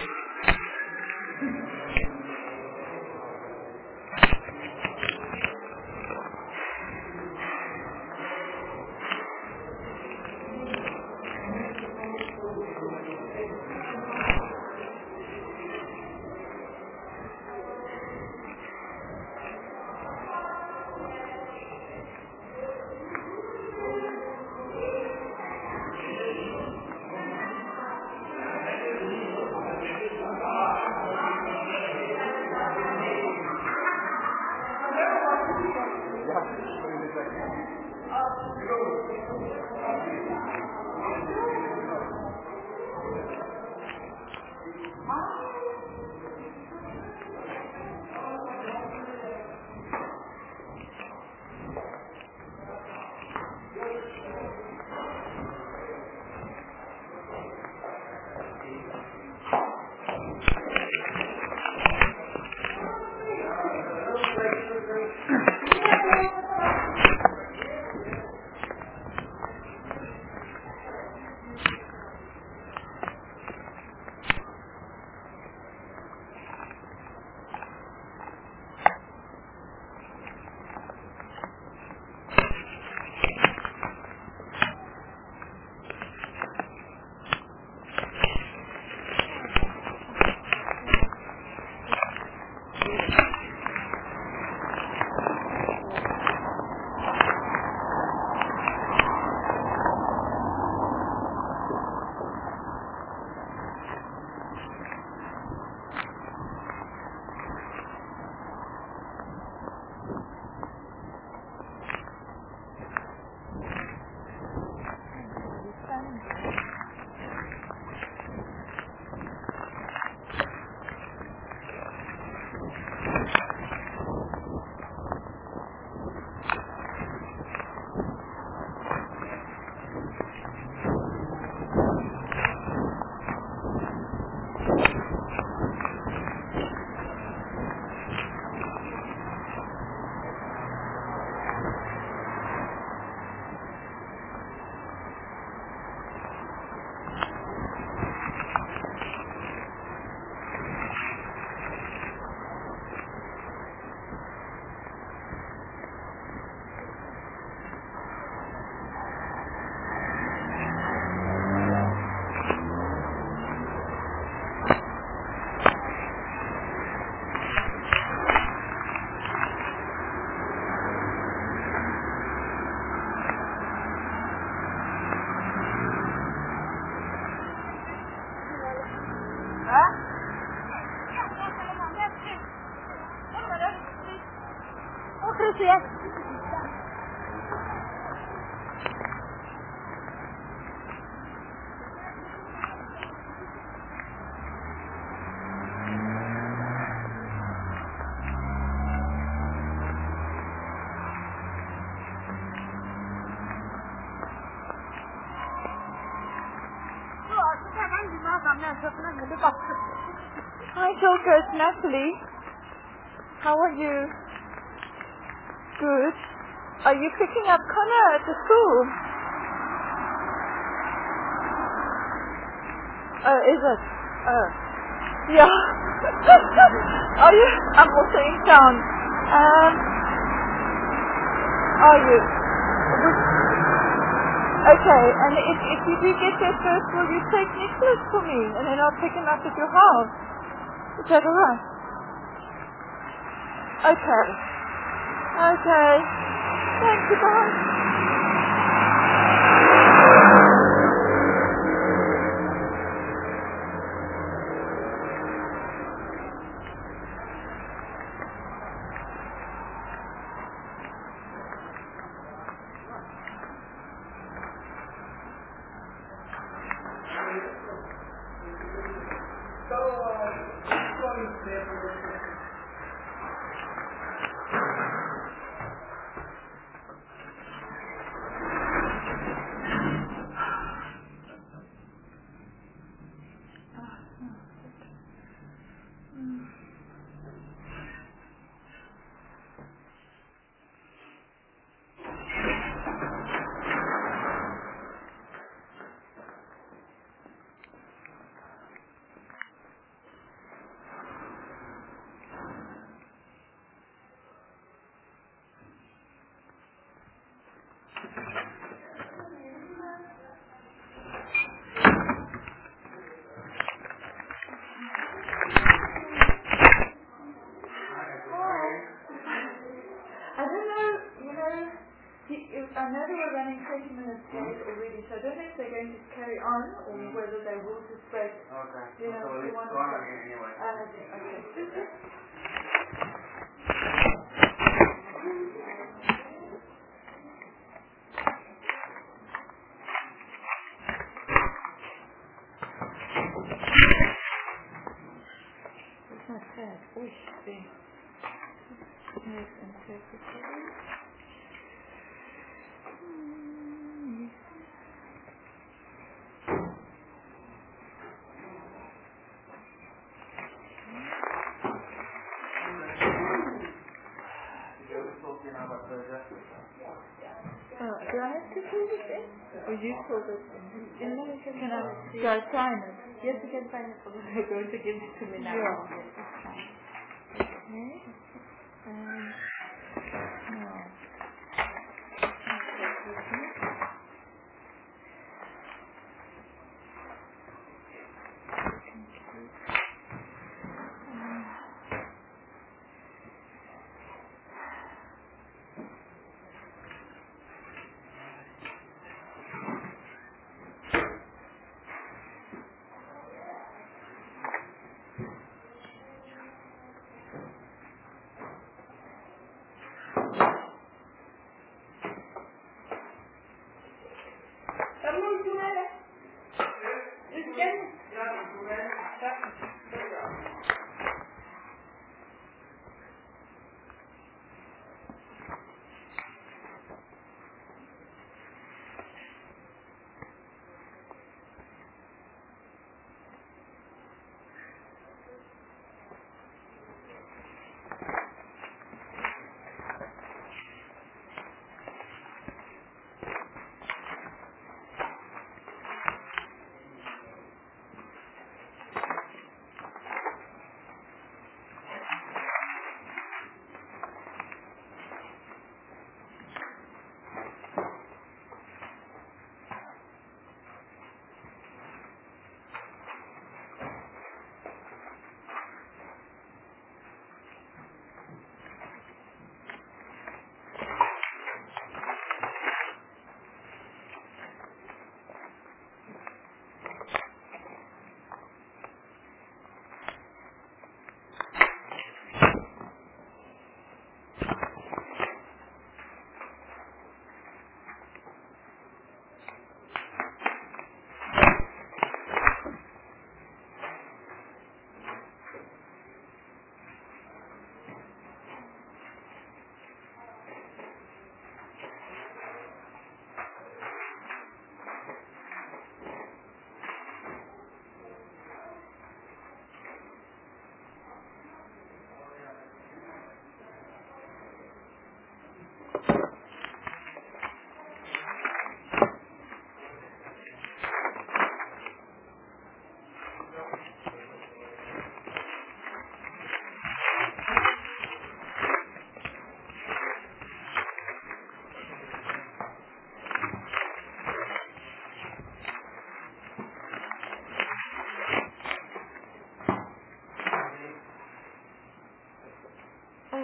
P: Hi, Joker, it's Natalie. How are you? Good. Are you picking up Connor at the school? Oh, is it? Oh. Yeah. Are you? I'm also in town. Um, are you? Okay, and if, if you do get there first, will you take Nicholas for me? And then I'll pick him up at your house. Is that alright? Okay. Okay. Thank you, bye.
Q: I know they were running twenty minutes late already, so I don't know if they're going to carry on or mm. whether they will just break.
A: Okay.
Q: You know,
A: so
Q: if
A: let's
Q: want
A: go
Q: to
A: on again anyway.
Q: Uh, okay.
P: It's not sad. Wish the next interpreter.
Q: Uh, do I have to fill this in? Or you fill this in? In the can I do I sign it? Yes, you can sign it for the they're going to give it to me now.
P: Yeah. Okay. Um, no.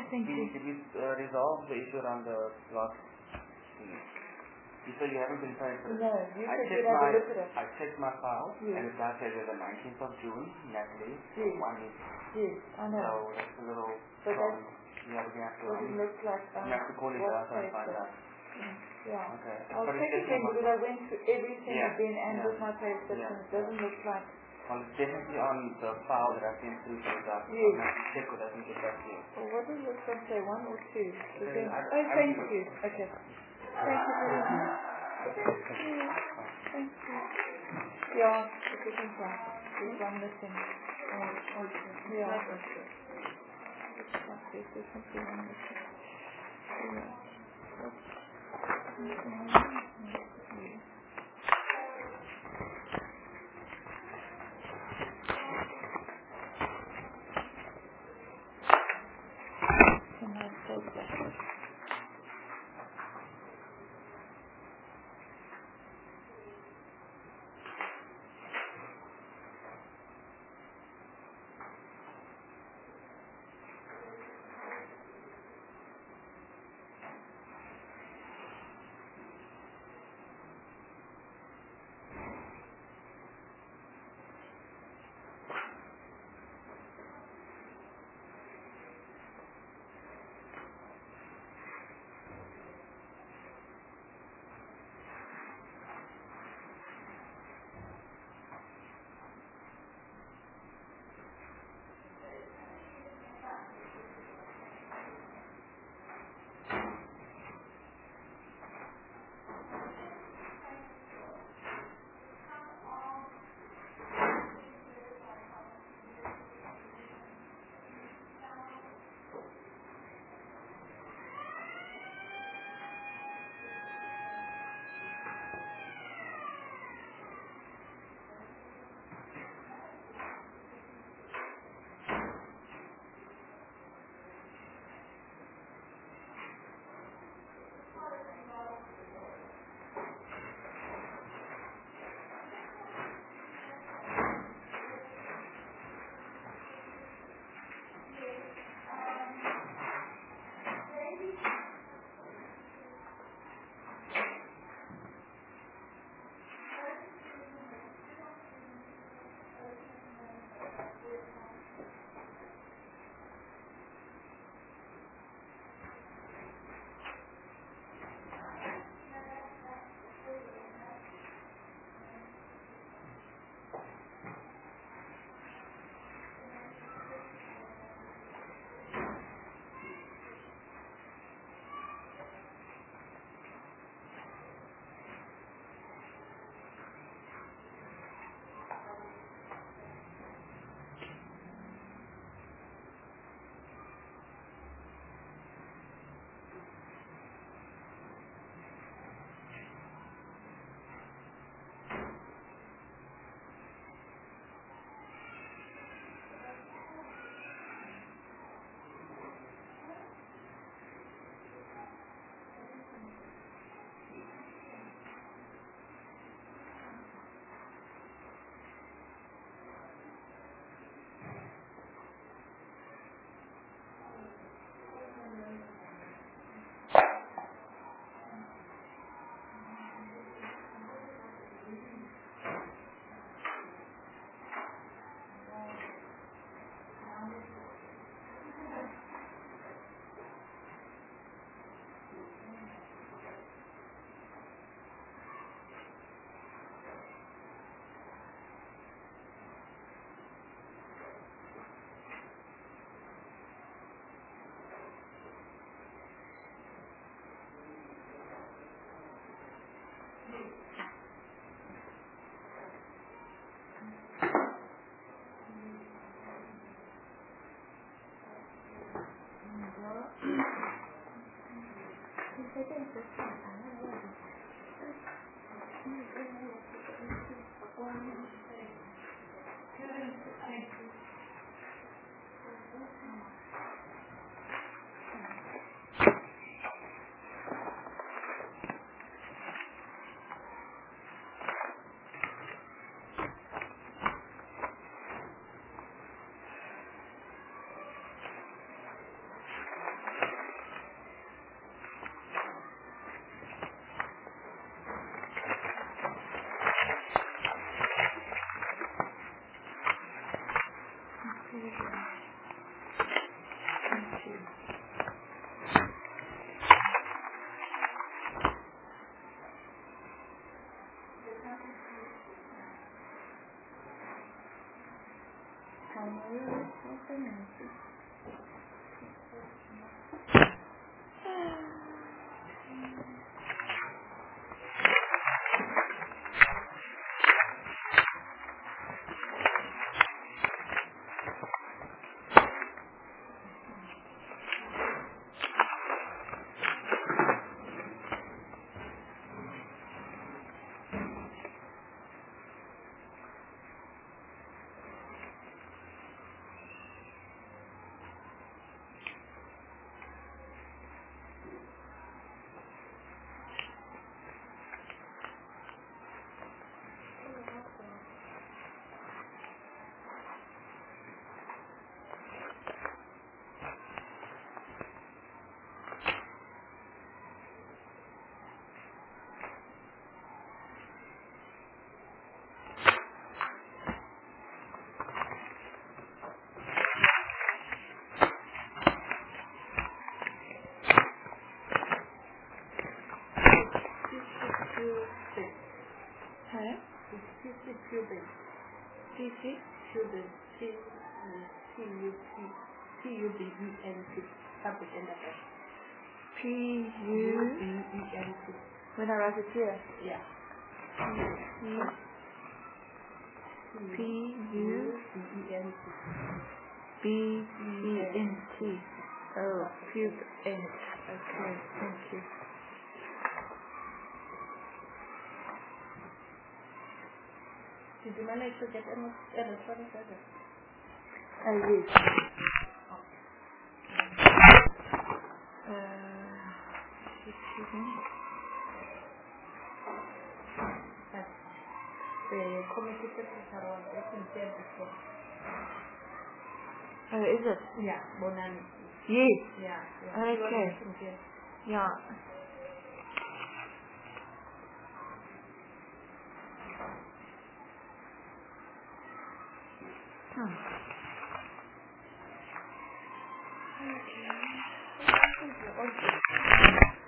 Q: thank you.
R: Did we uh, resolve the issue around the last? You said you haven't been paid for it.
Q: No, you
R: I
Q: said
R: checked
Q: you'd have
R: my,
Q: a look at it.
R: I checked my file,
Q: Yes.
R: and it does say there's the nineteenth of June, Natalie,
Q: Yes.
R: one week.
Q: Yes, I know.
R: So that's a little
Q: So
R: problem. Yeah, we're going to have to,
Q: Does it look like um,
R: we have to call it
Q: what's
R: out and find
Q: paper?
R: out.
Q: Mm, yeah.
R: Okay.
Q: I was
R: But it's
Q: checking
R: definitely
Q: because I went through everything
R: Yeah,
Q: again and
R: yeah.
Q: with my pay slips
R: Yeah,
Q: and it doesn't look like.
R: Well, it's definitely on the file that I sent through for the doc.
Q: Yes.
R: I'm going to check with that and get back to you.
Q: Well, what does this one say? One or two?
R: Okay,
Q: Then,
R: I-
Q: oh,
R: I-
Q: thank you. Okay. Thank you very much. Thank you. Thank you. Yeah, it isn't right. There's one missing. Oh, okay. Yeah. It's not this. There's simply one missing. Yeah. Yeah. Can I take that?
P: Thank you.
Q: P C? Pubent. P U P U B E N T. Public enterprise.
P: P U
Q: B E N T.
P: When I write it here?
Q: Yeah.
P: P U
Q: B E N T.
P: B E N T. Oh, pubent. Okay, thank you.
Q: Did you manage to get an electronic version?
P: Uh, yes. Uh, excuse me.
Q: Yes. The committee secretary was written there before.
P: Oh, is it?
Q: Yeah, Bonani.
P: Yes.
Q: Yeah. yeah.
P: Okay. Yeah. Hmm. Okay.